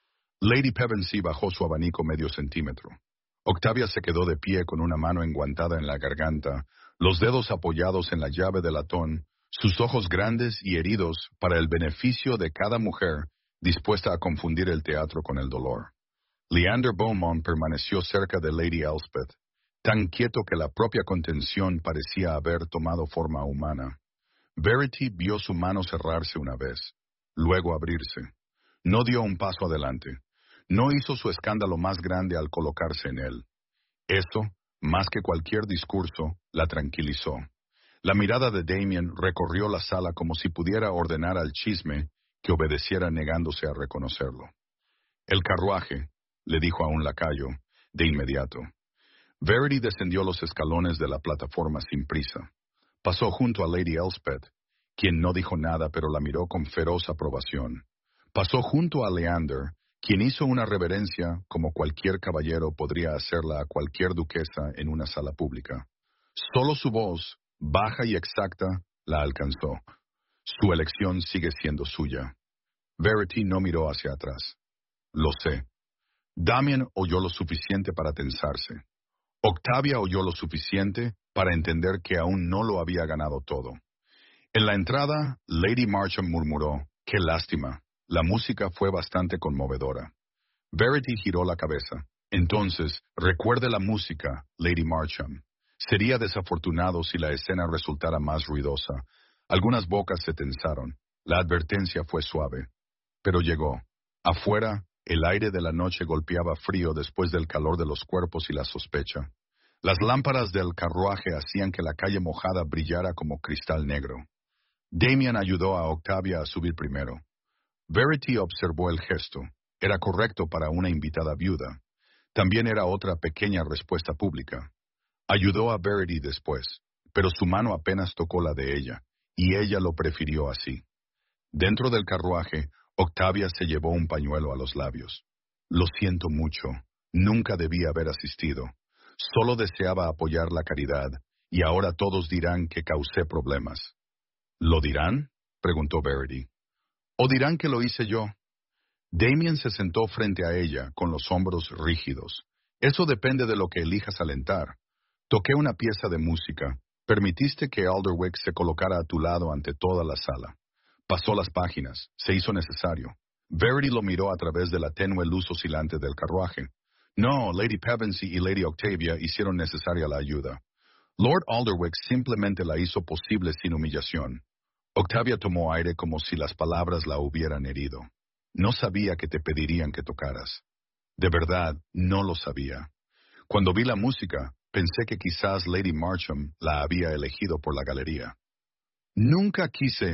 Lady Pevensey bajó su abanico medio centímetro. Octavia se quedó de pie con una mano enguantada en la garganta, los dedos apoyados en la llave de latón, sus ojos grandes y heridos para el beneficio de cada mujer dispuesta a confundir el teatro con el dolor. Leander Beaumont permaneció cerca de Lady Elspeth, tan quieto que la propia contención parecía haber tomado forma humana. Verity vio su mano cerrarse una vez, luego abrirse. No dio un paso adelante. No hizo su escándalo más grande al colocarse en él. Eso, más que cualquier discurso, la tranquilizó. La mirada de Damien recorrió la sala como si pudiera ordenar al chisme que obedeciera negándose a reconocerlo. El carruaje, le dijo a un lacayo, de inmediato. Verity descendió los escalones de la plataforma sin prisa. Pasó junto a Lady Elspeth, quien no dijo nada pero la miró con feroz aprobación. Pasó junto a Leander, quien hizo una reverencia como cualquier caballero podría hacerla a cualquier duquesa en una sala pública. Solo su voz, baja y exacta, la alcanzó. Su elección sigue siendo suya. Verity no miró hacia atrás. Lo sé. Damien oyó lo suficiente para tensarse. Octavia oyó lo suficiente para entender que aún no lo había ganado todo. En la entrada, Lady Marcham murmuró, «Qué lástima». La música fue bastante conmovedora. Verity giró la cabeza. «Entonces, recuerde la música, Lady Marcham. Sería desafortunado si la escena resultara más ruidosa». Algunas bocas se tensaron. La advertencia fue suave. Pero llegó. Afuera, el aire de la noche golpeaba frío después del calor de los cuerpos y la sospecha. Las lámparas del carruaje hacían que la calle mojada brillara como cristal negro. Damien ayudó a Octavia a subir primero. Verity observó el gesto. Era correcto para una invitada viuda. También era otra pequeña respuesta pública. Ayudó a Verity después, pero su mano apenas tocó la de ella, y ella lo prefirió así. Dentro del carruaje, Octavia se llevó un pañuelo a los labios. «Lo siento mucho. Nunca debí haber asistido. Solo deseaba apoyar la caridad, y ahora todos dirán que causé problemas». «¿Lo dirán?», preguntó Verity. «¿O dirán que lo hice yo?». Damien se sentó frente a ella, con los hombros rígidos. «Eso depende de lo que elijas alentar. Toqué una pieza de música. Permitiste que Alderwick se colocara a tu lado ante toda la sala. Pasó las páginas. Se hizo necesario». Verity lo miró a través de la tenue luz oscilante del carruaje. «No, Lady Pevensey y Lady Octavia hicieron necesaria la ayuda. Lord Alderwick simplemente la hizo posible sin humillación». Octavia tomó aire como si las palabras la hubieran herido. «No sabía que te pedirían que tocaras. De verdad, no lo sabía. Cuando vi la música, pensé que quizás Lady Marcham la había elegido por la galería». «Nunca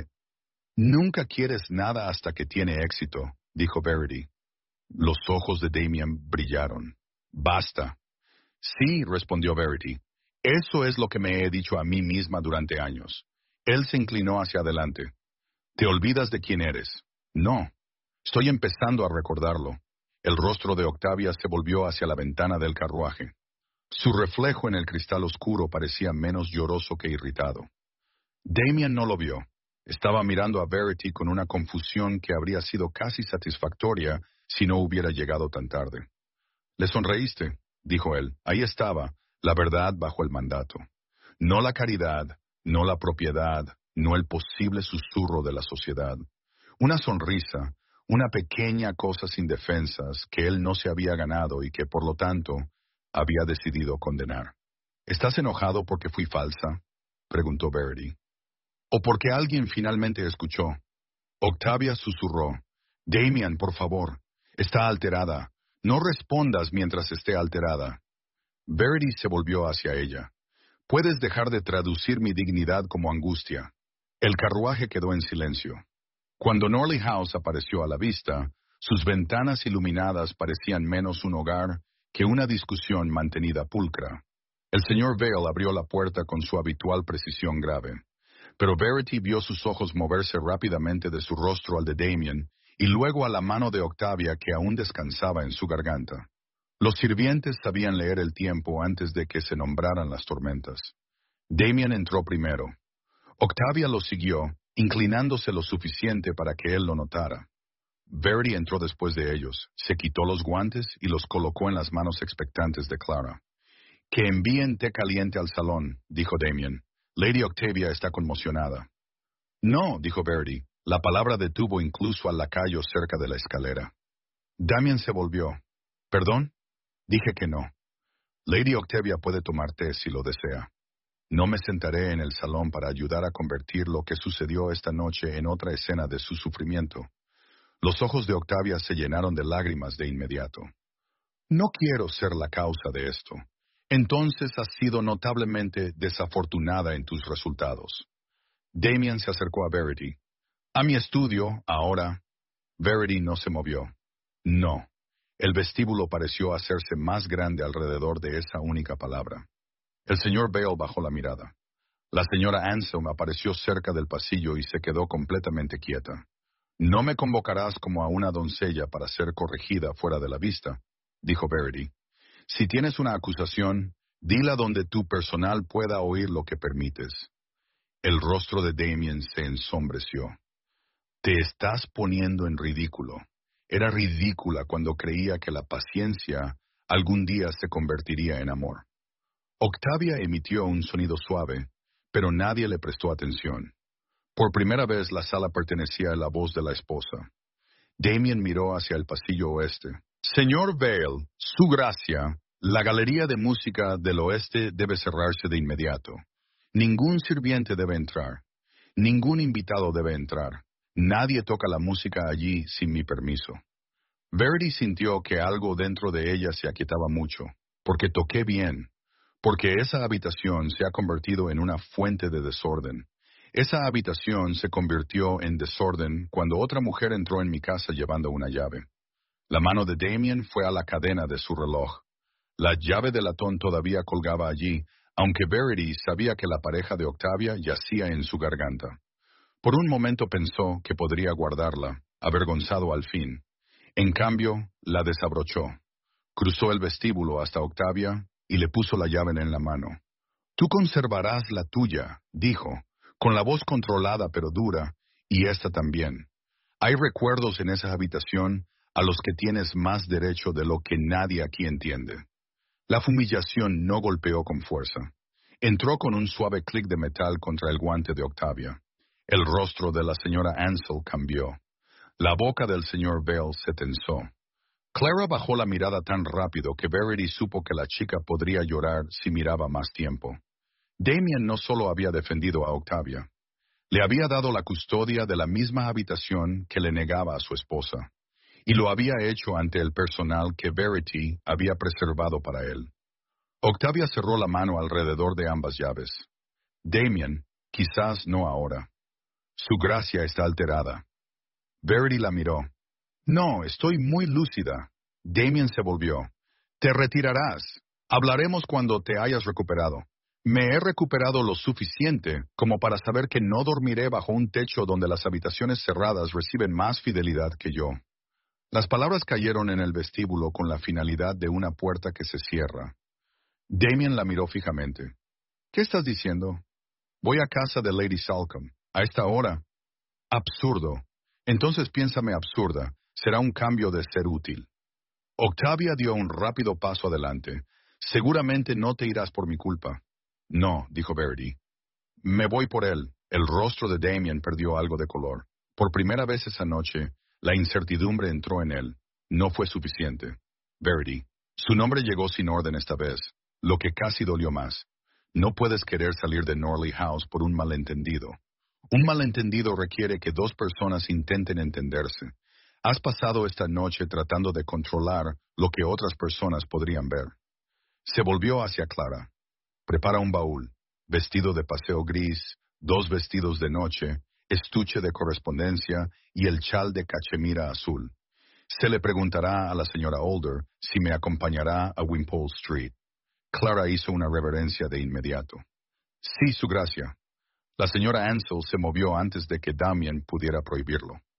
quieres nada hasta que tiene éxito», dijo Verity. Los ojos de Damien brillaron. «Basta». «Sí», respondió Verity. «Eso es lo que me he dicho a mí misma durante años». Él se inclinó hacia adelante. «¿Te olvidas de quién eres?». «No. Estoy empezando a recordarlo». El rostro de Octavia se volvió hacia la ventana del carruaje. Su reflejo en el cristal oscuro parecía menos lloroso que irritado. Damien no lo vio. Estaba mirando a Verity con una confusión que habría sido casi satisfactoria si no hubiera llegado tan tarde. «Le sonreíste», dijo él. «Ahí estaba, la verdad bajo el mandato. No la caridad, no la propiedad, no el posible susurro de la sociedad. Una sonrisa, una pequeña cosa sin defensas que él no se había ganado y que, por lo tanto, había decidido condenar». «¿Estás enojado porque fui falsa?», preguntó Verity. «¿O porque alguien finalmente escuchó?». Octavia susurró. «Damien, por favor. Está alterada. No respondas mientras esté alterada». Verity se volvió hacia ella. «Puedes dejar de traducir mi dignidad como angustia». El carruaje quedó en silencio. Cuando Norley House apareció a la vista, sus ventanas iluminadas parecían menos un hogar que una discusión mantenida pulcra. El señor Vale abrió la puerta con su habitual precisión grave. Pero Verity vio sus ojos moverse rápidamente de su rostro al de Damien y luego a la mano de Octavia que aún descansaba en su garganta. Los sirvientes sabían leer el tiempo antes de que se nombraran las tormentas. Damien entró primero. Octavia lo siguió, inclinándose lo suficiente para que él lo notara. Verity entró después de ellos, se quitó los guantes y los colocó en las manos expectantes de Clara. «Que envíen té caliente al salón», dijo Damien. «Lady Octavia está conmocionada». «No», dijo Verity. La palabra detuvo incluso al lacayo cerca de la escalera. Damien se volvió. «¿Perdón?» «Dije que no. Lady Octavia puede tomar té si lo desea. No me sentaré en el salón para ayudar a convertir lo que sucedió esta noche en otra escena de su sufrimiento». Los ojos de Octavia se llenaron de lágrimas de inmediato. «No quiero ser la causa de esto. Entonces has sido notablemente desafortunada en tus resultados». Damien se acercó a Verity. «A mi estudio, ahora». Verity no se movió. No. El vestíbulo pareció hacerse más grande alrededor de esa única palabra. El señor Vale bajó la mirada. La señora Anselm apareció cerca del pasillo y se quedó completamente quieta. «No me convocarás como a una doncella para ser corregida fuera de la vista», dijo Verity. «Si tienes una acusación, dila donde tu personal pueda oír lo que permites». El rostro de Damien se ensombreció. «Te estás poniendo en ridículo». Era ridícula cuando creía que la paciencia algún día se convertiría en amor. Octavia emitió un sonido suave, pero nadie le prestó atención. Por primera vez la sala pertenecía a la voz de la esposa. Damien miró hacia el pasillo oeste. «Señor Vale, su gracia, la galería de música del oeste debe cerrarse de inmediato. Ningún sirviente debe entrar. Ningún invitado debe entrar. Nadie toca la música allí sin mi permiso». Verity sintió que algo dentro de ella se aquietaba mucho, porque toqué bien, porque esa habitación se ha convertido en una fuente de desorden. Esa habitación se convirtió en desorden cuando otra mujer entró en mi casa llevando una llave. La mano de Damien fue a la cadena de su reloj. La llave de latón todavía colgaba allí, aunque Verity sabía que la pareja de Octavia yacía en su garganta. Por un momento pensó que podría guardarla, avergonzado al fin. En cambio, la desabrochó. Cruzó el vestíbulo hasta Octavia y le puso la llave en la mano. «Tú conservarás la tuya», dijo, con la voz controlada pero dura, «y esta también. Hay recuerdos en esa habitación a los que tienes más derecho de lo que nadie aquí entiende». La fumigación no golpeó con fuerza. Entró con un suave clic de metal contra el guante de Octavia. El rostro de la señora Ansel cambió. La boca del señor Vale se tensó. Clara bajó la mirada tan rápido que Verity supo que la chica podría llorar si miraba más tiempo. Damien no solo había defendido a Octavia, le había dado la custodia de la misma habitación que le negaba a su esposa, y lo había hecho ante el personal que Verity había preservado para él. Octavia cerró la mano alrededor de ambas llaves. «Damien, quizás no ahora. Su gracia está alterada». Verity la miró. «No, estoy muy lúcida». Damien se volvió. «Te retirarás. Hablaremos cuando te hayas recuperado. Me he recuperado lo suficiente como para saber que no dormiré bajo un techo donde las habitaciones cerradas reciben más fidelidad que yo». Las palabras cayeron en el vestíbulo con la finalidad de una puerta que se cierra. Damien la miró fijamente. «¿Qué estás diciendo?» «Voy a casa de Lady Salcombe. ¿A esta hora?» «Absurdo. Entonces piénsame absurda. Será un cambio de ser útil». Octavia dio un rápido paso adelante. «Seguramente no te irás por mi culpa». «No», dijo Verity. «Me voy por él». El rostro de Damien perdió algo de color. Por primera vez esa noche, la incertidumbre entró en él. No fue suficiente. Verity. Su nombre llegó sin orden esta vez, lo que casi dolió más. No puedes querer salir de Norley House por un malentendido. Un malentendido requiere que dos personas intenten entenderse. Has pasado esta noche tratando de controlar lo que otras personas podrían ver. Se volvió hacia Clara. «Prepara un baúl, vestido de paseo gris, 2 vestidos de noche, estuche de correspondencia y el chal de cachemira azul. Se le preguntará a la señora Older si me acompañará a Wimpole Street». Clara hizo una reverencia de inmediato. «Sí, su gracia». La señora Ansel se movió antes de que Damien pudiera prohibirlo.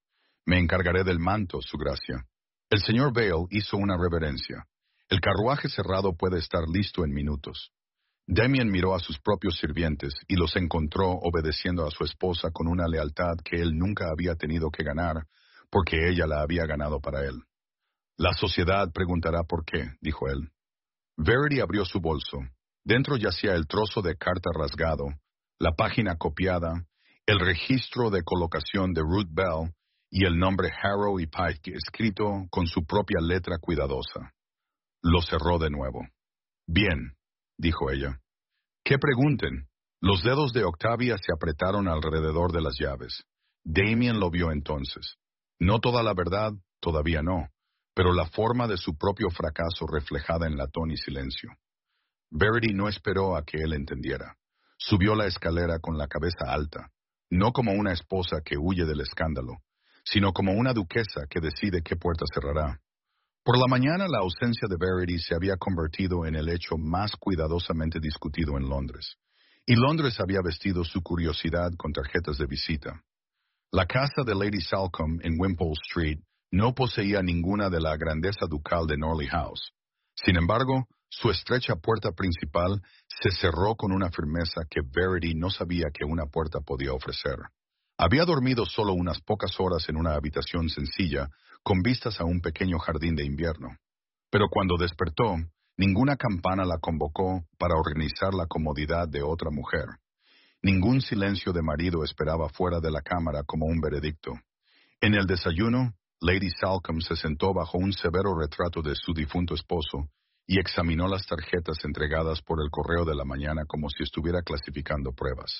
Me encargaré del manto, Su Gracia. El señor Vale hizo una reverencia. El carruaje cerrado puede estar listo en minutos. Damien miró a sus propios sirvientes y los encontró obedeciendo a su esposa con una lealtad que él nunca había tenido que ganar, porque ella la había ganado para él. La sociedad preguntará por qué, dijo él. Verity abrió su bolso. Dentro yacía el trozo de carta rasgado, la página copiada, el registro de colocación de Ruth Bell y el nombre Harrow y Pike escrito con su propia letra cuidadosa. Lo cerró de nuevo. Bien, dijo ella. ¿Qué pregunten? Los dedos de Octavia se apretaron alrededor de las llaves. Damien lo vio entonces. No toda la verdad, todavía no, pero la forma de su propio fracaso reflejada en latón y silencio. Verity no esperó a que él entendiera. Subió la escalera con la cabeza alta, no como una esposa que huye del escándalo, sino como una duquesa que decide qué puerta cerrará. Por la mañana la ausencia de Verity se había convertido en el hecho más cuidadosamente discutido en Londres, y Londres había vestido su curiosidad con tarjetas de visita. La casa de Lady Salcombe en Wimpole Street no poseía ninguna de la grandeza ducal de Norley House. Sin embargo, su estrecha puerta principal se cerró con una firmeza que Verity no sabía que una puerta podía ofrecer. Había dormido solo unas pocas horas en una habitación sencilla, con vistas a un pequeño jardín de invierno. Pero cuando despertó, ninguna campana la convocó para organizar la comodidad de otra mujer. Ningún silencio de marido esperaba fuera de la cámara como un veredicto. En el desayuno, Lady Salcombe se sentó bajo un severo retrato de su difunto esposo y examinó las tarjetas entregadas por el correo de la mañana como si estuviera clasificando pruebas.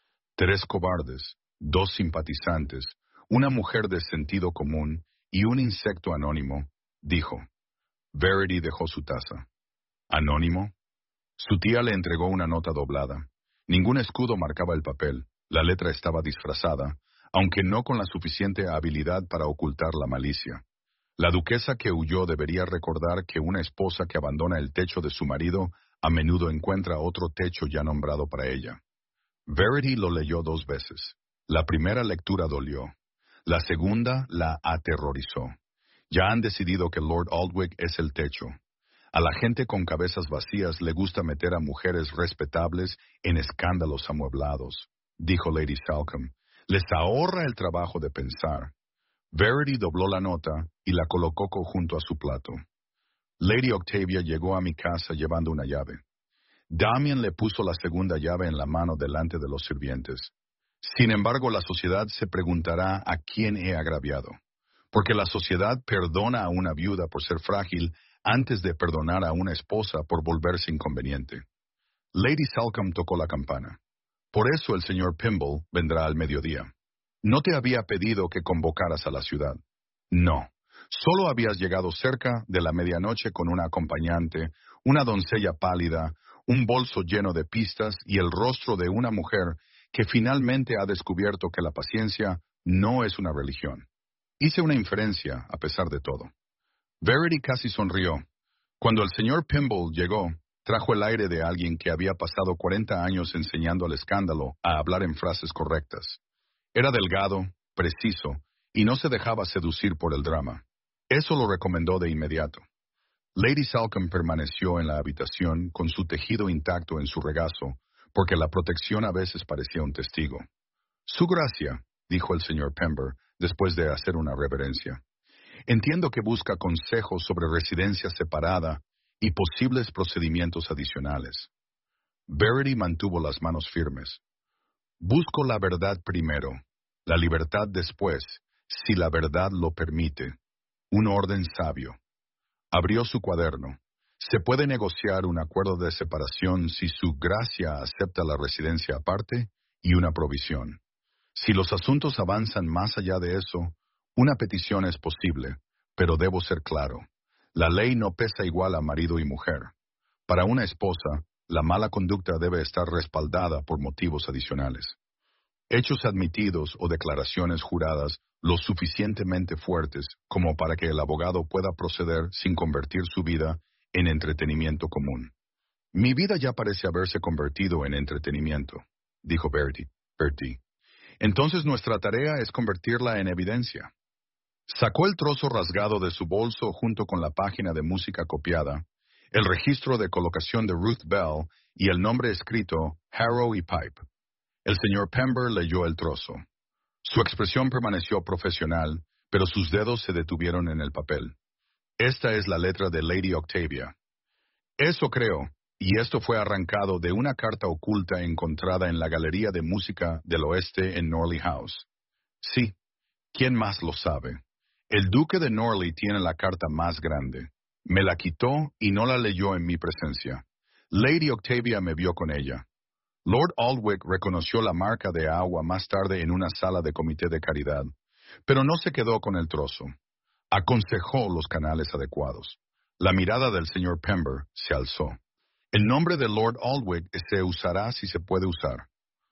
3 cobardes, 2 simpatizantes, una mujer de sentido común y un insecto anónimo, dijo. Verity dejó su taza. ¿Anónimo? Su tía le entregó una nota doblada. Ningún escudo marcaba el papel. La letra estaba disfrazada, aunque no con la suficiente habilidad para ocultar la malicia. La duquesa que huyó debería recordar que una esposa que abandona el techo de su marido a menudo encuentra otro techo ya nombrado para ella. Verity lo leyó 2 veces. La primera lectura dolió. La segunda la aterrorizó. Ya han decidido que Lord Aldwych es el techo. A la gente con cabezas vacías le gusta meter a mujeres respetables en escándalos amueblados, dijo Lady Salcombe. Les ahorra el trabajo de pensar. Verity dobló la nota y la colocó junto a su plato. Lady Octavia llegó a mi casa llevando una llave. Damien le puso la segunda llave en la mano delante de los sirvientes. Sin embargo, la sociedad se preguntará a quién he agraviado, porque la sociedad perdona a una viuda por ser frágil antes de perdonar a una esposa por volverse inconveniente. Lady Salcombe tocó la campana. Por eso el señor Pimble vendrá al mediodía. No te había pedido que convocaras a la ciudad. No, solo habías llegado cerca de la medianoche con una acompañante, una doncella pálida, un bolso lleno de pistas y el rostro de una mujer que finalmente ha descubierto que la paciencia no es una religión. Hice una inferencia, a pesar de todo. Verity casi sonrió. Cuando el señor Pimble llegó, trajo el aire de alguien que había pasado 40 años enseñando al escándalo a hablar en frases correctas. Era delgado, preciso, y no se dejaba seducir por el drama. Eso lo recomendó de inmediato. Lady Salcombe permaneció en la habitación con su tejido intacto en su regazo, porque la protección a veces parecía un testigo. Su Gracia, dijo el señor Pember, después de hacer una reverencia. Entiendo que busca consejos sobre residencia separada y posibles procedimientos adicionales. Verity mantuvo las manos firmes. Busco la verdad primero, la libertad después, si la verdad lo permite. Un orden sabio. Abrió su cuaderno. Se puede negociar un acuerdo de separación si Su Gracia acepta la residencia aparte y una provisión. Si los asuntos avanzan más allá de eso, una petición es posible, pero debo ser claro. La ley no pesa igual a marido y mujer. Para una esposa, la mala conducta debe estar respaldada por motivos adicionales. Hechos admitidos o declaraciones juradas lo suficientemente fuertes como para que el abogado pueda proceder sin convertir su vida en entretenimiento común. Mi vida ya parece haberse convertido en entretenimiento, dijo Bertie. Entonces nuestra tarea es convertirla en evidencia. Sacó el trozo rasgado de su bolso junto con la página de música copiada, el registro de colocación de Ruth Bell y el nombre escrito Harrow y Pipe. El señor Pember leyó el trozo. Su expresión permaneció profesional, pero sus dedos se detuvieron en el papel. Esta es la letra de Lady Octavia. Eso creo, y esto fue arrancado de una carta oculta encontrada en la Galería de Música del Oeste en Norley House. Sí, ¿quién más lo sabe? El duque de Norley tiene la carta más grande. Me la quitó y no la leyó en mi presencia. Lady Octavia me vio con ella. Lord Aldwych reconoció la marca de agua más tarde en una sala de comité de caridad, pero no se quedó con el trozo. Aconsejó los canales adecuados. La mirada del señor Pember se alzó. El nombre de Lord Aldwych se usará si se puede usar.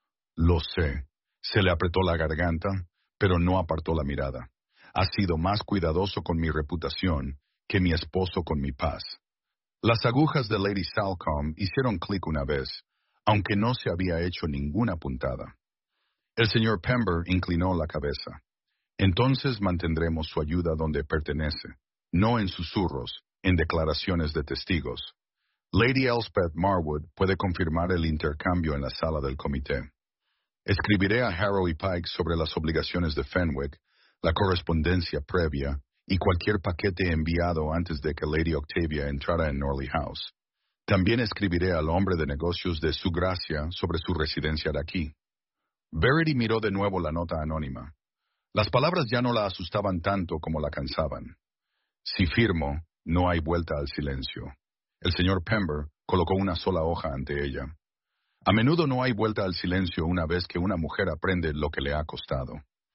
Lo sé. Se le apretó la garganta, pero no apartó la mirada. Ha sido más cuidadoso con mi reputación que mi esposo con mi paz. Las agujas de Lady Salcombe hicieron clic una vez, aunque no se había hecho ninguna puntada. El señor Pember inclinó la cabeza. Entonces mantendremos su ayuda donde pertenece, no en susurros, en declaraciones de testigos. Lady Elspeth Marwood puede confirmar el intercambio en la sala del comité. Escribiré a Harrow y Pike sobre las obligaciones de Fenwick, la correspondencia previa y cualquier paquete enviado antes de que Lady Octavia entrara en Norley House. También escribiré al hombre de negocios de Su Gracia sobre su residencia de aquí. Verity miró de nuevo la nota anónima. Las palabras ya no la asustaban tanto como la cansaban. Si firmo, no hay vuelta al silencio. El señor Pember colocó una sola hoja ante ella. A menudo no hay vuelta al silencio una vez que una mujer aprende lo que le ha costado.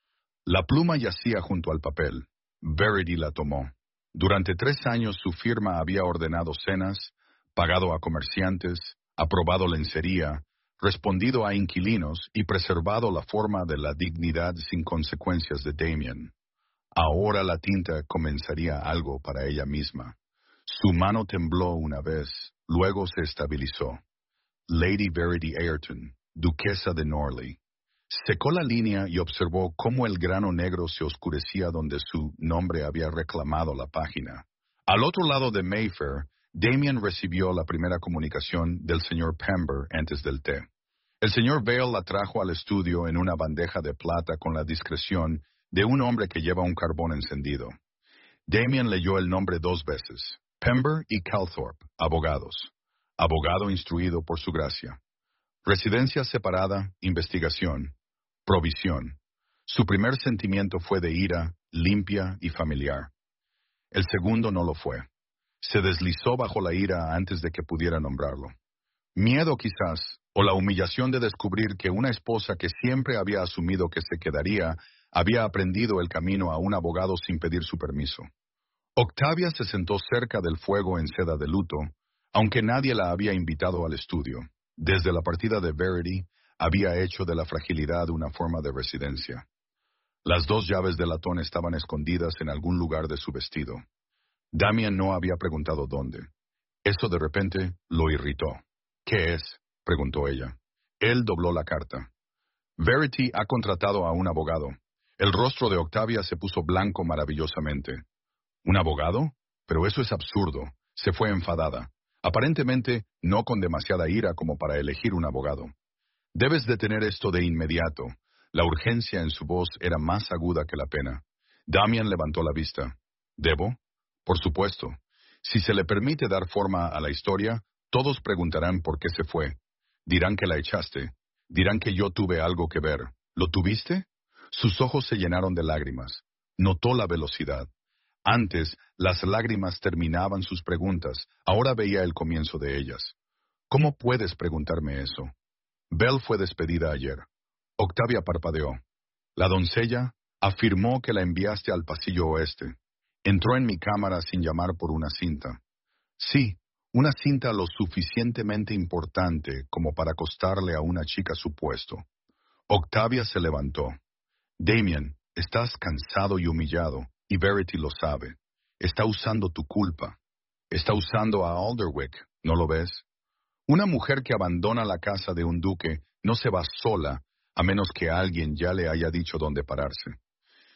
La pluma yacía junto al papel. Verity la tomó. Durante 3 años su firma había ordenado cenas, pagado a comerciantes, aprobado lencería, respondido a inquilinos y preservado la forma de la dignidad sin consecuencias de Damien. Ahora la tinta comenzaría algo para ella misma. Su mano tembló una vez, luego se estabilizó. Lady Verity Ayrton, duquesa de Norley. Secó la línea y observó cómo el grano negro se oscurecía donde su nombre había reclamado la página. Al otro lado de Mayfair, Damien recibió la primera comunicación del señor Pember antes del té. El señor Vale la trajo al estudio en una bandeja de plata con la discreción de un hombre que lleva un carbón encendido. Damien leyó el nombre 2 veces. Pember y Calthorpe, abogados. Abogado instruido por Su Gracia. Residencia separada, investigación, provisión. Su primer sentimiento fue de ira, limpia y familiar. El segundo no lo fue. Se deslizó bajo la ira antes de que pudiera nombrarlo. Miedo quizás, o la humillación de descubrir que una esposa que siempre había asumido que se quedaría, había aprendido el camino a un abogado sin pedir su permiso. Octavia se sentó cerca del fuego en seda de luto, aunque nadie la había invitado al estudio. Desde la partida de Verity, había hecho de la fragilidad una forma de residencia. Las 2 llaves de latón estaban escondidas en algún lugar de su vestido. Damien no había preguntado dónde. Eso de repente lo irritó. ¿Qué es?, preguntó ella. Él dobló la carta. Verity ha contratado a un abogado. El rostro de Octavia se puso blanco maravillosamente. ¿Un abogado? Pero eso es absurdo. Se fue enfadada. Aparentemente, no con demasiada ira como para elegir un abogado. Debes detener esto de inmediato. La urgencia en su voz era más aguda que la pena. Damien levantó la vista. ¿Debo? Por supuesto. Si se le permite dar forma a la historia, todos preguntarán por qué se fue. Dirán que la echaste. Dirán que yo tuve algo que ver. ¿Lo tuviste? Sus ojos se llenaron de lágrimas. Notó la velocidad. Antes, las lágrimas terminaban sus preguntas. Ahora veía el comienzo de ellas. ¿Cómo puedes preguntarme eso? Belle fue despedida ayer. Octavia parpadeó. La doncella afirmó que la enviaste al pasillo oeste. Entró en mi cámara sin llamar por una cinta. Sí, una cinta lo suficientemente importante como para costarle a una chica su puesto. Octavia se levantó. Damien, estás cansado y humillado, y Verity lo sabe. Está usando tu culpa. Está usando a Alderwick, ¿no lo ves? Una mujer que abandona la casa de un duque no se va sola, a menos que alguien ya le haya dicho dónde pararse.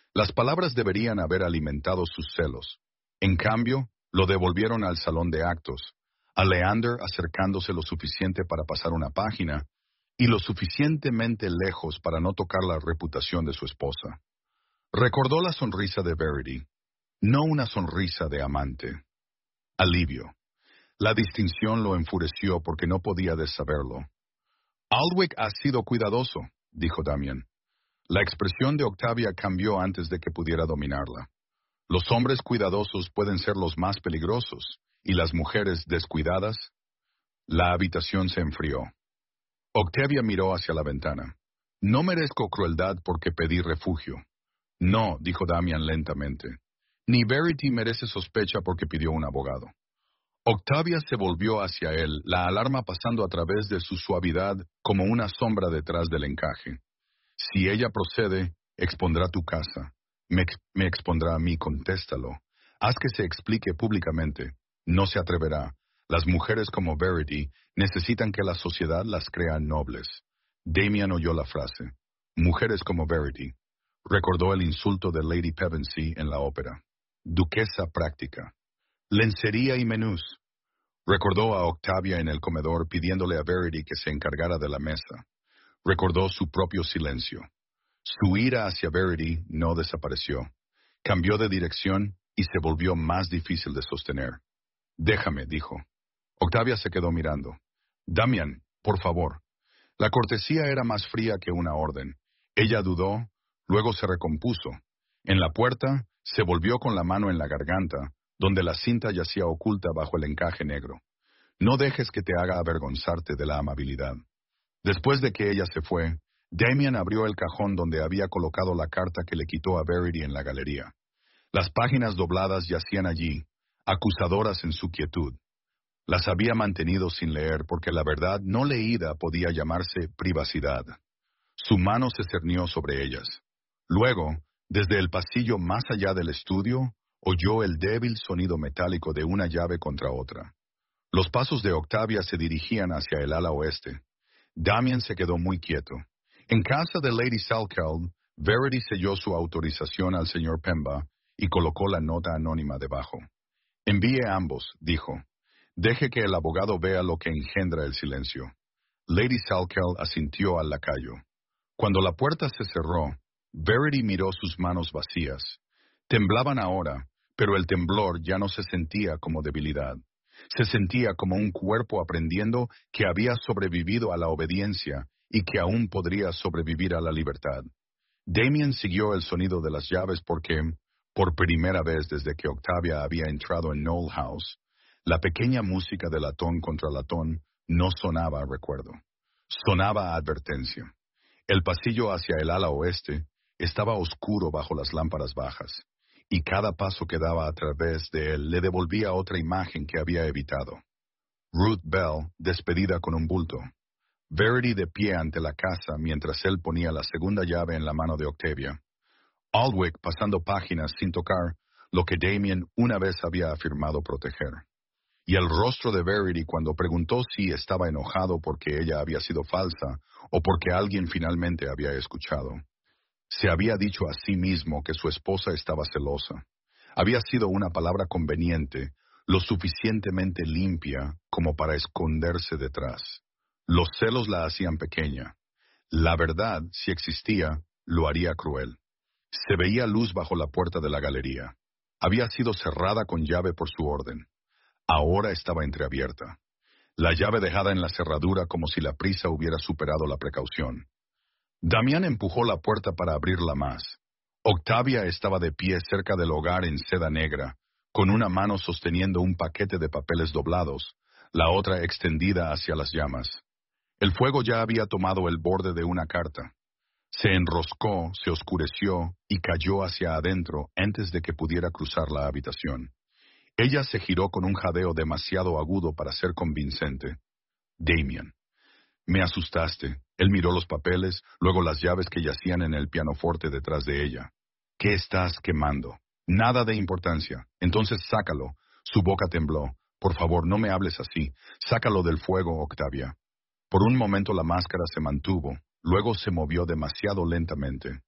Las palabras deberían haber alimentado sus celos. En cambio, lo devolvieron al salón de actos, a Leander acercándose lo suficiente para pasar una página y lo suficientemente lejos para no tocar la reputación de su esposa. Recordó la sonrisa de Verity, no una sonrisa de amante. Alivio. La distinción lo enfureció porque no podía desaverlo. Aldwych ha sido cuidadoso, dijo Damian. La expresión de Octavia cambió antes de que pudiera dominarla. Los hombres cuidadosos pueden ser los más peligrosos, y las mujeres descuidadas. La habitación se enfrió. Octavia miró hacia la ventana. No merezco crueldad porque pedí refugio. No, dijo Damian lentamente. Ni Verity merece sospecha porque pidió un abogado. Octavia se volvió hacia él, la alarma pasando a través de su suavidad como una sombra detrás del encaje. Si ella procede, expondrá tu casa. Me expondrá a mí, contéstalo. Haz que se explique públicamente. No se atreverá. Las mujeres como Verity necesitan que la sociedad las crea nobles. Damian oyó la frase. Mujeres como Verity. Recordó el insulto de Lady Pevensey en la ópera. Duquesa práctica. Lencería y menús. Recordó a Octavia en el comedor pidiéndole a Verity que se encargara de la mesa. Recordó su propio silencio. Su ira hacia Verity no desapareció. Cambió de dirección y se volvió más difícil de sostener. Déjame, dijo. Octavia se quedó mirando. Damian, por favor. La cortesía era más fría que una orden. Ella dudó, luego se recompuso. En la puerta, se volvió con la mano en la garganta, donde la cinta yacía oculta bajo el encaje negro. No dejes que te haga avergonzarte de la amabilidad. Después de que ella se fue, Damian abrió el cajón donde había colocado la carta que le quitó a Verity en la galería. Las páginas dobladas yacían allí, acusadoras en su quietud. Las había mantenido sin leer porque la verdad no leída podía llamarse privacidad. Su mano se cernió sobre ellas. Luego, desde el pasillo más allá del estudio, oyó el débil sonido metálico de una llave contra otra. Los pasos de Octavia se dirigían hacia el ala oeste. Damian se quedó muy quieto. En casa de Lady Salkeld, Verity selló su autorización al señor Pemba y colocó la nota anónima debajo. Envíe ambos, dijo. Deje que el abogado vea lo que engendra el silencio. Lady Salkeld asintió al lacayo. Cuando la puerta se cerró, Verity miró sus manos vacías. Temblaban ahora, pero el temblor ya no se sentía como debilidad. Se sentía como un cuerpo aprendiendo que había sobrevivido a la obediencia y que aún podría sobrevivir a la libertad. Damian siguió el sonido de las llaves porque, por primera vez desde que Octavia había entrado en Knoll House, la pequeña música de latón contra latón no sonaba a recuerdo. Sonaba a advertencia. El pasillo hacia el ala oeste estaba oscuro bajo las lámparas bajas, y cada paso que daba a través de él le devolvía otra imagen que había evitado. Ruth Bell despedida con un bulto. Verity de pie ante la casa mientras él ponía la segunda llave en la mano de Octavia. Aldwych pasando páginas sin tocar lo que Damian una vez había afirmado proteger. Y el rostro de Verity cuando preguntó si estaba enojado porque ella había sido falsa o porque alguien finalmente había escuchado. Se había dicho a sí mismo que su esposa estaba celosa. Había sido una palabra conveniente, lo suficientemente limpia como para esconderse detrás. Los celos la hacían pequeña. La verdad, si existía, lo haría cruel. Se veía luz bajo la puerta de la galería. Había sido cerrada con llave por su orden. Ahora estaba entreabierta. La llave dejada en la cerradura como si la prisa hubiera superado la precaución. Damián empujó la puerta para abrirla más. Octavia estaba de pie cerca del hogar en seda negra, con una mano sosteniendo un paquete de papeles doblados, la otra extendida hacia las llamas. El fuego ya había tomado el borde de una carta. Se enroscó, se oscureció y cayó hacia adentro antes de que pudiera cruzar la habitación. Ella se giró con un jadeo demasiado agudo para ser convincente. Damian. Me asustaste. Él miró los papeles, luego las llaves que yacían en el pianoforte detrás de ella. ¿Qué estás quemando? Nada de importancia. Entonces sácalo. Su boca tembló. Por favor, no me hables así. Sácalo del fuego, Octavia. Por un momento la máscara se mantuvo, luego se movió demasiado lentamente.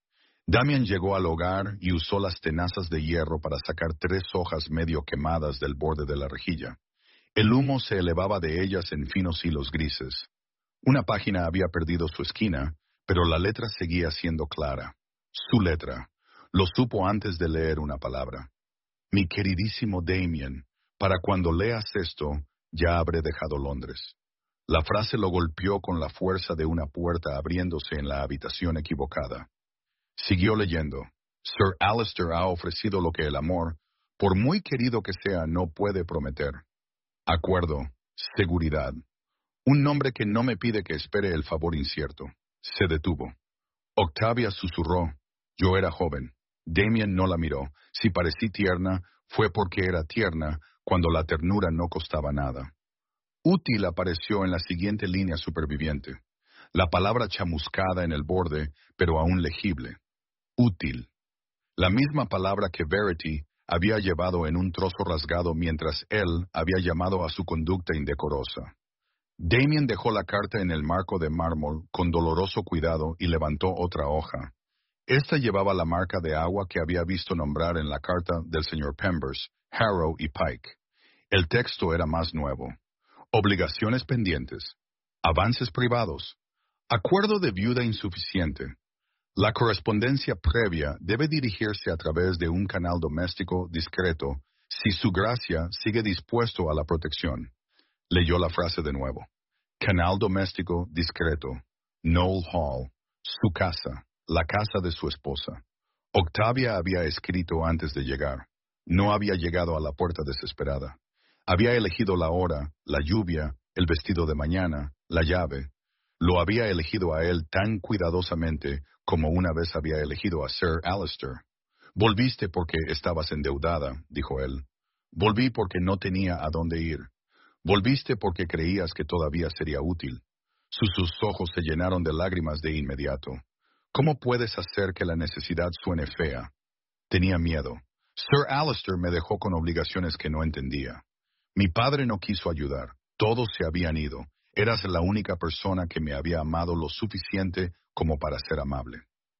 Damian llegó al hogar y usó las tenazas de hierro para sacar 3 hojas medio quemadas del borde de la rejilla. El humo se elevaba de ellas en finos hilos grises. Una página había perdido su esquina, pero la letra seguía siendo clara. Su letra. Lo supo antes de leer una palabra. Mi queridísimo Damien, para cuando leas esto, ya habré dejado Londres. La frase lo golpeó con la fuerza de una puerta abriéndose en la habitación equivocada. Siguió leyendo. Sir Alistair ha ofrecido lo que el amor, por muy querido que sea, no puede prometer. Acuerdo, seguridad. Un nombre que no me pide que espere el favor incierto. Se detuvo. Octavia susurró. Yo era joven. Damien no la miró. Si parecí tierna, fue porque era tierna, cuando la ternura no costaba nada. Útil apareció en la siguiente línea superviviente. La palabra chamuscada en el borde, pero aún legible. Útil. La misma palabra que Verity había llevado en un trozo rasgado mientras él había llamado a su conducta indecorosa. Damien dejó la carta en el marco de mármol con doloroso cuidado y levantó otra hoja. Esta llevaba la marca de agua que había visto nombrar en la carta del señor Pembers, Harrow y Pike. El texto era más nuevo. Obligaciones pendientes. Avances privados. Acuerdo de viuda insuficiente. La correspondencia previa debe dirigirse a través de un canal doméstico discreto si su gracia sigue dispuesto a la protección. Leyó la frase de nuevo. Canal doméstico discreto. Knoll Hall. Su casa. La casa de su esposa. Octavia había escrito antes de llegar. No había llegado a la puerta desesperada. Había elegido la hora, la lluvia, el vestido de mañana, la llave. Lo había elegido a él tan cuidadosamente como una vez había elegido a Sir Alistair. Volviste porque estabas endeudada, dijo él. Volví porque no tenía a dónde ir. Volviste porque creías que todavía sería útil. Sus ojos se llenaron de lágrimas de inmediato. ¿Cómo puedes hacer que la necesidad suene fea? Tenía miedo. Sir Alistair me dejó con obligaciones que no entendía. Mi padre no quiso ayudar. Todos se habían ido. Eras la única persona que me había amado lo suficiente como para ser amable.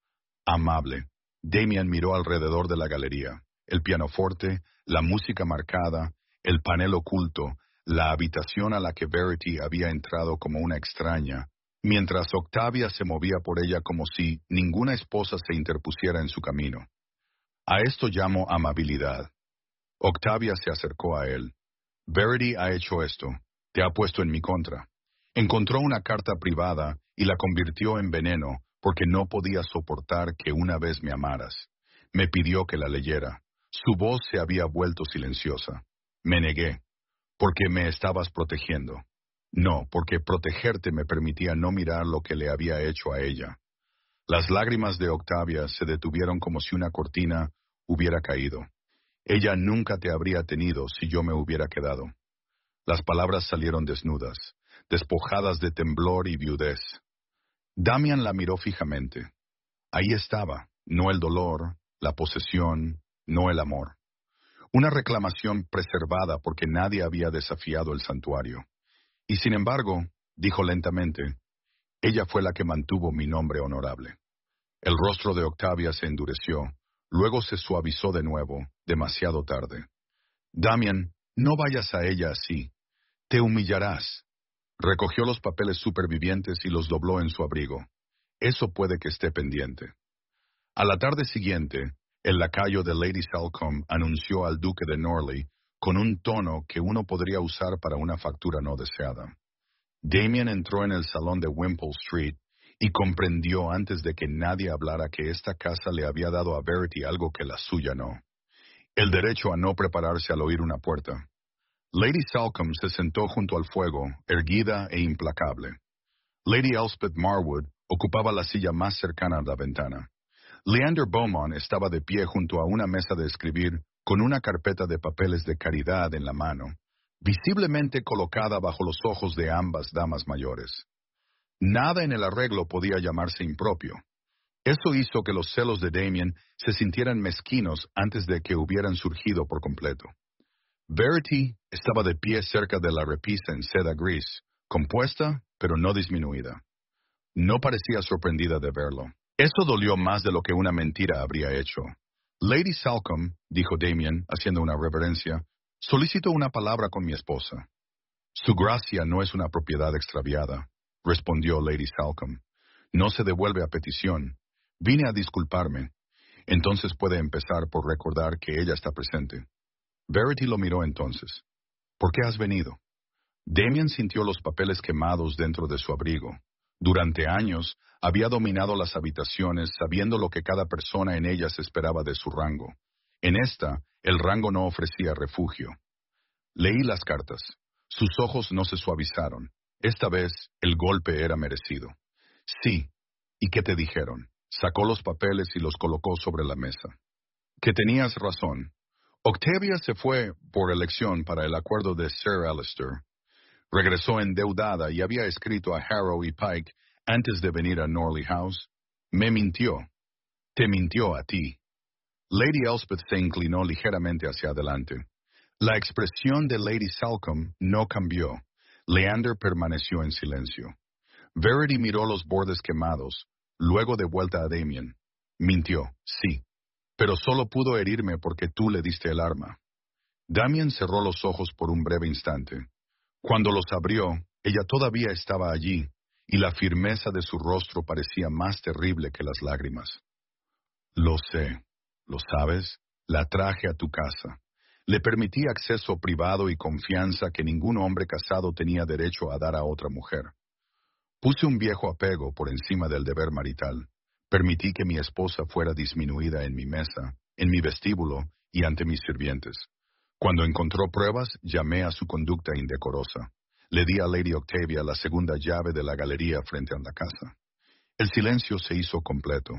Amable. Damien miró alrededor de la galería. El pianoforte, la música marcada, el panel oculto, la habitación a la que Verity había entrado como una extraña, mientras Octavia se movía por ella como si ninguna esposa se interpusiera en su camino. A esto llamo amabilidad. Octavia se acercó a él. Verity ha hecho esto. Te ha puesto en mi contra. Encontró una carta privada y la convirtió en veneno porque no podía soportar que una vez me amaras. Me pidió que la leyera. Su voz se había vuelto silenciosa. Me negué. Porque me estabas protegiendo. No, porque protegerte me permitía no mirar lo que le había hecho a ella. Las lágrimas de Octavia se detuvieron como si una cortina hubiera caído. Ella nunca te habría tenido si yo me hubiera quedado. Las palabras salieron desnudas, despojadas de temblor y viudez. Damian la miró fijamente. Ahí estaba, no el dolor, la posesión, no el amor. Una reclamación preservada porque nadie había desafiado el santuario. Y sin embargo, dijo lentamente, ella fue la que mantuvo mi nombre honorable. El rostro de Octavia se endureció, luego se suavizó de nuevo, demasiado tarde. Damian, no vayas a ella así. Te humillarás. Recogió los papeles supervivientes y los dobló en su abrigo. Eso puede que esté pendiente. A la tarde siguiente, el lacayo de Lady Salcombe anunció al duque de Norley con un tono que uno podría usar para una factura no deseada. Damien entró en el salón de Wimpole Street y comprendió antes de que nadie hablara que esta casa le había dado a Verity algo que la suya no. El derecho a no prepararse al oír una puerta. Lady Salcombe se sentó junto al fuego, erguida e implacable. Lady Elspeth Marwood ocupaba la silla más cercana a la ventana. Leander Beaumont estaba de pie junto a una mesa de escribir con una carpeta de papeles de caridad en la mano, visiblemente colocada bajo los ojos de ambas damas mayores. Nada en el arreglo podía llamarse impropio. Eso hizo que los celos de Damien se sintieran mezquinos antes de que hubieran surgido por completo. Verity estaba de pie cerca de la repisa en seda gris, compuesta pero no disminuida. No parecía sorprendida de verlo. Eso dolió más de lo que una mentira habría hecho. Lady Salcombe, dijo Damien, haciendo una reverencia, solicito una palabra con mi esposa. Su gracia no es una propiedad extraviada, respondió Lady Salcombe. No se devuelve a petición. Vine a disculparme. Entonces puede empezar por recordar que ella está presente. Verity lo miró entonces. ¿Por qué has venido? Damien sintió los papeles quemados dentro de su abrigo. Durante años había dominado las habitaciones sabiendo lo que cada persona en ellas esperaba de su rango. En esta, el rango no ofrecía refugio. Leí las cartas. Sus ojos no se suavizaron. Esta vez, el golpe era merecido. Sí. ¿Y qué te dijeron? Sacó los papeles y los colocó sobre la mesa. Que tenías razón. Octavia se fue por elección para el acuerdo de Sir Alistair. Regresó endeudada y había escrito a Harrow y Pike antes de venir a Norley House. Me mintió. Te mintió a ti. Lady Elspeth se inclinó ligeramente hacia adelante. La expresión de Lady Salcombe no cambió. Leander permaneció en silencio. Verity miró los bordes quemados, luego de vuelta a Damien. Mintió, sí, pero solo pudo herirme porque tú le diste el arma. Damien cerró los ojos por un breve instante. Cuando los abrió, ella todavía estaba allí, y la firmeza de su rostro parecía más terrible que las lágrimas. Lo sé, ¿lo sabes? La traje a tu casa. Le permití acceso privado y confianza que ningún hombre casado tenía derecho a dar a otra mujer. Puse un viejo apego por encima del deber marital. Permití que mi esposa fuera disminuida en mi mesa, en mi vestíbulo y ante mis sirvientes. Cuando encontró pruebas, llamé a su conducta indecorosa. Le di a Lady Octavia la segunda llave de la galería frente a la casa. El silencio se hizo completo.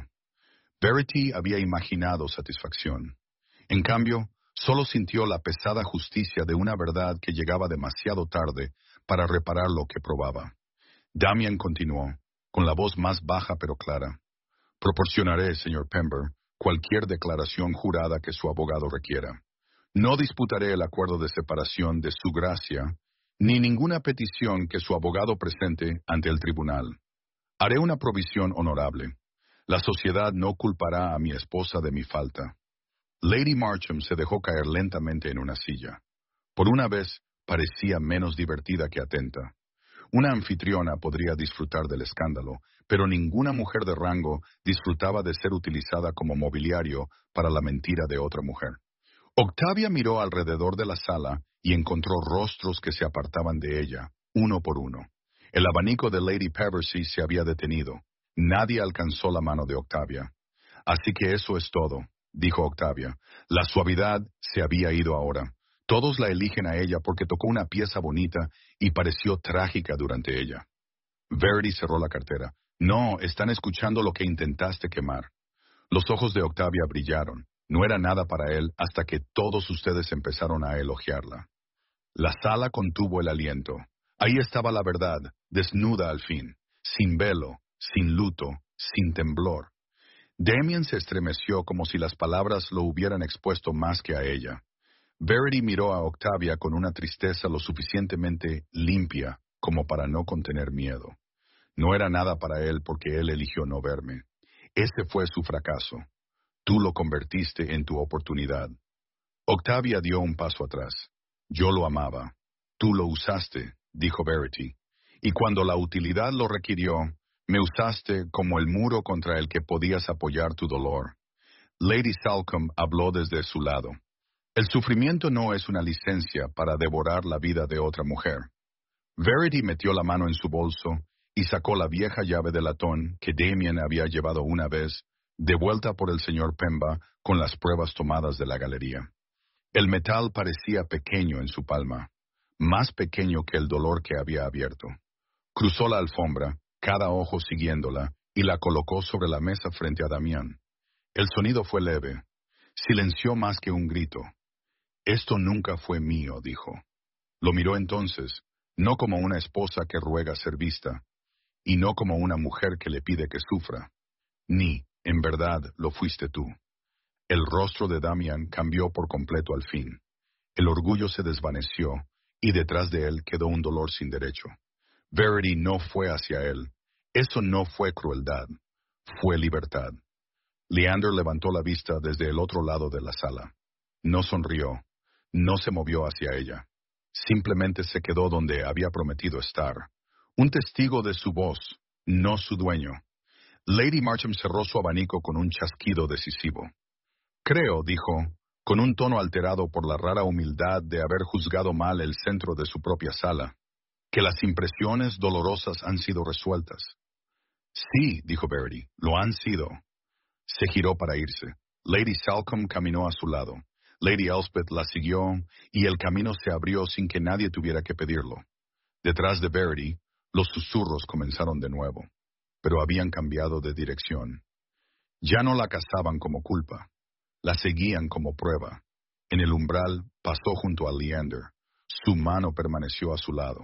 Verity había imaginado satisfacción. En cambio, solo sintió la pesada justicia de una verdad que llegaba demasiado tarde para reparar lo que probaba. Damien continuó, con la voz más baja pero clara. Proporcionaré, señor Pember, cualquier declaración jurada que su abogado requiera. No disputaré el acuerdo de separación de su gracia, ni ninguna petición que su abogado presente ante el tribunal. Haré una provisión honorable. La sociedad no culpará a mi esposa de mi falta. Lady Marcham se dejó caer lentamente en una silla. Por una vez, parecía menos divertida que atenta. Una anfitriona podría disfrutar del escándalo, pero ninguna mujer de rango disfrutaba de ser utilizada como mobiliario para la mentira de otra mujer. Octavia miró alrededor de la sala y encontró rostros que se apartaban de ella, uno por uno. El abanico de Lady Peversey se había detenido. Nadie alcanzó la mano de Octavia. Así que eso es todo, dijo Octavia. La suavidad se había ido ahora. Todos la eligen a ella porque tocó una pieza bonita y pareció trágica durante ella. Verity cerró la cartera. No, están escuchando lo que intentaste quemar. Los ojos de Octavia brillaron. No era nada para él hasta que todos ustedes empezaron a elogiarla. La sala contuvo el aliento. Ahí estaba la verdad, desnuda al fin, sin velo, sin luto, sin temblor. Damien se estremeció como si las palabras lo hubieran expuesto más que a ella. Verity miró a Octavia con una tristeza lo suficientemente limpia como para no contener miedo. No era nada para él porque él eligió no verme. Ese fue su fracaso. Tú lo convertiste en tu oportunidad. Octavia dio un paso atrás. Yo lo amaba. Tú lo usaste, dijo Verity. Y cuando la utilidad lo requirió, me usaste como el muro contra el que podías apoyar tu dolor. Lady Salcombe habló desde su lado. El sufrimiento no es una licencia para devorar la vida de otra mujer. Verity metió la mano en su bolso y sacó la vieja llave de latón que Damien había llevado una vez, devuelta por el señor Pemba con las pruebas tomadas de la galería. El metal parecía pequeño en su palma, más pequeño que el dolor que había abierto. Cruzó la alfombra, cada ojo siguiéndola, y la colocó sobre la mesa frente a Damián. El sonido fue leve. Silenció más que un grito. Esto nunca fue mío, dijo. Lo miró entonces, no como una esposa que ruega ser vista, y no como una mujer que le pide que sufra. Ni, en verdad, lo fuiste tú. El rostro de Damián cambió por completo al fin. El orgullo se desvaneció, y detrás de él quedó un dolor sin derecho. Verity no fue hacia él. Eso no fue crueldad. fue libertad. Leander levantó la vista desde el otro lado de la sala. No sonrió, no se movió hacia ella. Simplemente se quedó donde había prometido estar. Un testigo de su voz, no su dueño. Lady Marcham cerró su abanico con un chasquido decisivo. Creo, dijo, con un tono alterado por la rara humildad de haber juzgado mal el centro de su propia sala, que las impresiones dolorosas han sido resueltas. Sí, dijo Verity, lo han sido. Se giró para irse. Lady Salcombe caminó a su lado. Lady Elspeth la siguió, y el camino se abrió sin que nadie tuviera que pedirlo. Detrás de Verity, los susurros comenzaron de nuevo, pero habían cambiado de dirección. Ya no la cazaban como culpa, la seguían como prueba. En el umbral pasó junto a Leander. Su mano permaneció a su lado.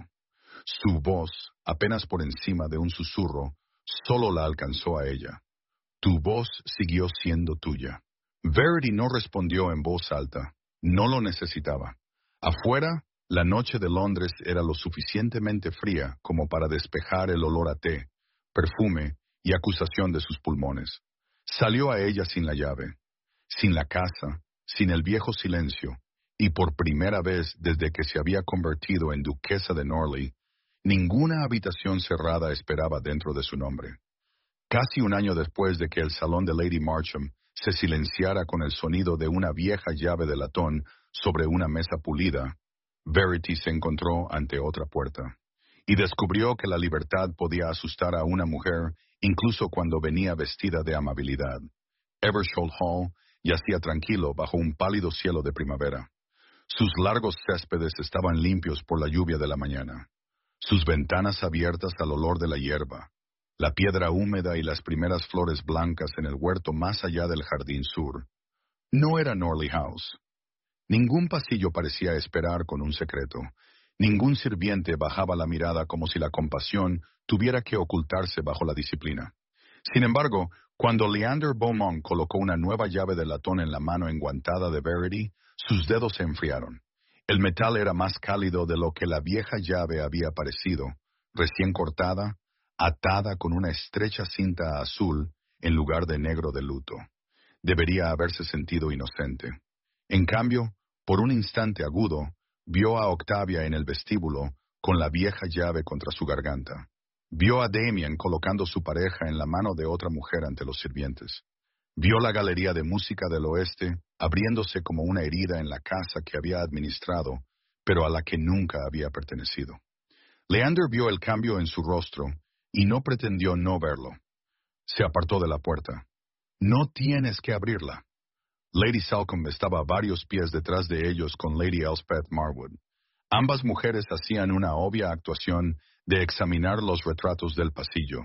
Su voz, apenas por encima de un susurro, solo la alcanzó a ella. Tu voz siguió siendo tuya. Verity no respondió en voz alta. No lo necesitaba. Afuera, la noche de Londres era lo suficientemente fría como para despejar el olor a té, perfume y acusación de sus pulmones. Salió a ella sin la llave, sin la casa, sin el viejo silencio, y por primera vez desde que se había convertido en duquesa de Norley, ninguna habitación cerrada esperaba dentro de su nombre. Casi un año después de que el salón de Lady Marcham se silenciara con el sonido de una vieja llave de latón sobre una mesa pulida, Verity se encontró ante otra puerta, y descubrió que la libertad podía asustar a una mujer incluso cuando venía vestida de amabilidad. Eversholt Hall yacía tranquilo bajo un pálido cielo de primavera. Sus largos céspedes estaban limpios por la lluvia de la mañana, sus ventanas abiertas al olor de la hierba, la piedra húmeda y las primeras flores blancas en el huerto más allá del jardín sur. No era Norley House. Ningún pasillo parecía esperar con un secreto. Ningún sirviente bajaba la mirada como si la compasión tuviera que ocultarse bajo la disciplina. Sin embargo, cuando Leander Beaumont colocó una nueva llave de latón en la mano enguantada de Verity, sus dedos se enfriaron. El metal era más cálido de lo que la vieja llave había parecido, recién cortada, atada con una estrecha cinta azul en lugar de negro de luto. Debería haberse sentido inocente. En cambio, por un instante agudo, vio a Octavia en el vestíbulo con la vieja llave contra su garganta. Vio a Damien colocando su pareja en la mano de otra mujer ante los sirvientes. Vio la galería de música del oeste abriéndose como una herida en la casa que había administrado, pero a la que nunca había pertenecido. Leander vio el cambio en su rostro y no pretendió no verlo. Se apartó de la puerta. No tienes que abrirla. Lady Salcombe estaba a varios pies detrás de ellos con Lady Elspeth Marwood. Ambas mujeres hacían una obvia actuación de examinar los retratos del pasillo.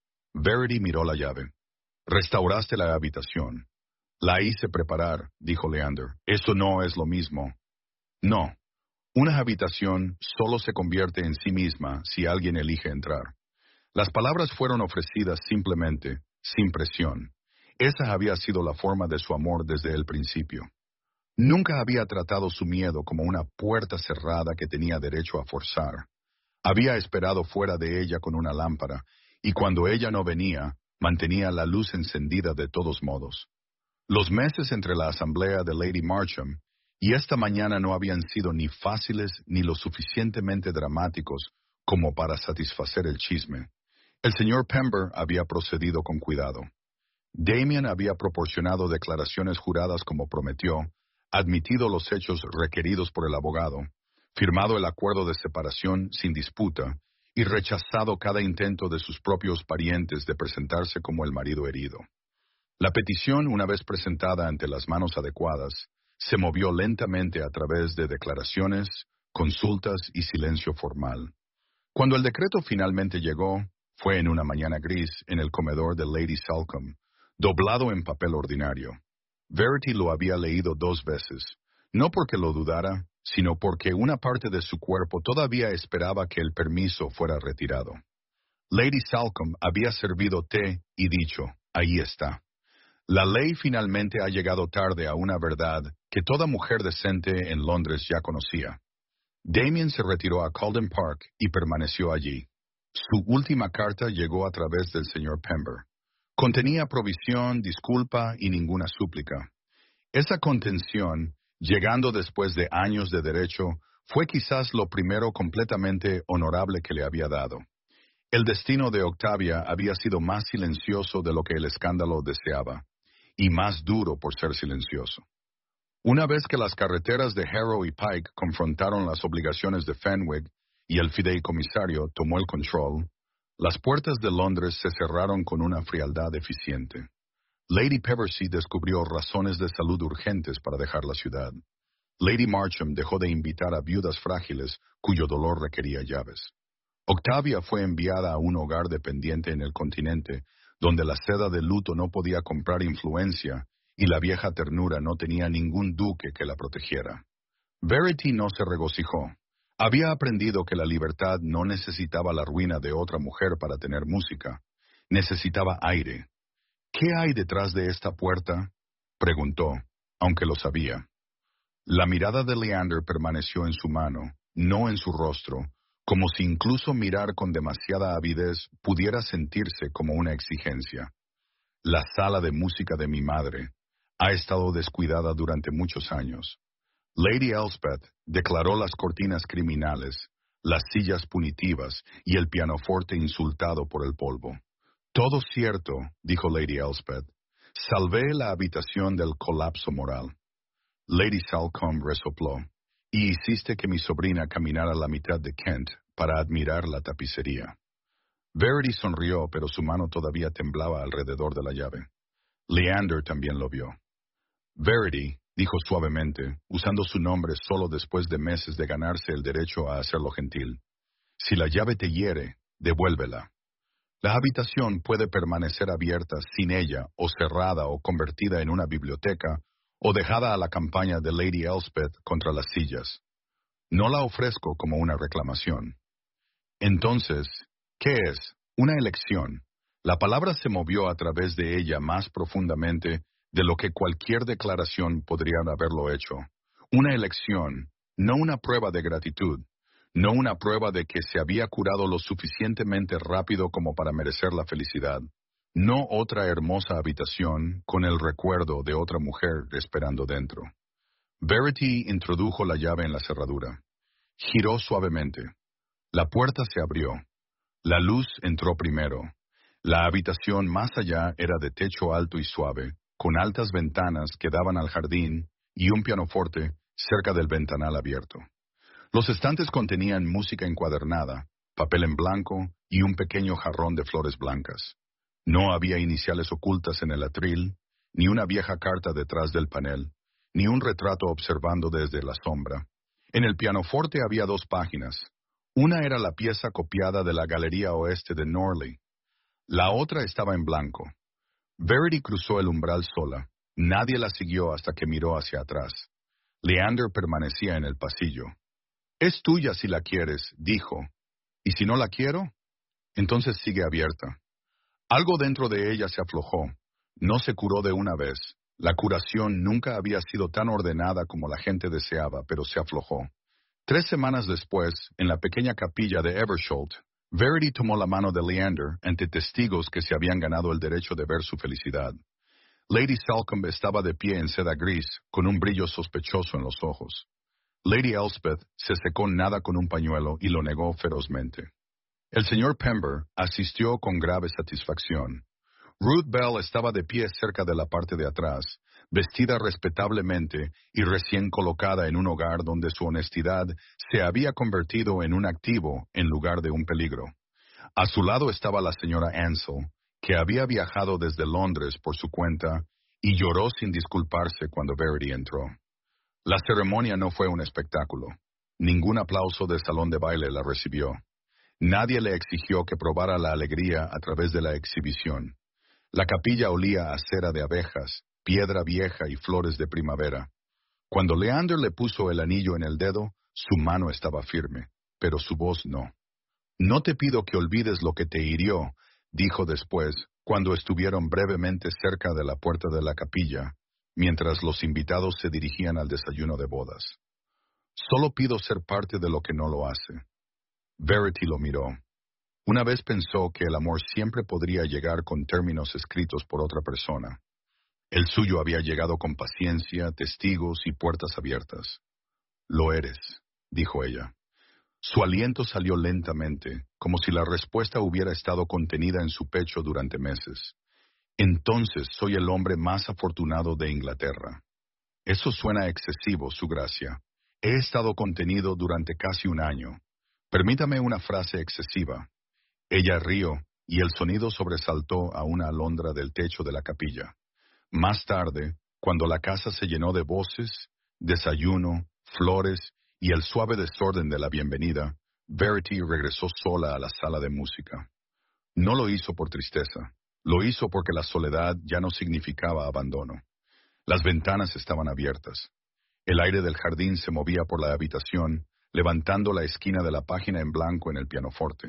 Verity miró la llave. Restauraste la habitación. La hice preparar, dijo Leander. Eso no es lo mismo. No. Una habitación solo se convierte en sí misma si alguien elige entrar. Las palabras fueron ofrecidas simplemente, sin presión. Esa había sido la forma de su amor desde el principio. Nunca había tratado su miedo como una puerta cerrada que tenía derecho a forzar. Había esperado fuera de ella con una lámpara, y cuando ella no venía, mantenía la luz encendida de todos modos. Los meses entre la asamblea de Lady Marcham y esta mañana no habían sido ni fáciles ni lo suficientemente dramáticos como para satisfacer el chisme. El señor Pember había procedido con cuidado. Damien había proporcionado declaraciones juradas como prometió, admitido los hechos requeridos por el abogado, firmado el acuerdo de separación sin disputa y rechazado cada intento de sus propios parientes de presentarse como el marido herido. La petición, una vez presentada ante las manos adecuadas, se movió lentamente a través de declaraciones, consultas y silencio formal. Cuando el decreto finalmente llegó, fue en una mañana gris en el comedor de Lady Salcombe, doblado en papel ordinario. Verity lo había leído 2 veces, no porque lo dudara, sino porque una parte de su cuerpo todavía esperaba que el permiso fuera retirado. Lady Salcombe había servido té y dicho, ahí está. La ley finalmente ha llegado tarde a una verdad que toda mujer decente en Londres ya conocía. Damien se retiró a Calden Park y permaneció allí. Su última carta llegó a través del señor Pember. Contenía provisión, disculpa y ninguna súplica. Esa contención, llegando después de años de derecho, fue quizás lo primero completamente honorable que le había dado. El destino de Octavia había sido más silencioso de lo que el escándalo deseaba, y más duro por ser silencioso. Una vez que las carreteras de Harrow y Pike confrontaron las obligaciones de Fenwick y el fideicomisario tomó el control, las puertas de Londres se cerraron con una frialdad eficiente. Lady Peversey descubrió razones de salud urgentes para dejar la ciudad. Lady Marcham dejó de invitar a viudas frágiles cuyo dolor requería llaves. Octavia fue enviada a un hogar dependiente en el continente, donde la seda de luto no podía comprar influencia y la vieja ternura no tenía ningún duque que la protegiera. Verity no se regocijó. Había aprendido que la libertad no necesitaba la ruina de otra mujer para tener música. Necesitaba aire. ¿Qué hay detrás de esta puerta?, preguntó, aunque lo sabía. La mirada de Leander permaneció en su mano, no en su rostro, como si incluso mirar con demasiada avidez pudiera sentirse como una exigencia. La sala de música de mi madre ha estado descuidada durante muchos años. Lady Elspeth declaró las cortinas criminales, las sillas punitivas y el pianoforte insultado por el polvo. Todo cierto, dijo Lady Elspeth. Salvé la habitación del colapso moral. Lady Salcombe resopló. Y hiciste que mi sobrina caminara la mitad de Kent para admirar la tapicería. Verity sonrió, pero su mano todavía temblaba alrededor de la llave. Leander también lo vio. Verity, dijo suavemente, usando su nombre solo después de meses de ganarse el derecho a hacerlo gentil. Si la llave te hiere, devuélvela. La habitación puede permanecer abierta sin ella, o cerrada o convertida en una biblioteca, o dejada a la campaña de Lady Elspeth contra las sillas. No la ofrezco como una reclamación. Entonces, ¿qué es? Una elección. La palabra se movió a través de ella más profundamente de lo que cualquier declaración podría haberlo hecho. Una elección, no una prueba de gratitud, no una prueba de que se había curado lo suficientemente rápido como para merecer la felicidad. No otra hermosa habitación con el recuerdo de otra mujer esperando dentro. Verity introdujo la llave en la cerradura. Giró suavemente. La puerta se abrió. La luz entró primero. La habitación más allá era de techo alto y suave, con altas ventanas que daban al jardín y un pianoforte cerca del ventanal abierto. Los estantes contenían música encuadernada, papel en blanco y un pequeño jarrón de flores blancas. No había iniciales ocultas en el atril, ni una vieja carta detrás del panel, ni un retrato observando desde la sombra. En el pianoforte había 2 páginas. Una era la pieza copiada de la Galería Oeste de Norley. La otra estaba en blanco. Verity cruzó el umbral sola. Nadie la siguió hasta que miró hacia atrás. Leander permanecía en el pasillo. «Es tuya si la quieres», dijo. «¿Y si no la quiero?» Entonces sigue abierta. Algo dentro de ella se aflojó. No se curó de una vez. La curación nunca había sido tan ordenada como la gente deseaba, pero se aflojó. 3 semanas después, en la pequeña capilla de Eversholt, Verity tomó la mano de Leander ante testigos que se habían ganado el derecho de ver su felicidad. Lady Salcombe estaba de pie en seda gris, con un brillo sospechoso en los ojos. Lady Elspeth se secó nada con un pañuelo y lo negó ferozmente. El señor Pember asistió con grave satisfacción. Ruth Bell estaba de pie cerca de la parte de atrás, vestida respetablemente y recién colocada en un hogar donde su honestidad se había convertido en un activo en lugar de un peligro. A su lado estaba la señora Ansell, que había viajado desde Londres por su cuenta y lloró sin disculparse cuando Verity entró. La ceremonia no fue un espectáculo. Ningún aplauso de salón de baile la recibió. Nadie le exigió que probara la alegría a través de la exhibición. La capilla olía a cera de abejas, piedra vieja y flores de primavera. Cuando Leander le puso el anillo en el dedo, su mano estaba firme, pero su voz no. «No te pido que olvides lo que te hirió», dijo después, cuando estuvieron brevemente cerca de la puerta de la capilla, mientras los invitados se dirigían al desayuno de bodas. «Solo pido ser parte de lo que no lo hace». Verity lo miró. Una vez pensó que el amor siempre podría llegar con términos escritos por otra persona. El suyo había llegado con paciencia, testigos y puertas abiertas. Lo eres, dijo ella. Su aliento salió lentamente, como si la respuesta hubiera estado contenida en su pecho durante meses. Entonces soy el hombre más afortunado de Inglaterra. Eso suena excesivo, Su Gracia. He estado contenido durante casi un año. Permítame una frase excesiva. Ella rió, y el sonido sobresaltó a una alondra del techo de la capilla. Más tarde, cuando la casa se llenó de voces, desayuno, flores y el suave desorden de la bienvenida, Verity regresó sola a la sala de música. No lo hizo por tristeza, lo hizo porque la soledad ya no significaba abandono. Las ventanas estaban abiertas. El aire del jardín se movía por la habitación, levantando la esquina de la página en blanco en el pianoforte.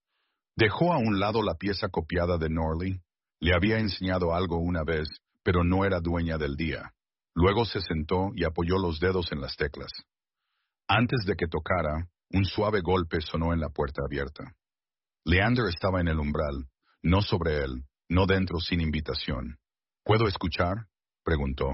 Dejó a un lado la pieza copiada de Norley. Le había enseñado algo una vez, pero no era dueña del día. Luego se sentó y apoyó los dedos en las teclas. Antes de que tocara, un suave golpe sonó en la puerta abierta. Leander estaba en el umbral, no sobre él, no dentro sin invitación. ¿Puedo escuchar?, preguntó.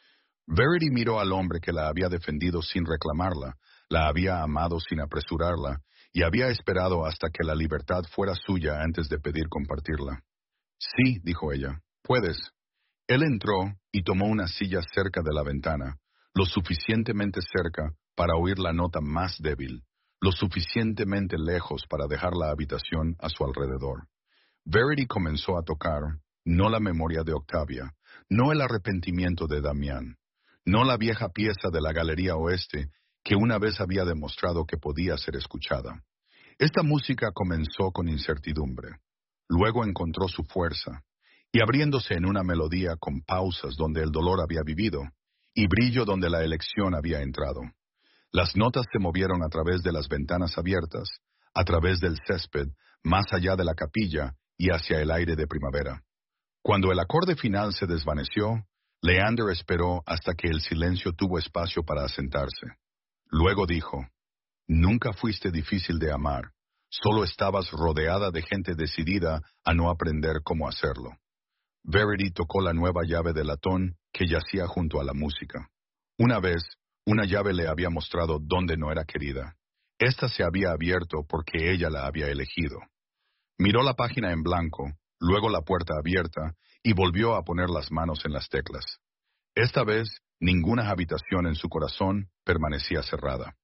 Verity miró al hombre que la había defendido sin reclamarla, la había amado sin apresurarla, y había esperado hasta que la libertad fuera suya antes de pedir compartirla. Sí, dijo ella, puedes. Él entró y tomó una silla cerca de la ventana, lo suficientemente cerca para oír la nota más débil, lo suficientemente lejos para dejar la habitación a su alrededor. Verity comenzó a tocar, no la memoria de Octavia, no el arrepentimiento de Damián, no la vieja pieza de la Galería Oeste que una vez había demostrado que podía ser escuchada. Esta música comenzó con incertidumbre, luego encontró su fuerza, y abriéndose en una melodía con pausas donde el dolor había vivido, y brillo donde la elección había entrado. Las notas se movieron a través de las ventanas abiertas, a través del césped, más allá de la capilla y hacia el aire de primavera. Cuando el acorde final se desvaneció, Leander esperó hasta que el silencio tuvo espacio para asentarse. Luego dijo, «Nunca fuiste difícil de amar, solo estabas rodeada de gente decidida a no aprender cómo hacerlo». Verity tocó la nueva llave de latón que yacía junto a la música. Una vez, una llave le había mostrado dónde no era querida. Esta se había abierto porque ella la había elegido. Miró la página en blanco, luego la puerta abierta, y volvió a poner las manos en las teclas. Esta vez, ninguna habitación en su corazón permanecía cerrada.